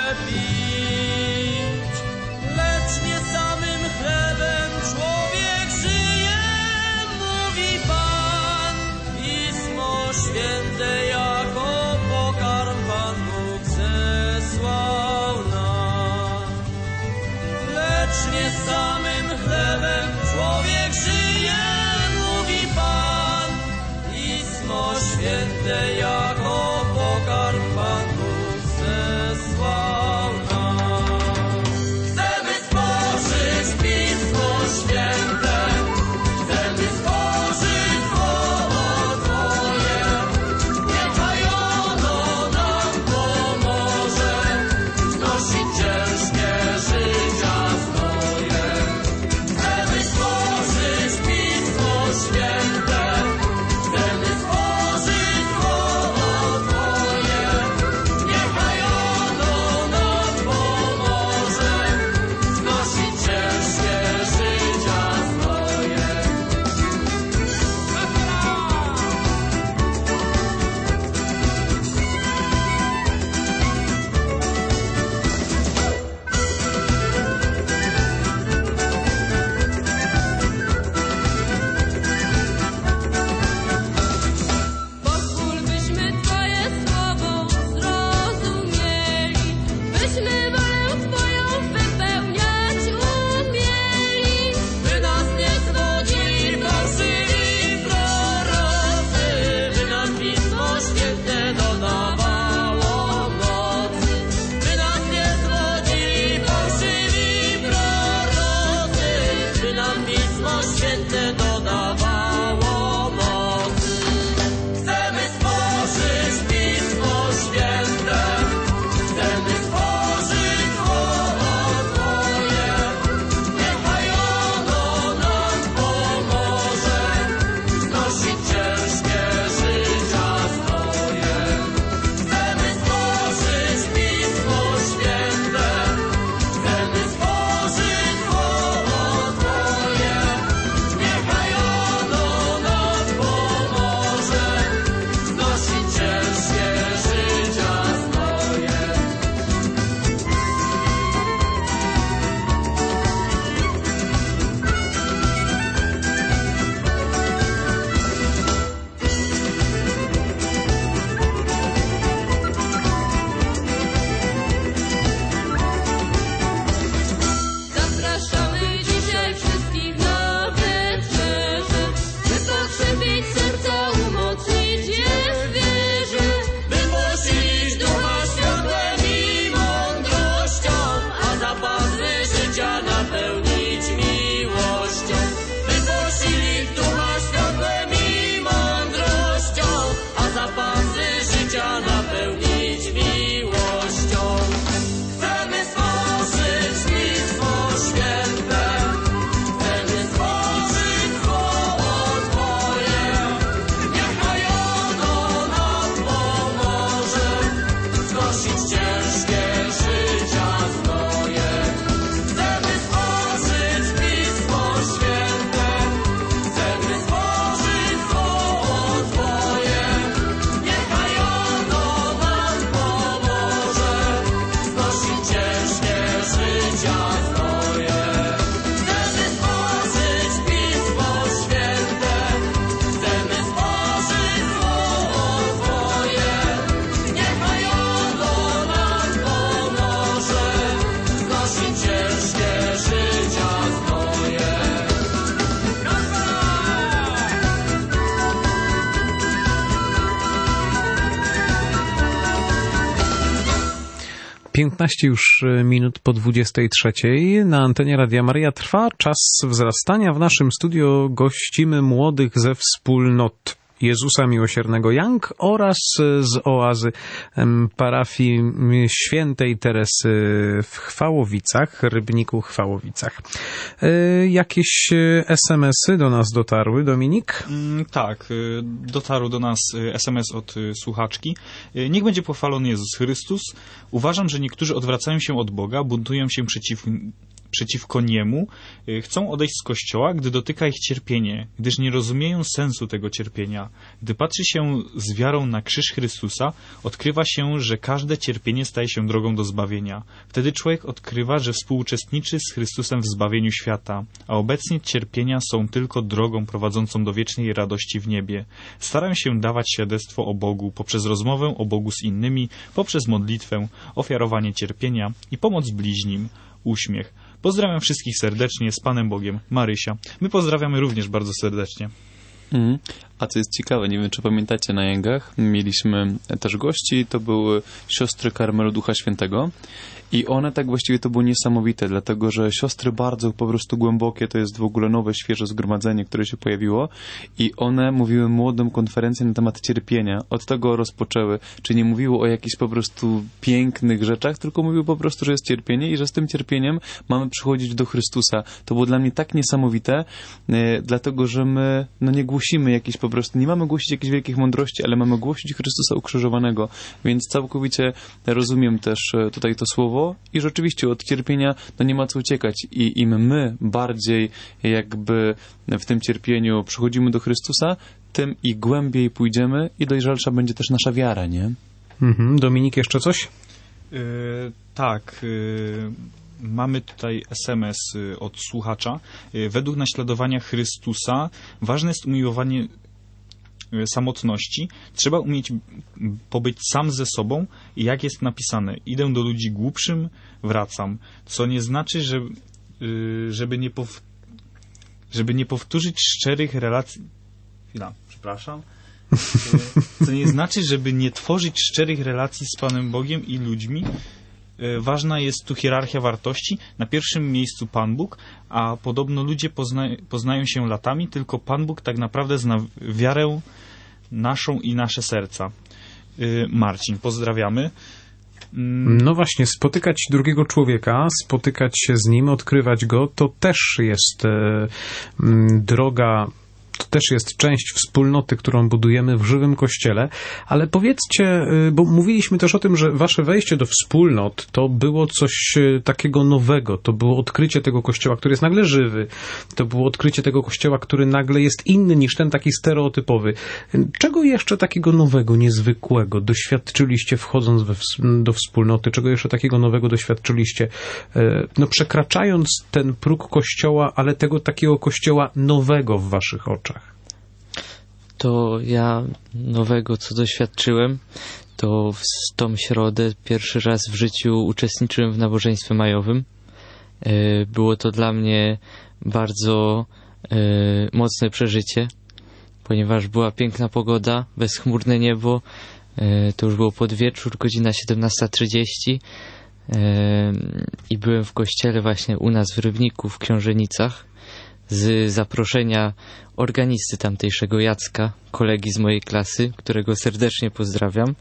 pić, lecz nie samym chlebem człowiek żyje, mówi Pan. Pismo Święte jako pokarm Pan Bóg zesłał nam. Lecz nie samym chlebem człowiek żyje, mówi Pan. Pismo Święte jako pokarm Pan Bóg zesłał nam. Chcemy stworzyć Pismo Święte, chcemy stworzyć Słowo Twoje. Niechaj ono nam pomoże znosić ciężkie życia znoje. Chcemy stworzyć Pismo Święte, chcemy stworzyć Słowo Twoje. Niechaj ono nam pomoże znosić ciężkie życia znoje. Pozwól, byśmy Twoje słowo zrozumieli, byśmy wolę Twoją wypełniać umieli, By nas nie zwodzili fałszywi prorocy, by nam Pismo Święte dodawało mocy. By nas nie zwodzili fałszywi prorocy, by nam Pismo Święte dodawało mocy. Chcemy stworzyć Pismo Święte, chcemy stworzyć Słowo Twoje. Niechaj ono nam pomoże znosić ciężkie życia znoje. Chcemy stworzyć Pismo Święte, chcemy stworzyć Słowo Twoje. Niechaj ono nam pomoże znosić ciężkie życia znoje. zapraszamy dzisiaj wszystkich na wieczerzę, by pokrzepić serca, umocnić je w wierze, By posilić Ducha Świętym i mądrością, a zapasy życia napełnić miłością. By posilić Ducha Świętym i mądrością, a zapasy życia napełnić miłością. Chcemy stworzyć Pismo Święte, chcemy stworzyć Słowo Twoje. Niechaj ono nam pomoże znosić ciężkie życia znoje. Chcemy stworzyć Pismo Święte, chcemy stworzyć Słowo Twoje. Niechaj ono nam pomoże znosić ciężkie życia znoje. Chcemy stworzyć Pismo Święte, chcemy stworzyć Słowo Twoje. Niechaj ono nam pomoże znosić ciężkie życia znoje. piętnaście już minut po dwudziestej trzeciej na antenie Radia Maryja trwa czas wzrastania. W naszym studio gościmy młodych ze wspólnot Jezusa Miłosiernego Jank oraz z oazy parafii Świętej Teresy w Chwałowicach, Rybniku Chwałowicach. Jakieś es em esy do nas dotarły, Dominik? Mm, tak, dotarł do nas es em es od słuchaczki. Niech będzie pochwalony Jezus Chrystus. Uważam, że niektórzy odwracają się od Boga, buntują się przeciw przeciwko Niemu, chcą odejść z Kościoła, gdy dotyka ich cierpienie, gdyż nie rozumieją sensu tego cierpienia. Gdy patrzy się z wiarą na krzyż Chrystusa, odkrywa się, że każde cierpienie staje się drogą do zbawienia. Wtedy człowiek odkrywa, że współuczestniczy z Chrystusem w zbawieniu świata, a obecnie cierpienia są tylko drogą prowadzącą do wiecznej radości w niebie. Staram się dawać świadectwo o Bogu poprzez rozmowę o Bogu z innymi, poprzez modlitwę, ofiarowanie cierpienia i pomoc bliźnim. Uśmiech. Pozdrawiam wszystkich serdecznie, z Panem Bogiem. Marysia. My pozdrawiamy również bardzo serdecznie. Mm. A co jest ciekawe, nie wiem, czy pamiętacie, na Jęgach mieliśmy też gości, to były siostry Karmelu Ducha Świętego i one tak właściwie to było niesamowite, dlatego że siostry bardzo po prostu głębokie, to jest w ogóle nowe, świeże zgromadzenie, które się pojawiło i one mówiły młodym konferencję na temat cierpienia. Od tego rozpoczęły, czy nie mówiły o jakichś po prostu pięknych rzeczach, tylko mówiły po prostu, że jest cierpienie i że z tym cierpieniem mamy przychodzić do Chrystusa. To było dla mnie tak niesamowite, e, dlatego że my no nie głosimy jakichś po prostu, nie mamy głosić jakichś wielkich mądrości, ale mamy głosić Chrystusa ukrzyżowanego, więc całkowicie rozumiem też tutaj to słowo i rzeczywiście od cierpienia no nie ma co uciekać i im my bardziej jakby w tym cierpieniu przychodzimy do Chrystusa, tym i głębiej pójdziemy i dojrzalsza będzie też nasza wiara, nie? Mhm. Dominik, jeszcze coś? Yy, tak, yy... Mamy tutaj es em es od słuchacza. Według naśladowania Chrystusa ważne jest umiłowanie samotności. Trzeba umieć pobyć sam ze sobą i jak jest napisane, idę do ludzi głupszym, wracam. Co nie znaczy, że, żeby, nie pow... żeby nie powtórzyć szczerych relacji... Chwila, przepraszam. Co nie znaczy, żeby nie tworzyć szczerych relacji z Panem Bogiem i ludźmi. Ważna jest tu hierarchia wartości. Na pierwszym miejscu Pan Bóg, a podobno ludzie pozna, poznają się latami, tylko Pan Bóg tak naprawdę zna wiarę naszą i nasze serca. Marcin, pozdrawiamy. No właśnie, spotykać drugiego człowieka, spotykać się z nim, odkrywać go, to też jest e, droga... To też jest część wspólnoty, którą budujemy w żywym Kościele, ale powiedzcie, bo mówiliśmy też o tym, że wasze wejście do wspólnot to było coś takiego nowego, to było odkrycie tego Kościoła, który jest nagle żywy, to było odkrycie tego Kościoła, który nagle jest inny niż ten taki stereotypowy. Czego jeszcze takiego nowego, niezwykłego doświadczyliście wchodząc we, do wspólnoty? Czego jeszcze takiego nowego doświadczyliście, no przekraczając ten próg Kościoła, ale tego takiego Kościoła nowego w waszych oczach? To ja nowego, co doświadczyłem, to w tą środę pierwszy raz w życiu uczestniczyłem w nabożeństwie majowym. Było to dla mnie bardzo mocne przeżycie, ponieważ była piękna pogoda, bezchmurne niebo. To już było pod wieczór, godzina siedemnasta trzydzieści i byłem w kościele właśnie u nas w Rybniku, w Książenicach, z zaproszenia organisty tamtejszego Jacka, kolegi z mojej klasy, którego serdecznie pozdrawiam.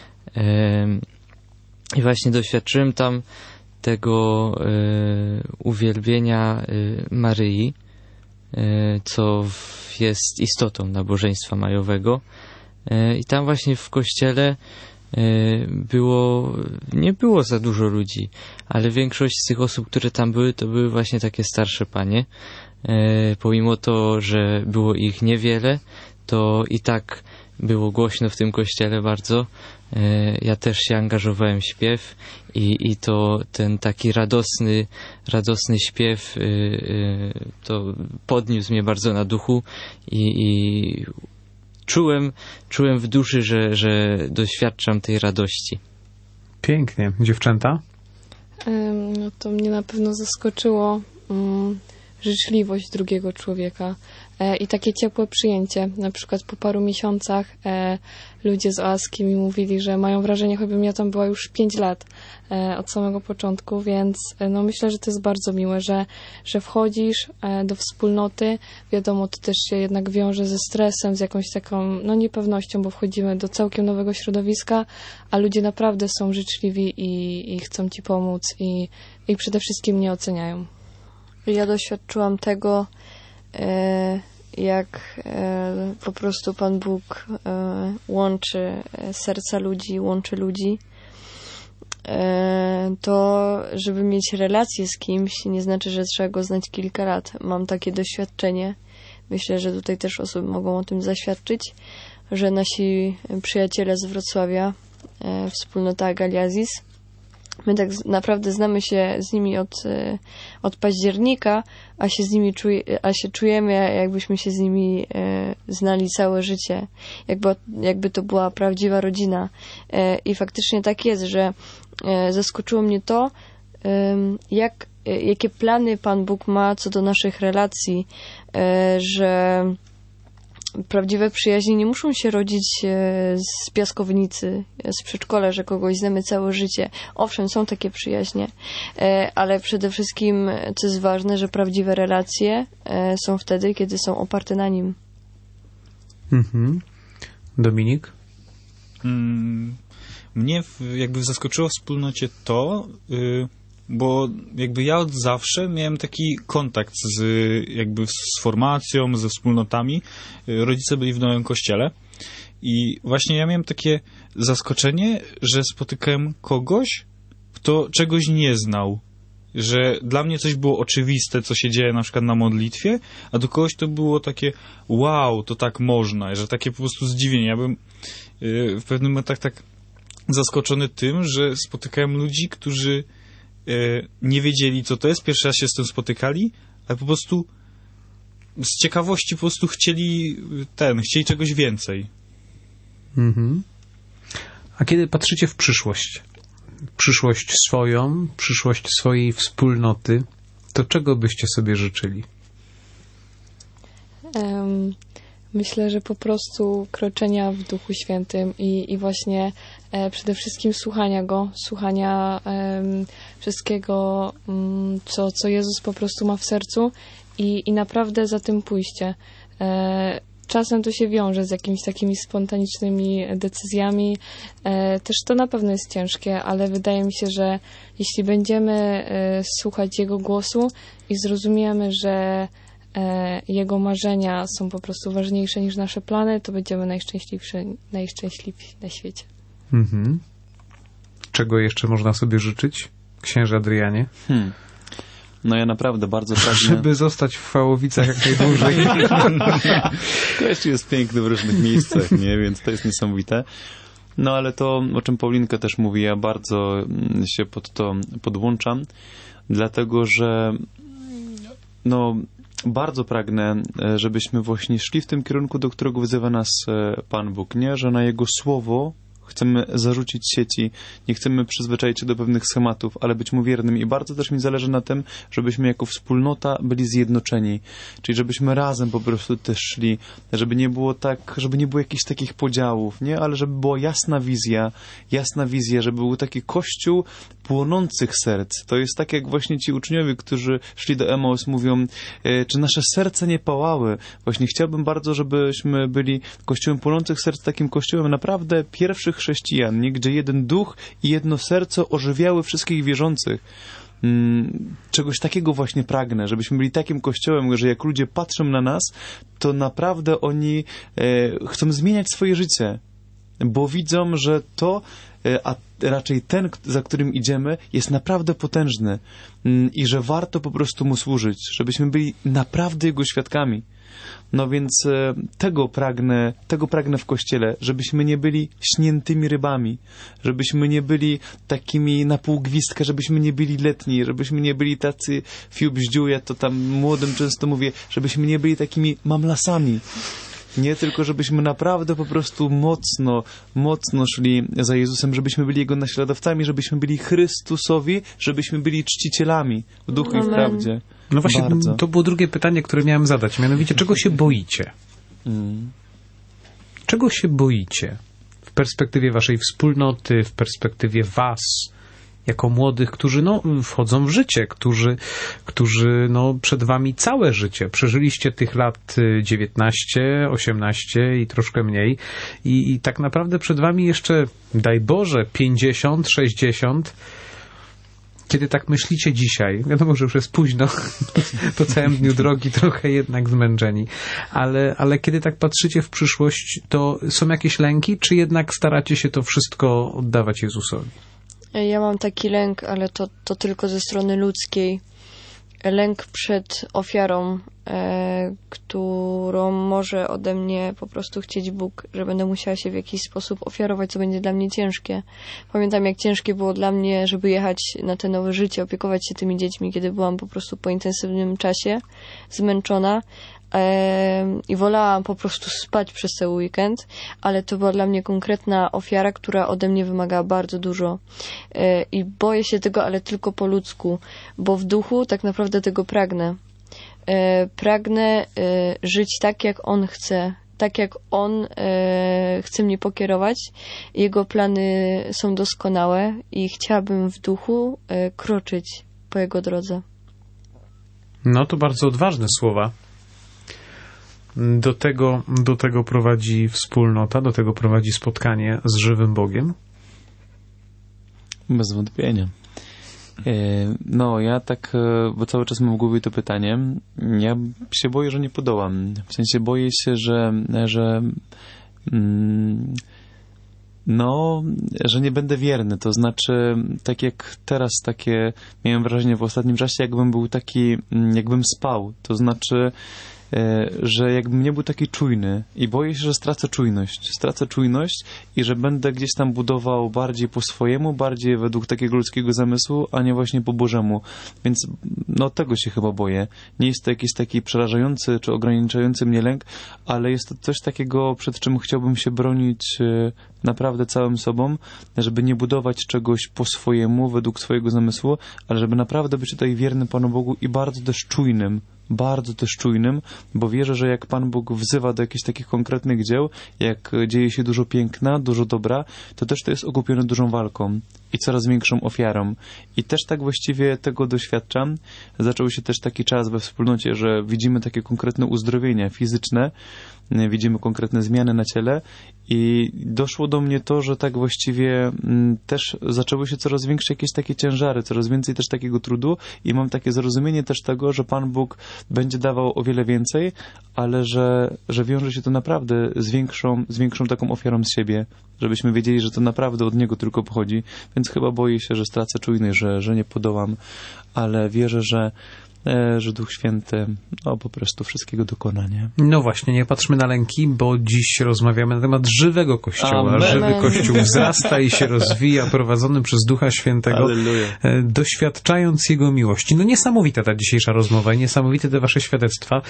I właśnie doświadczyłem tam tego uwielbienia Maryi, co jest istotą nabożeństwa majowego. I tam właśnie w kościele było, nie było za dużo ludzi, ale większość z tych osób, które tam były, to były właśnie takie starsze panie. E, pomimo to, że było ich niewiele, to i tak było głośno w tym kościele bardzo. E, ja też się angażowałem w śpiew i, i to ten taki radosny, radosny śpiew e, e, to podniósł mnie bardzo na duchu i, i czułem, czułem w duszy, że, że doświadczam tej radości. Pięknie. Dziewczęta? No to mnie na pewno zaskoczyło um, życzliwość drugiego człowieka e, i takie ciepłe przyjęcie. Na przykład po paru miesiącach e, ludzie z oaski mi mówili, że mają wrażenie, choćbym ja tam była już pięć lat e, od samego początku, więc e, no myślę, że to jest bardzo miłe, że, że wchodzisz e, do wspólnoty. Wiadomo, to też się jednak wiąże ze stresem, z jakąś taką no niepewnością, bo wchodzimy do całkiem nowego środowiska, a ludzie naprawdę są życzliwi i, i chcą ci pomóc i, i przede wszystkim nie oceniają. Ja doświadczyłam tego, e, jak e, po prostu Pan Bóg e, łączy serca ludzi, łączy ludzi. E, to, żeby mieć relację z kimś, nie znaczy, że trzeba go znać kilka lat. Mam takie doświadczenie. Myślę, że tutaj też osoby mogą o tym zaświadczyć, że nasi przyjaciele z Wrocławia, e, wspólnota Galiazis, my tak naprawdę znamy się z nimi od, od października, a się z nimi czuje, a się czujemy, jakbyśmy się z nimi e, znali całe życie. Jakby, jakby to była prawdziwa rodzina. E, I faktycznie tak jest, że e, zaskoczyło mnie to, e, jak, e, jakie plany Pan Bóg ma co do naszych relacji, e, że prawdziwe przyjaźnie nie muszą się rodzić z piaskownicy, z przedszkola, że kogoś znamy całe życie. Owszem, są takie przyjaźnie, ale przede wszystkim, co jest ważne, że prawdziwe relacje są wtedy, kiedy są oparte na nim. Mhm. Dominik? Mm, mnie jakby zaskoczyło w wspólnocie to, y, bo jakby ja od zawsze miałem taki kontakt z jakby z formacją, ze wspólnotami. Rodzice byli w Nowym Kościele i właśnie ja miałem takie zaskoczenie, że spotykałem kogoś, kto czegoś nie znał. Że dla mnie coś było oczywiste, co się dzieje na przykład na modlitwie, a do kogoś to było takie wow, to tak można, że takie po prostu zdziwienie. Ja bym w pewnym momentach tak zaskoczony tym, że spotykałem ludzi, którzy nie wiedzieli, co to jest, pierwszy raz się z tym spotykali, ale po prostu z ciekawości po prostu chcieli ten, chcieli czegoś więcej. Mhm. A kiedy patrzycie w przyszłość, przyszłość swoją, przyszłość swojej wspólnoty, to czego byście sobie życzyli? Um, myślę, że po prostu kroczenia w Duchu Świętym i, i właśnie e, przede wszystkim słuchania Go, słuchania e, wszystkiego, m, co, co Jezus po prostu ma w sercu i, i naprawdę za tym pójście. E, czasem to się wiąże z jakimiś takimi spontanicznymi decyzjami. E, też to na pewno jest ciężkie, ale wydaje mi się, że jeśli będziemy e, słuchać Jego głosu i zrozumiemy, że e, Jego marzenia są po prostu ważniejsze niż nasze plany, to będziemy najszczęśliwsi, najszczęśliwsi na świecie. Mhm. Czego jeszcze można sobie życzyć, księże Adrianie? Hmm. No ja naprawdę bardzo pragnę... Żeby zostać w Fałowicach jak najdłużej. Kościół jest piękny w różnych miejscach, nie? Więc to jest niesamowite. No ale to, o czym Paulinka też mówi, ja bardzo się pod to podłączam, dlatego że no bardzo pragnę, żebyśmy właśnie szli w tym kierunku, do którego wzywa nas Pan Bóg, nie? Że na Jego Słowo chcemy zarzucić sieci, nie chcemy przyzwyczaić się do pewnych schematów, ale być Mu wiernym. I bardzo też mi zależy na tym, żebyśmy jako wspólnota byli zjednoczeni. Czyli żebyśmy razem po prostu też szli, żeby nie było tak, żeby nie było jakichś takich podziałów, nie? Ale żeby była jasna wizja, jasna wizja, żeby był taki kościół płonących serc. To jest tak, jak właśnie ci uczniowie, którzy szli do Emaus, mówią, e, czy nasze serce nie pałały. Właśnie chciałbym bardzo, żebyśmy byli kościołem płonących serc, takim kościołem naprawdę pierwszych chrześcijan, nie? Gdzie jeden duch i jedno serce ożywiały wszystkich wierzących. Hmm, czegoś takiego właśnie pragnę, żebyśmy byli takim kościołem, że jak ludzie patrzą na nas, to naprawdę oni e, chcą zmieniać swoje życie, bo widzą, że to, e, a raczej ten, za którym idziemy, jest naprawdę potężny hmm, i że warto po prostu Mu służyć, żebyśmy byli naprawdę Jego świadkami. No więc e, tego pragnę, tego pragnę w Kościele, żebyśmy nie byli śniętymi rybami, żebyśmy nie byli takimi na pół gwizdka, żebyśmy nie byli letni, żebyśmy nie byli tacy fiubździu, ja to tam młodym często mówię, żebyśmy nie byli takimi mamlasami. Nie, tylko żebyśmy naprawdę po prostu mocno, mocno szli za Jezusem, żebyśmy byli Jego naśladowcami, żebyśmy byli Chrystusowi, żebyśmy byli czcicielami w duchu Amen. I w prawdzie. No właśnie, Bardzo. to było drugie pytanie, które miałem zadać. Mianowicie, czego się boicie? Mm. Czego się boicie w perspektywie waszej wspólnoty, w perspektywie was, jako młodych, którzy no, wchodzą w życie, którzy, którzy no, przed wami całe życie. Przeżyliście tych lat dziewiętnaście, osiemnaście i troszkę mniej i, i tak naprawdę przed wami jeszcze, daj Boże, pięćdziesiąt, sześćdziesiąt. Kiedy tak myślicie dzisiaj, wiadomo, że już jest późno, po całym dniu drogi trochę jednak zmęczeni, ale, ale kiedy tak patrzycie w przyszłość, to są jakieś lęki, czy jednak staracie się to wszystko oddawać Jezusowi? Ja mam taki lęk, ale to, to tylko ze strony ludzkiej. Lęk przed ofiarą, e, którą może ode mnie po prostu chcieć Bóg, że będę musiała się w jakiś sposób ofiarować, co będzie dla mnie ciężkie. Pamiętam, jak ciężkie było dla mnie, żeby jechać na te nowe życie, opiekować się tymi dziećmi, kiedy byłam po prostu po intensywnym czasie zmęczona. I wolałam po prostu spać przez cały weekend, ale to była dla mnie konkretna ofiara, która ode mnie wymagała bardzo dużo. I boję się tego, ale tylko po ludzku, bo w duchu tak naprawdę tego pragnę. Pragnę żyć tak, jak On chce, tak jak On chce mnie pokierować. Jego plany są doskonałe i chciałabym w duchu kroczyć po Jego drodze. No to bardzo odważne słowa. Do tego, do tego prowadzi wspólnota, do tego prowadzi spotkanie z żywym Bogiem? Bez wątpienia. No, ja tak, bo cały czas mam w głowie to pytanie, ja się boję, że nie podołam. W sensie boję się, że, że mm, no, że nie będę wierny. To znaczy, tak jak teraz takie, miałem wrażenie w ostatnim czasie, jakbym był taki, jakbym spał. To znaczy, że jakbym nie był taki czujny i boję się, że stracę czujność. Stracę czujność i że będę gdzieś tam budował bardziej po swojemu, bardziej według takiego ludzkiego zamysłu, a nie właśnie po Bożemu. Więc no tego się chyba boję. Nie jest to jakiś taki przerażający czy ograniczający mnie lęk, ale jest to coś takiego, przed czym chciałbym się bronić naprawdę całym sobą, żeby nie budować czegoś po swojemu, według swojego zamysłu, ale żeby naprawdę być tutaj wiernym Panu Bogu i bardzo też czujnym. Bardzo też czujnym, bo wierzę, że jak Pan Bóg wzywa do jakichś takich konkretnych dzieł, jak dzieje się dużo piękna, dużo dobra, to też to jest okupione dużą walką i coraz większą ofiarą. I też tak właściwie tego doświadczam. Zaczął się też taki czas we wspólnocie, że widzimy takie konkretne uzdrowienia fizyczne, widzimy konkretne zmiany na ciele i doszło do mnie to, że tak właściwie też zaczęły się coraz większe jakieś takie ciężary, coraz więcej też takiego trudu i mam takie zrozumienie też tego, że Pan Bóg będzie dawał o wiele więcej, ale że, że wiąże się to naprawdę z większą, z większą taką ofiarą z siebie, żebyśmy wiedzieli, że to naprawdę od Niego tylko pochodzi, więc chyba boję się, że stracę czujność, że, że nie podołam, ale wierzę, że że Duch Święty no, po prostu wszystkiego dokona, nie? No właśnie, nie patrzmy na lęki, bo dziś rozmawiamy na temat żywego Kościoła. Amen. Żywy Kościół wzrasta i się rozwija, prowadzony przez Ducha Świętego, Alleluja. doświadczając Jego miłości. No niesamowita ta dzisiejsza rozmowa i niesamowite te wasze świadectwa.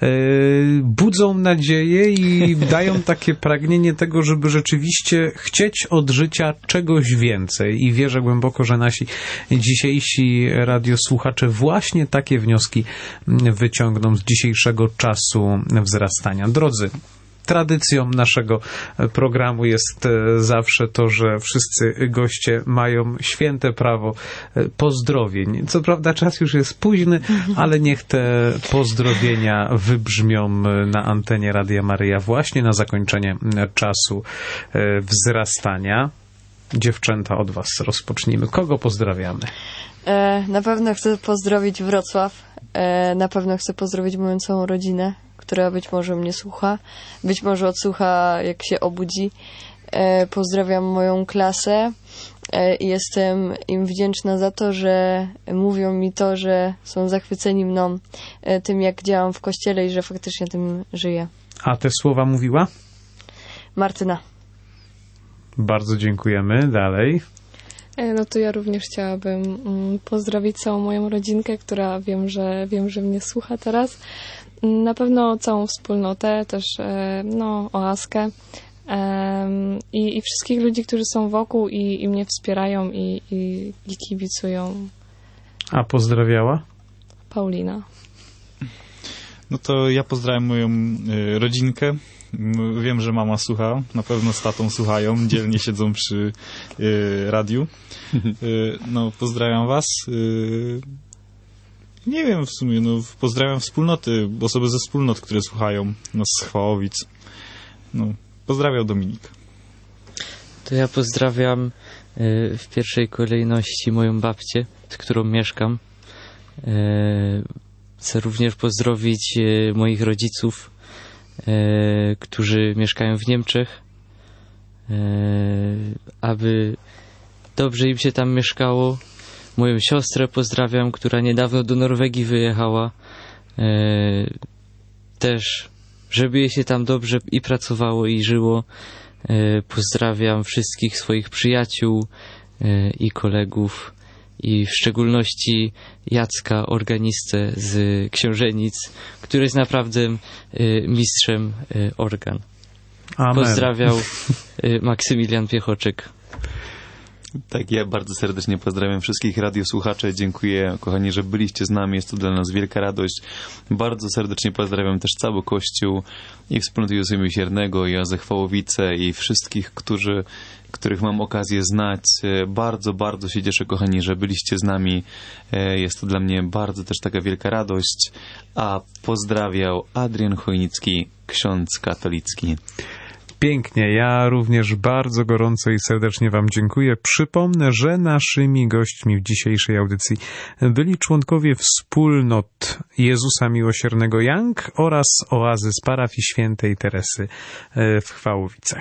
Budzą nadzieję i dają takie pragnienie tego, żeby rzeczywiście chcieć od życia czegoś więcej. I wierzę głęboko, że nasi dzisiejsi radiosłuchacze właśnie takie wnioski wyciągną z dzisiejszego czasu wzrastania. Drodzy, tradycją naszego programu jest zawsze to, że wszyscy goście mają święte prawo pozdrowień. Co prawda czas już jest późny, ale niech te pozdrowienia wybrzmią na antenie Radia Maryja właśnie na zakończenie czasu wzrastania. Dziewczęta, od was rozpocznijmy. Kogo pozdrawiamy? E, na pewno chcę pozdrowić Wrocław. E, na pewno chcę pozdrowić moją całą rodzinę, która być może mnie słucha. Być może odsłucha, jak się obudzi. E, pozdrawiam moją klasę e, i jestem im wdzięczna za to, że mówią mi to, że są zachwyceni mną, e, tym jak działam w kościele i że faktycznie tym żyję. A te słowa mówiła? Martyna. Bardzo dziękujemy. Dalej. No to ja również chciałabym pozdrowić całą moją rodzinkę, która wiem, że wiem, że mnie słucha teraz. Na pewno całą wspólnotę, też no, oaskę i, i wszystkich ludzi, którzy są wokół i, i mnie wspierają i, i, i kibicują. A pozdrawiała? Paulina. No to ja pozdrawiam moją y, rodzinkę. M- Wiem, że mama słucha, na pewno z tatą słuchają, dzielnie siedzą przy y, radiu. Y, no, pozdrawiam was. Y, nie wiem w sumie, no, pozdrawiam wspólnoty, osoby ze wspólnot, które słuchają nas z Chwałowic. No, pozdrawiam Dominik. To ja pozdrawiam y, w pierwszej kolejności moją babcię, z którą mieszkam. Y, Chcę również pozdrowić y, moich rodziców, y, którzy mieszkają w Niemczech, y, aby dobrze im się tam mieszkało. Moją siostrę pozdrawiam, która niedawno do Norwegii wyjechała. Y, też, żeby jej się tam dobrze i pracowało, i żyło. Y, pozdrawiam wszystkich swoich przyjaciół y, i kolegów, i w szczególności Jacka, organistę z Książenic, który jest naprawdę y, mistrzem y, organ. Amen. Pozdrawiał y, Maksymilian Piechoczek. Tak, ja bardzo serdecznie pozdrawiam wszystkich radiosłuchaczy. Dziękuję, kochani, że byliście z nami. Jest to dla nas wielka radość. Bardzo serdecznie pozdrawiam też cały Kościół i wspólnotę Józefa Miłosiernego, i Chwałowice, i wszystkich, którzy, których mam okazję znać. Bardzo, bardzo się cieszę, kochani, że byliście z nami. Jest to dla mnie bardzo też taka wielka radość. A pozdrawiał Adrian Chojnicki, ksiądz katolicki. Pięknie, ja również bardzo gorąco i serdecznie wam dziękuję. Przypomnę, że naszymi gośćmi w dzisiejszej audycji byli członkowie wspólnot Jezusa Miłosiernego Young oraz Oazy z parafii Świętej Teresy w Chwałowicach.